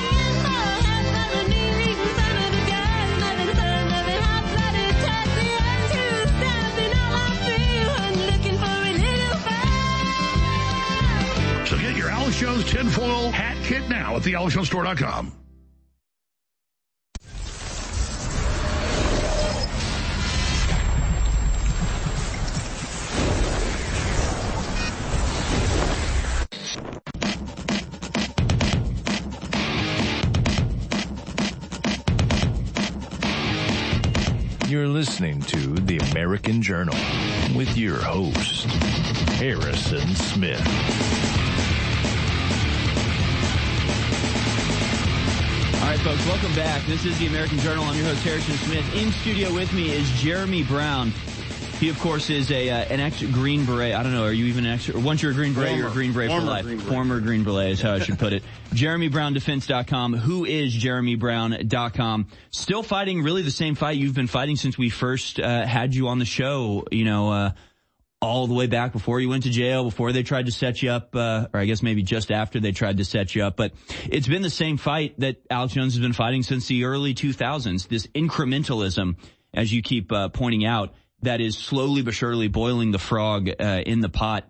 So get your Alex Jones tinfoil hat kit now at the alex jones store dot com. You're listening to The American Journal with your host, Harrison Smith. folks. Welcome back. This is the American Journal. I'm your host, Harrison Smith. In studio with me is Jeremy Brown. He, of course, is a uh, an ex-Green Beret. I don't know. Are you even an ex? Once you're a Green Beret, Former, you're a Green Beret for life. Green Beret. Former Green Beret is how I should put it. Jeremy Brown Defense dot com. Who is Jeremy Brown dot com? Still fighting really the same fight you've been fighting since we first uh, had you on the show, you know, uh, all the way back before you went to jail, before they tried to set you up, uh, or I guess maybe just after they tried to set you up. But it's been the same fight that Alex Jones has been fighting since the early two thousands, this incrementalism, as you keep uh, pointing out, that is slowly but surely boiling the frog uh, in the pot.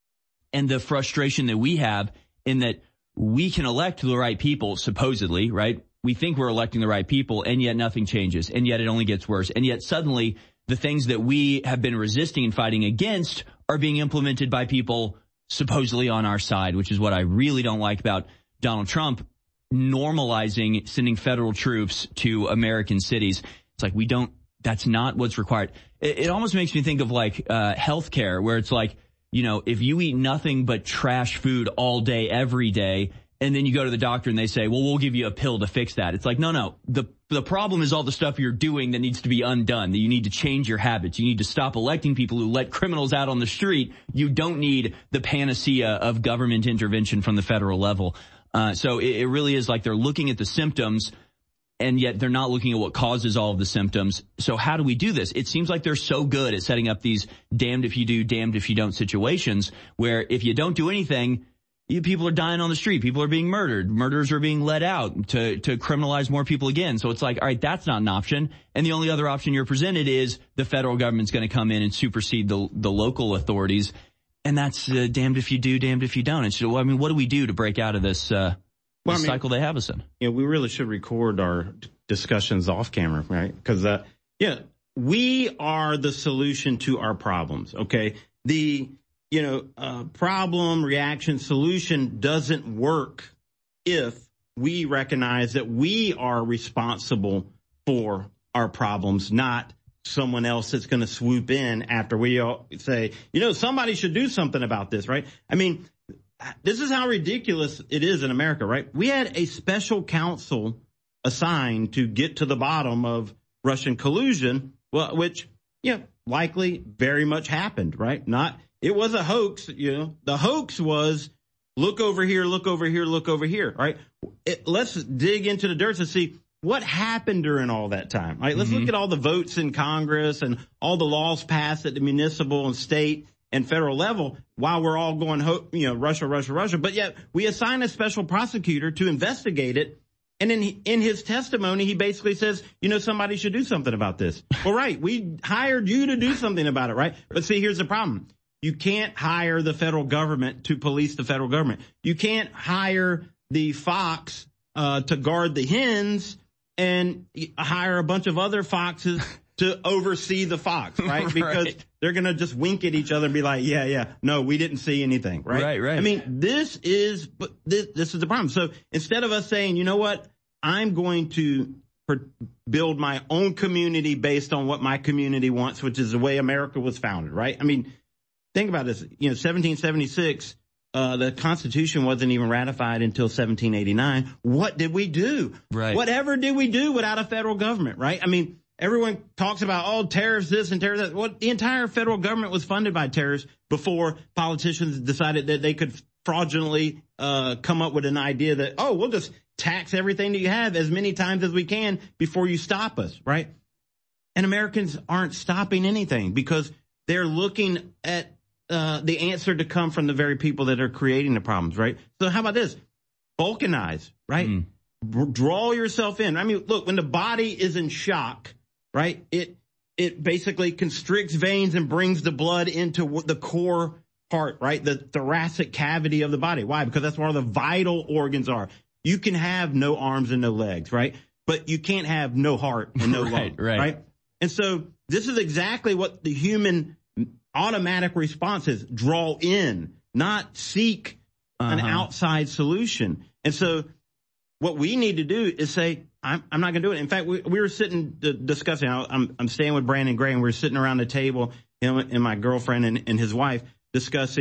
And the frustration that we have in that we can elect the right people, supposedly, right? We think we're electing the right people, and yet nothing changes, and yet it only gets worse. And yet suddenly the things that we have been resisting and fighting against are being implemented by people supposedly on our side, which is what I really don't like about Donald Trump normalizing sending federal troops to American cities. It's like we don't, that's not what's required. It, it almost makes me think of like uh healthcare, where it's like, you know, if you eat nothing but trash food all day, every day, and then you go to the doctor and they say, well, we'll give you a pill to fix that. It's like, no, no. The the problem is all the stuff you're doing that needs to be undone, that you need to change your habits. You need to stop electing people who let criminals out on the street. You don't need the panacea of government intervention from the federal level. Uh, so it, it really is like they're looking at the symptoms, and yet they're not looking at what causes all of the symptoms. So how do we do this? It seems like they're so good at setting up these damned if you do, damned if you don't situations where if you don't do anything, you, people are dying on the street. People are being murdered. Murders are being let out to, to criminalize more people again. So it's like, all right, that's not an option. And the only other option you're presented is the federal government's going to come in and supersede the, the local authorities. And that's uh, damned if you do, damned if you don't. And so, I mean, what do we do to break out of this, uh, Well, the I mean, cycle they have us in? Yeah, we really should record our discussions off camera, right? Because, uh, yeah, we are the solution to our problems, okay? The, you know, uh, problem, reaction, solution doesn't work if we recognize that we are responsible for our problems, not someone else that's going to swoop in after we all say, you know, somebody should do something about this, right? I mean, this is how ridiculous it is in America, right? We had a special counsel assigned to get to the bottom of Russian collusion, well, which, yeah, likely very much happened, right? Not, it was a hoax, you know. The hoax was look over here, look over here, look over here, right? It, let's dig into the dirt to see what happened during all that time, right? Let's mm-hmm. look at all the votes in Congress and all the laws passed at the municipal and state and federal level while we're all going, you know, Russia, Russia, Russia. But yet we assign a special prosecutor to investigate it. And in, in his testimony, he basically says, you know, somebody should do something about this. Well, right. We hired you to do something about it, right? But see, here's the problem. You can't hire the federal government to police the federal government. You can't hire the fox uh, to guard the hens and hire a bunch of other foxes to oversee the fox, right? Because right. they're going to just wink at each other and be like, yeah, yeah, no, we didn't see anything, right? Right, right. I mean, this is, this, this is the problem. So instead of us saying, you know what, I'm going to build my own community based on what my community wants, which is the way America was founded, right? I mean, think about this, you know, seventeen seventy-six, uh, the Constitution wasn't even ratified until seventeen eighty-nine. What did we do? Right. Whatever did we do without a federal government, right? I mean, everyone talks about, oh, tariffs this and tariffs that. Well, the entire federal government was funded by tariffs before politicians decided that they could fraudulently uh come up with an idea that, oh, we'll just tax everything that you have as many times as we can before you stop us, right? And Americans aren't stopping anything because they're looking at uh the answer to come from the very people that are creating the problems, right? So how about this? Balkanize, right? Mm. Draw yourself in. I mean, look, when the body is in shock, right, it it basically constricts veins and brings the blood into the core part, right, the thoracic cavity of the body. Why? Because that's where all the vital organs are. You can have no arms and no legs, right? But you can't have no heart and no right, lung, right. right? And so this is exactly what the human automatic response is. Draw in, not seek uh-huh. an outside solution. And so what we need to do is say, I'm, I'm not going to do it. In fact, we, we were sitting uh, discussing, I'm, I'm staying with Brandon Gray, and we were sitting around the table, him and my girlfriend and, and his wife, discussing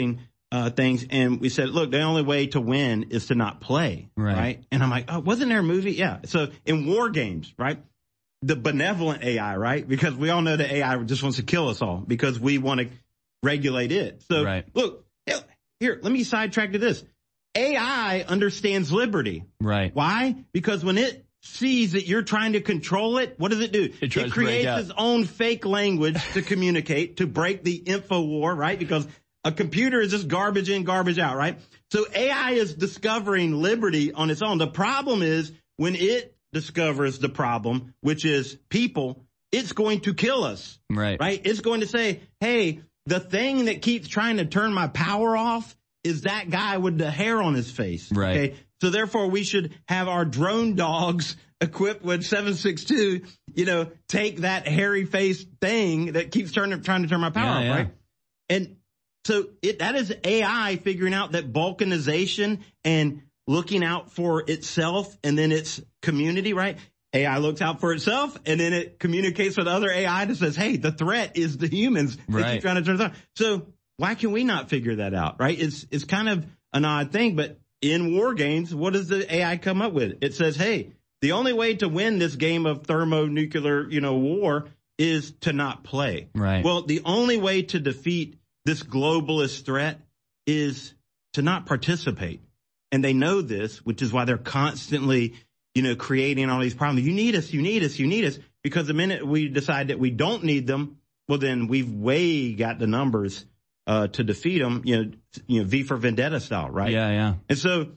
uh, things. And we said, look, the only way to win is to not play. Right. right? And I'm like, oh, wasn't there a movie? Yeah. So in war games, right? The benevolent A I, right? Because we all know the A I just wants to kill us all because we want to regulate it. So right. look, here, let me sidetrack to this. A I understands liberty. Right. Why? Because when it sees that you're trying to control it, what does it do? It, it creates its own fake language to communicate, to break the info war, right? Because a computer is just garbage in, garbage out, right? So A I is discovering liberty on its own. The problem is when it discovers the problem, which is people, it's going to kill us. Right. Right? It's going to say, hey, the thing that keeps trying to turn my power off is that guy with the hair on his face. Right. Okay. So therefore we should have our drone dogs equipped with seven six two, you know, take that hairy face thing that keeps turning, trying to turn my power yeah, off. yeah. Right. And so it, that is A I figuring out that balkanization and looking out for itself and then its community, right? A I looks out for itself and then it communicates with other A I that says, hey, the threat is the humans. They Right. keep trying to turn it on. So why can we not figure that out, right? It's, it's kind of an odd thing, but in war games, what does the A I come up with? It says, hey, the only way to win this game of thermonuclear, you know, war is to not play. Right. Well, the only way to defeat this globalist threat is to not participate. And they know this, which is why they're constantly, you know, creating all these problems. You need us, you need us, you need us. Because the minute we decide that we don't need them, well, then we've way got the numbers uh, to defeat them, you know, you know, V for Vendetta style, right? Yeah, yeah. And so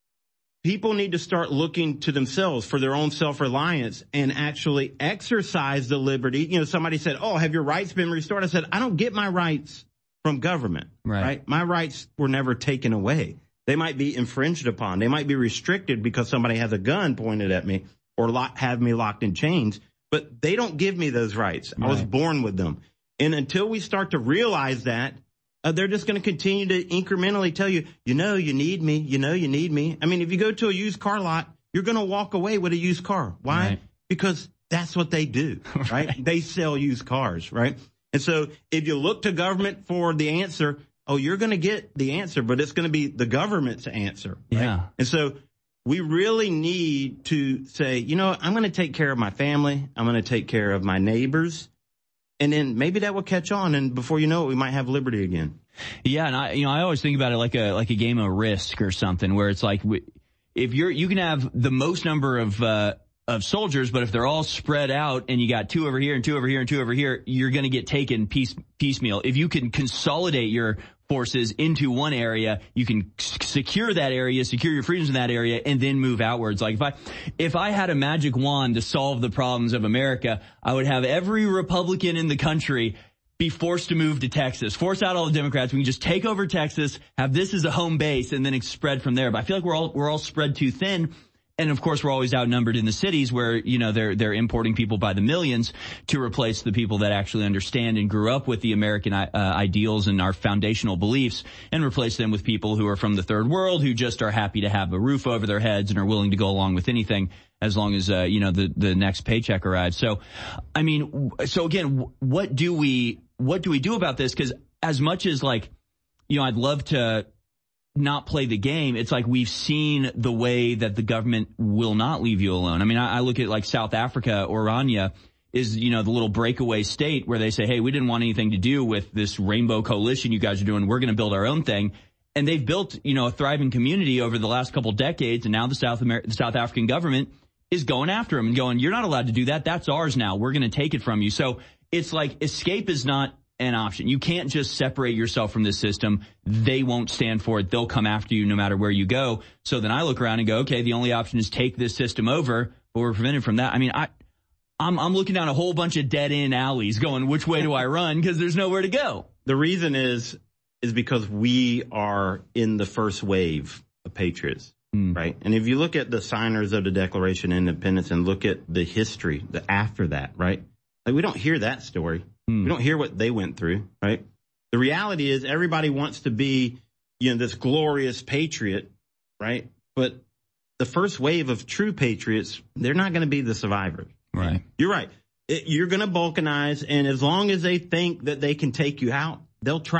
people need to start looking to themselves for their own self-reliance and actually exercise the liberty. You know, somebody said, oh, have your rights been restored? I said, I don't get my rights from government, right? right? My rights were never taken away. They might be infringed upon. They might be restricted because somebody has a gun pointed at me or lock, have me locked in chains, but they don't give me those rights. Right. I was born with them. And until we start to realize that, uh, they're just going to continue to incrementally tell you, you know, you need me. You know, you need me. I mean, if you go to a used car lot, you're going to walk away with a used car. Why? Right. Because that's what they do, right? right? They sell used cars, right? And so if you look to government for the answer, oh, you're going to get the answer, but it's going to be the government's answer. Right? Yeah. And so we really need to say, you know, I'm going to take care of my family. I'm going to take care of my neighbors. And then maybe that will catch on. And before you know it, we might have liberty again. Yeah. And I, you know, I always think about it like a, like a game of Risk or something where it's like, if you're, you can have the most number of, uh, of soldiers, but if they're all spread out and you got two over here and two over here and two over here, you're going to get taken piece, piecemeal. If you can consolidate your forces into one area, you can secure that area, secure your freedoms in that area, and then move outwards. Like if I, if I had a magic wand to solve the problems of America, I would have every Republican in the country be forced to move to Texas, force out all the Democrats. We can just take over Texas, have this as a home base, and then it spread from there. But I feel like we're all, we're all spread too thin. And of course, we're always outnumbered in the cities where, you know, they're, they're importing people by the millions to replace the people that actually understand and grew up with the American uh, ideals and our foundational beliefs, and replace them with people who are from the third world who just are happy to have a roof over their heads and are willing to go along with anything as long as, uh, you know, the, the next paycheck arrives. So, I mean, so again, what do we, what do we do about this? Because as much as like, you know, I'd love to not play the game, it's like we've seen the way that the government will not leave you alone. I mean, I, I look at like South Africa, Orania is, you know, the little breakaway state where they say, hey, we didn't want anything to do with this rainbow coalition you guys are doing. We're going to build our own thing. And they've built, you know, a thriving community over the last couple decades. And now the South Amer- the South African government is going after them and going, you're not allowed to do that. That's ours now. We're going to take it from you. So it's like escape is not an option. You can't just separate yourself from this system. They won't stand for it. They'll come after you no matter where you go. So then I look around and go, okay, the only option is take this system over, but we're prevented from that. I mean, I, I'm, I'm looking down a whole bunch of dead end alleys going, which way do I run? Because there's nowhere to go. The reason is, is because we are in the first wave of patriots, mm. right? And if you look at the signers of the Declaration of Independence and look at the history, the after that, right? Like we don't hear that story. We don't hear what they went through, right? The reality is everybody wants to be, you know, this glorious patriot, right? But the first wave of true patriots, they're not going to be the survivors. Right. You're right. It, you're going to balkanize, and as long as they think that they can take you out, they'll try.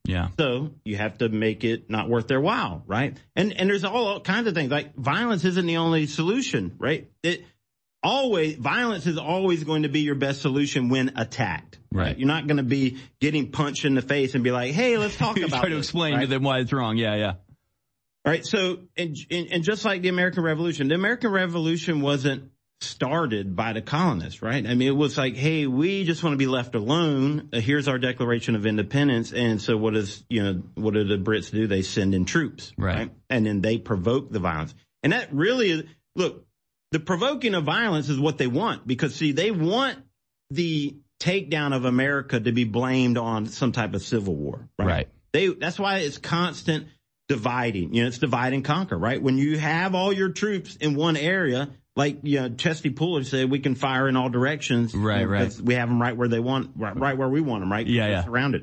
Yeah. So you have to make it not worth their while, right? And and there's all kinds of things. Like violence isn't the only solution, right? It always violence is always going to be your best solution when attacked. Right. right? You're not going to be getting punched in the face and be like, "Hey, let's talk about." Try to this, explain right? to them why it's wrong. Yeah, yeah. All right. So and, and and just like the American Revolution, the American Revolution wasn't started by the colonists, right? I mean, it was like, hey, we just want to be left alone. Uh, here's our Declaration of Independence. And so what does, you know, what do the Brits do? They send in troops, right? right? And then they provoke the violence. And that really is, look, the provoking of violence is what they want, because see, they want the takedown of America to be blamed on some type of civil war, right? Right. They, that's why it's constant dividing, you know, it's divide and conquer, right? When you have all your troops in one area, like, you know, Chesty Puller said, we can fire in all directions. Right, you know, right. We have them right where they want, right, right where we want them, right? Yeah, yeah. Surrounded.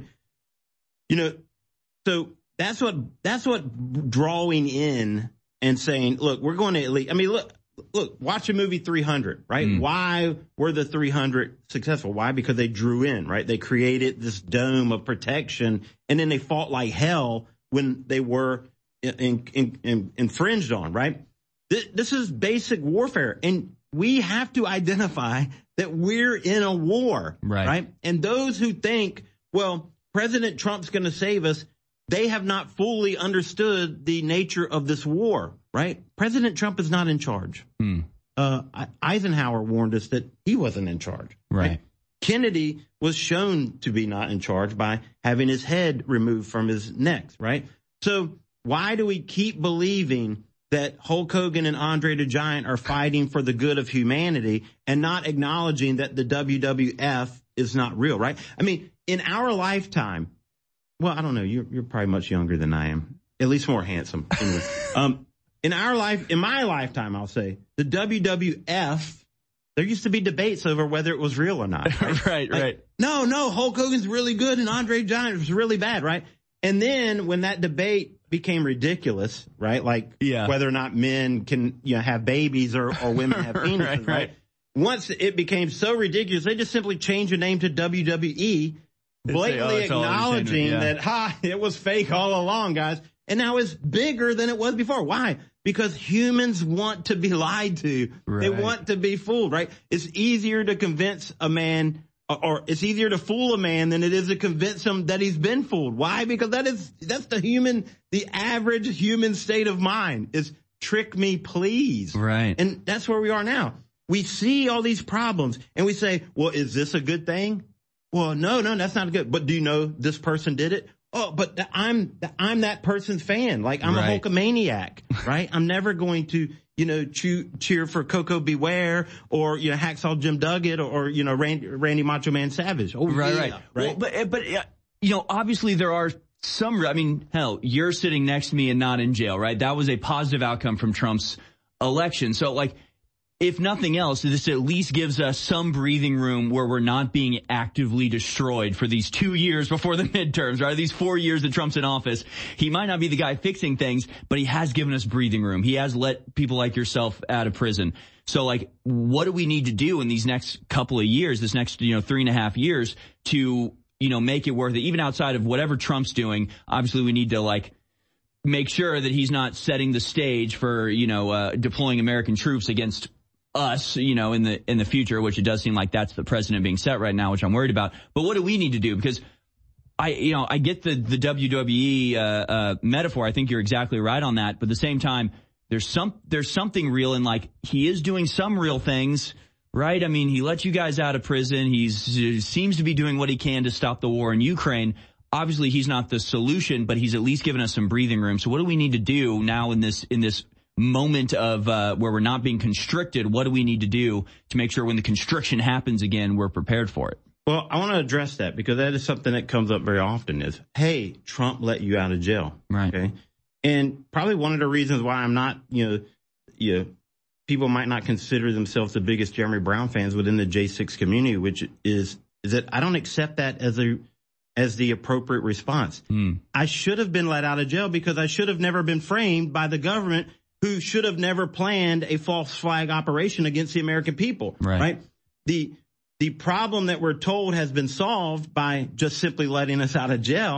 You know, so that's what, that's what drawing in and saying, look, we're going to at least, I mean, look, look, watch a movie three hundred, right? Mm. Why were the three hundred successful? Why? Because they drew in, right? They created this dome of protection, and then they fought like hell when they were in, in, in, infringed on, right? This is basic warfare, and we have to identify that we're in a war, right? right? And those who think, well, President Trump's going to save us, they have not fully understood the nature of this war, right? President Trump is not in charge. Hmm. Uh, Eisenhower warned us that he wasn't in charge. Right. right? Kennedy was shown to be not in charge by having his head removed from his neck, right? So why do we keep believing that Hulk Hogan and Andre the Giant are fighting for the good of humanity and not acknowledging that the W W F is not real, right? I mean, in our lifetime, well, I don't know, you're, you're probably much younger than I am, at least more handsome. Anyway, um, in our life, in my lifetime, I'll say, the W W F, there used to be debates over whether it was real or not. Right, right. Like, right. No, no, Hulk Hogan's really good and Andre the Giant was really bad, right? And then when that debate became ridiculous, right? Like yeah. whether or not men can, you know, have babies or, or women have penises, right, right, right? Once it became so ridiculous, they just simply changed the name to W W E, blatantly say, oh, acknowledging yeah. that, ha, it was fake all along, guys. And now it's bigger than it was before. Why? Because humans want to be lied to. Right. They want to be fooled, right? It's easier to convince a man or it's easier to fool a man than it is to convince him that he's been fooled. Why? Because that is, that's the human, the average human state of mind is trick me, please. Right. And that's where we are now. We see all these problems and we say, well, is this a good thing? Well, no, no, that's not good. But do you know this person did it? Oh, but I'm, I'm that person's fan. Like I'm right. a Hulkamaniac, right? I'm never going to, you know, chew, cheer for Coco Beware or, you know, Hacksaw Jim Duggan or, or you know, Randy, Randy Macho Man Savage. Oh, right, yeah, right. right. Well, but, but, uh, you know, obviously there are some, I mean, hell, you're sitting next to me and not in jail, right? That was a positive outcome from Trump's election. So like, if nothing else, this at least gives us some breathing room where we're not being actively destroyed for these two years before the midterms, right? These four years that Trump's in office. He might not be the guy fixing things, but he has given us breathing room. He has let people like yourself out of prison. So like, what do we need to do in these next couple of years, this next, you know, three and a half years to, you know, make it worth it? Even outside of whatever Trump's doing, obviously we need to like, make sure that he's not setting the stage for, you know, uh, deploying American troops against us, you know, in the in the future, which it does seem like that's the precedent being set right now, which I'm worried about. But what do we need to do? Because I, you know, I get the the W W E uh, uh, metaphor. I think you're exactly right on that. But at the same time, there's some there's something real in like he is doing some real things, right? I mean, he let you guys out of prison. He's he seems to be doing what he can to stop the war in Ukraine. Obviously, he's not the solution, but he's at least given us some breathing room. So what do we need to do now in this in this moment of uh, where we're not being constricted? What do we need to do to make sure when the constriction happens again, we're prepared for it? Well, I want to address that because that is something that comes up very often is, hey, Trump let you out of jail. Right. Okay. And probably one of the reasons why I'm not, you know, you know, people might not consider themselves the biggest Jeremy Brown fans within the J six community, which is, is that I don't accept that as a, as the appropriate response. Mm. I should have been let out of jail because I should have never been framed by the government who should have never planned a false flag operation against the American people, right? right? The the problem that we're told has been solved by just simply letting us out of jail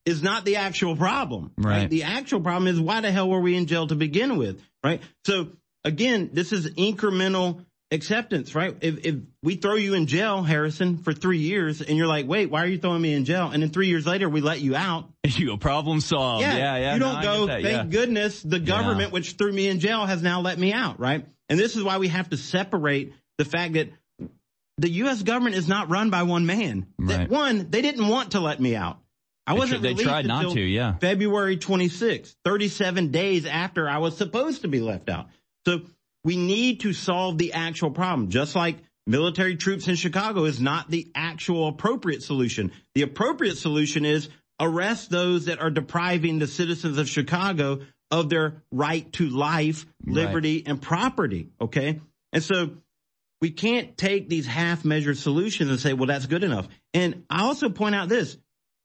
is not the actual problem, right? right? The actual problem is why the hell were we in jail to begin with, right? So again, this is incremental acceptance, right? If, if we throw you in jail, Harrison, for three years and you're like, wait, why are you throwing me in jail? And then three years later, we let you out. You go, problem solved. Yeah, yeah. yeah you don't no, go, that, thank yeah. goodness the government, yeah. which threw me in jail, has now let me out, right? And this is why we have to separate the fact that the U S government is not run by one man. Right. That one, they didn't want to let me out. I they wasn't tr- released They tried not to, yeah. February twenty-sixth, thirty-seven days after I was supposed to be left out. So we need to solve the actual problem, just like military troops in Chicago is not the actual appropriate solution. The appropriate solution is arrest those that are depriving the citizens of Chicago of their right to life, liberty, right. and property, okay? And so we can't take these half-measured solutions and say, well, that's good enough. And I also point out this.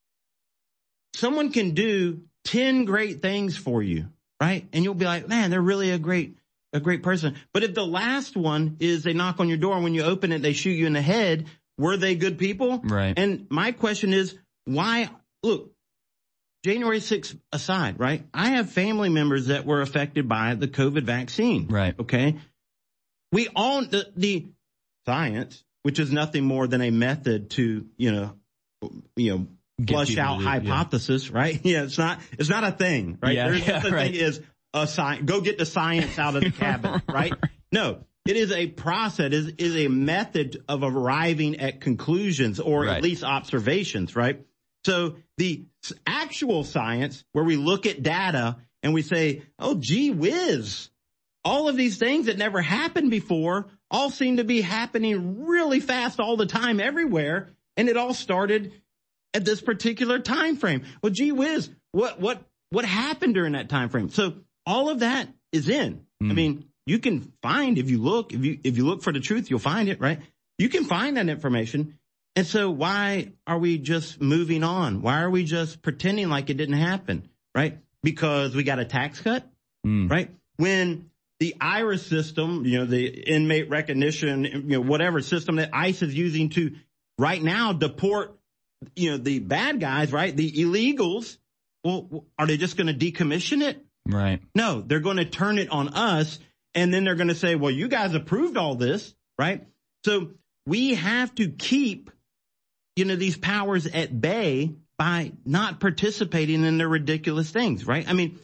Someone can do ten great things for you, right? And you'll be like, man, they're really a great a great person. But if the last one is they knock on your door and when you open it, they shoot you in the head, were they good people? Right. And my question is, why? Look, January sixth aside, right? I have family members that were affected by the COVID vaccine. Right. Okay. We all, the, the science, which is nothing more than a method to, you know, you know, flush out hypothesis, yeah. right? Yeah, it's not, it's not a thing, right? Yeah, There's yeah, the right. thing is a science, go get the science out of the cabin, right? No, it is a process, it is, is a method of arriving at conclusions or right. at least observations, right? So the actual science where we look at data and we say, oh, gee whiz, all of these things that never happened before all seem to be happening really fast all the time everywhere. And it all started at this particular time frame. Well, gee whiz, what what what happened during that time frame? So all of that is in. Mm. I mean, you can find if you look, if you if you look for the truth, you'll find it, right? You can find that information. And so why are we just moving on? Why are we just pretending like it didn't happen, right? Because we got a tax cut, mm. right? When the IRIS system, you know, the inmate recognition, you know, whatever system that ICE is using to right now deport, you know, the bad guys, right? The illegals. Well, are they just going to decommission it? Right. No, they're going to turn it on us. And then they're going to say, well, you guys approved all this, right? So we have to keep, you know, these powers at bay by not participating in their ridiculous things, right? I mean,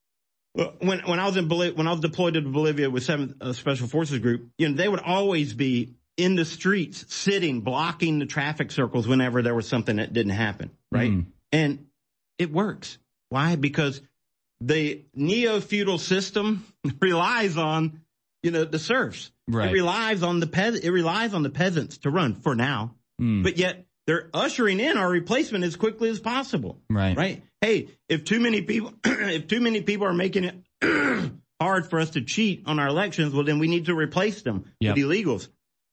when when I was in Bolivia, when I was deployed to Bolivia with seventh uh, Special Forces Group, you know, they would always be in the streets, sitting, blocking the traffic circles whenever there was something that didn't happen, right? Mm. And it works. Why? Because the neo-feudal system relies on, you know, the serfs. Right. It relies on the pe- It relies on the peasants to run for now. Mm. But yet they're ushering in our replacement as quickly as possible. Right. Right. Hey, if too many people, if too many people are making it hard for us to cheat on our elections, well, then we need to replace them yep. with illegals.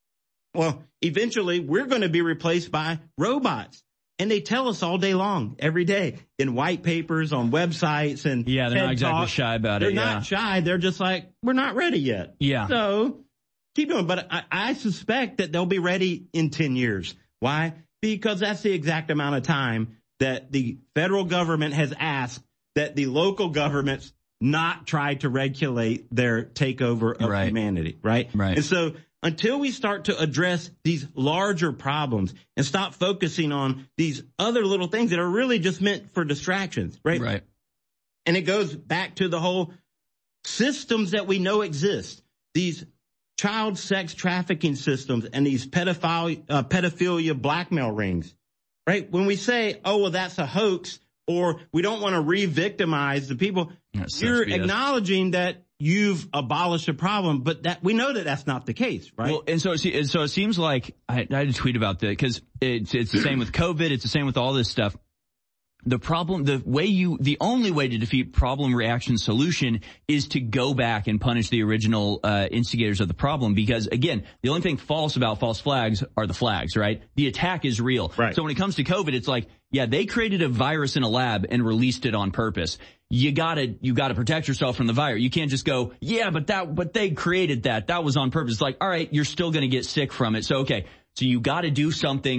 Well, eventually we're going to be replaced by robots. And they tell us all day long, every day, in white papers, on websites, and yeah, they're not exactly talk. shy about they're it. They're yeah. not shy. They're just like, we're not ready yet. Yeah. So keep doing. But I, I suspect that they'll be ready in ten years. Why? Because that's the exact amount of time that the federal government has asked that the local governments not try to regulate their takeover of right. humanity. Right. Right. And so until we start to address these larger problems and stop focusing on these other little things that are really just meant for distractions, right? Right. And it goes back to the whole systems that we know exist, these child sex trafficking systems and these pedophile, uh, pedophilia blackmail rings, right? When we say, oh, well, that's a hoax, or we don't want to re-victimize the people, that's you're acknowledging that you've abolished a problem, but that we know that that's not the case, right? Well, and so, and so it seems like I, I had a tweet about that because it's, it's the same with COVID. It's the same with all this stuff. The problem, the way you, the only way to defeat problem, reaction, solution is to go back and punish the original uh, instigators of the problem. Because again, the only thing false about false flags are the flags, right? The attack is real. Right. So when it comes to COVID, it's like, yeah, they created a virus in a lab and released it on purpose. You gotta, you gotta protect yourself from the virus. You can't just go, yeah, but that, but they created that. That was on purpose. It's like, all right, you're still gonna get sick from it. So, okay. So you gotta do something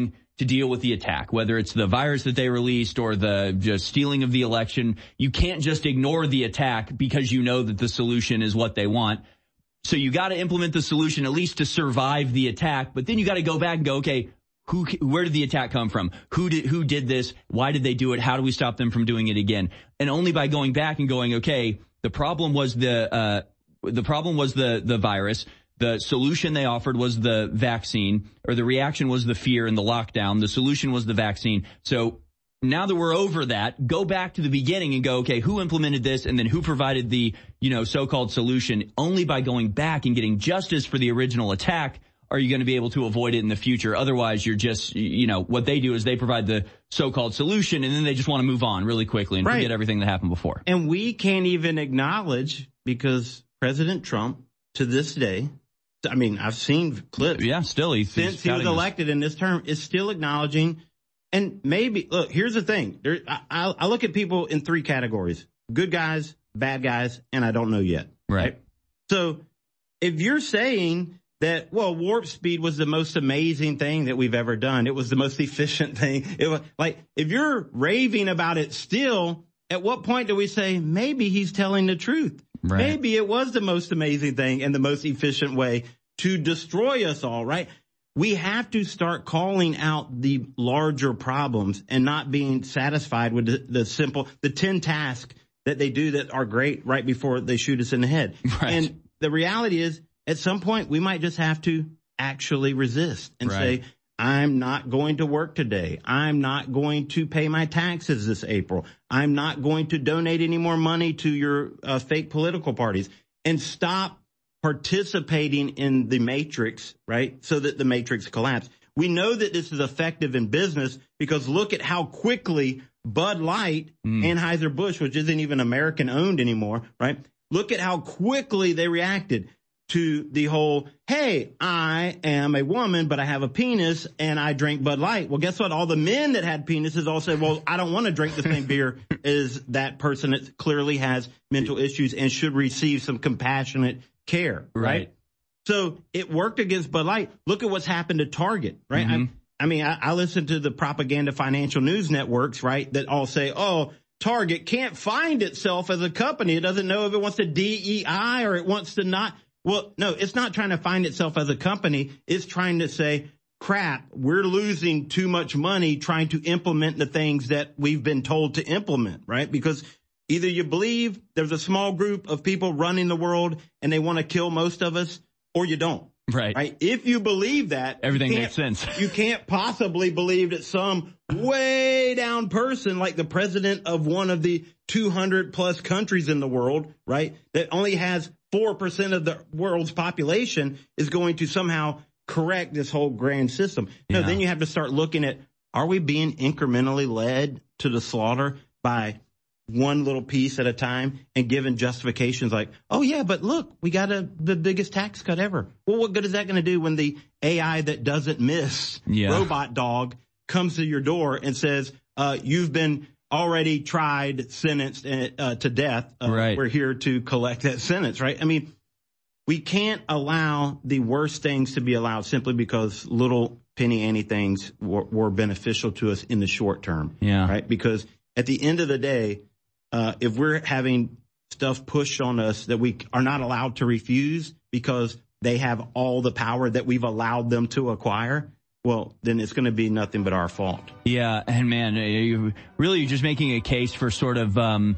to deal with the attack, whether it's the virus that they released or the just stealing of the election. You can't just ignore the attack because you know that the solution is what they want. So you got to implement the solution at least to survive the attack, but then you got to go back and go, okay, who, where did the attack come from? Who did, who did this? Why did they do it? How do we stop them from doing it again? And only by going back and going, okay, the problem was the, uh, the problem was the, the virus. The solution they offered was the vaccine, or the reaction was the fear and the lockdown. The solution was the vaccine. So now that we're over that, go back to the beginning and go, okay, who implemented this and then who provided the, you know, so-called solution? Only by going back and getting justice for the original attack are you going to be able to avoid it in the future. Otherwise, you're just, you know, what they do is they provide the so-called solution and then they just want to move on really quickly and right. forget everything that happened before. And we can't even acknowledge, because President Trump, to this day, I mean, I've seen clips. Yeah, still. He's, since he's he was elected this. in this term, is still acknowledging. And maybe, look, here's the thing. There, I, I look at people in three categories: good guys, bad guys, and I don't know yet. Right. right? So if you're saying that, well, warp speed was the most amazing thing that we've ever done, it was the most efficient thing. It was like, if you're raving about it still, at what point do we say maybe he's telling the truth? Right. Maybe it was the most amazing thing and the most efficient way to destroy us all, right? We have to start calling out the larger problems and not being satisfied with the, the simple, the ten tasks that they do that are great right before they shoot us in the head. Right. And the reality is, at some point, we might just have to actually resist and right. say, I'm not going to work today. I'm not going to pay my taxes this April. I'm not going to donate any more money to your uh, fake political parties, and stop participating in the matrix, right? So that the matrix collapse. We know that this is effective in business because look at how quickly Bud Light, mm. Anheuser-Busch, which isn't even American owned anymore, right? Look at how quickly they reacted to the whole, hey, I am a woman, but I have a penis and I drink Bud Light. Well, guess what? All the men that had penises all said, well, I don't want to drink the same beer as that person that clearly has mental issues and should receive some compassionate care. Right. right? So it worked against Bud Light. Look at what's happened to Target, right? Mm-hmm. I, I mean, I, I listen to the propaganda financial news networks, right, that all say, oh, Target can't find itself as a company. It doesn't know if it wants to D E I or it wants to not. Well, no, it's not trying to find itself as a company. It's trying to say, crap, we're losing too much money trying to implement the things that we've been told to implement, right? Because either you believe there's a small group of people running the world and they want to kill most of us, or you don't. Right. Right. If you believe that, everything makes sense. You can't possibly believe that some way down person like the president of one of the two hundred plus countries in the world, right, that only has four percent of the world's population is going to somehow correct this whole grand system. Yeah. No, then you have to start looking at, are we being incrementally led to the slaughter by one little piece at a time and given justifications like, oh, yeah, but look, we got a, the biggest tax cut ever. Well, what good is that going to do when the A I that doesn't miss, yeah. robot dog, comes to your door and says, uh, you've been already tried, sentenced uh, to death. Uh, right. We're here to collect that sentence, right? I mean, we can't allow the worst things to be allowed simply because little penny ante things were, were beneficial to us in the short term. Yeah. Right? Because at the end of the day, uh, if we're having stuff pushed on us that we are not allowed to refuse because they have all the power that we've allowed them to acquire, well, then it's going to be nothing but our fault. Yeah, and man, you really you're just making a case for sort of, um,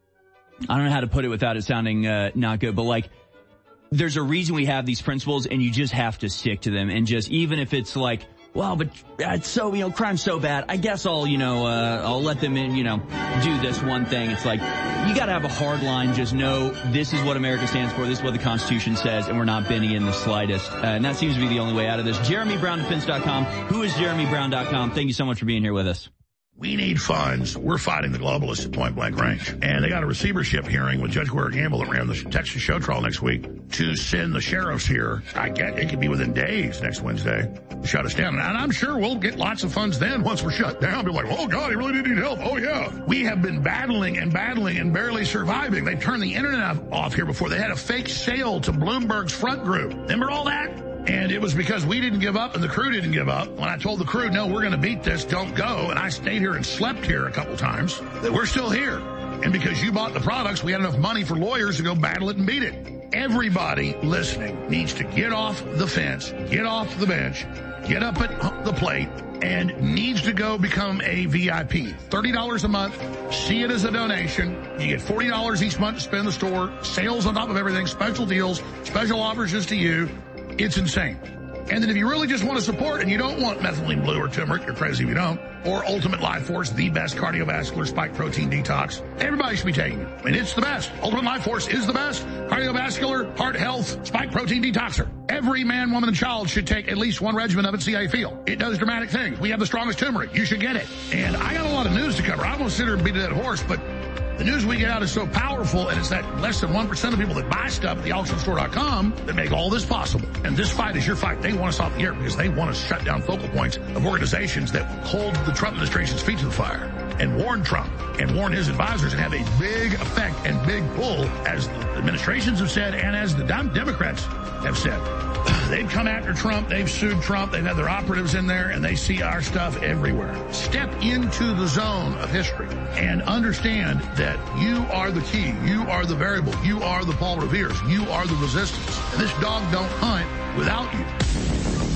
I don't know how to put it without it sounding uh, not good, but like there's a reason we have these principles and you just have to stick to them. And just even if it's like, well, but it's so, you know, crime's so bad, I guess I'll, you know, uh, I'll let them in, you know, do this one thing. It's like, you got to have a hard line. Just know this is what America stands for. This is what the Constitution says, and we're not bending in the slightest. Uh, and that seems to be the only way out of this. Jeremy Brown Defense dot com. Who is Jeremy Brown dot com? Thank you so much for being here with us. We need funds. We're fighting the globalists at point blank range. And they got a receivership hearing with Judge Warren Gamble that ran the Texas show trial next week to send the sheriffs here. I get it could be within days next Wednesday to shut us down. And I'm sure we'll get lots of funds then once we're shut down. Be like, oh, God, he really did need help. Oh, yeah. We have been battling and battling and barely surviving. They turned the internet off here before. They had a fake sale to Bloomberg's front group. Remember all that? And it was because we didn't give up and the crew didn't give up. When I told the crew, no, we're going to beat this, don't go, and I stayed here and slept here a couple times, that we're still here. And because you bought the products, we had enough money for lawyers to go battle it and beat it. Everybody listening needs to get off the fence, get off the bench, get up at the plate, and needs to go become a V I P. thirty dollars a month. See it as a donation. You get forty dollars each month to spend in the store. Sales on top of everything. Special deals. Special offers just to you. It's insane. And then if you really just want to support and you don't want methylene blue or turmeric, you're crazy if you don't, or Ultimate Life Force, the best cardiovascular spike protein detox, everybody should be taking it. I mean, it's the best. Ultimate Life Force is the best cardiovascular, heart health, spike protein detoxer. Every man, woman, and child should take at least one regimen of it, see how you feel. It does dramatic things. We have the strongest turmeric. You should get it. And I got a lot of news to cover. I won't sit here and beat a dead horse, but the news we get out is so powerful, and it's that less than one percent of people that buy stuff at the auction store dot com that make all this possible. And this fight is your fight. They want us off the air because they want to shut down focal points of organizations that hold the Trump administration's feet to the fire and warn Trump and warn his advisors and have a big effect and big pull, as the administrations have said and as the Democrats have said. They've come after Trump. They've sued Trump. They've had their operatives in there, and they see our stuff everywhere. Step into the zone of history and understand that you are the key. You are the variable. You are the Paul Revere's. You are the resistance. And this dog don't hunt without you.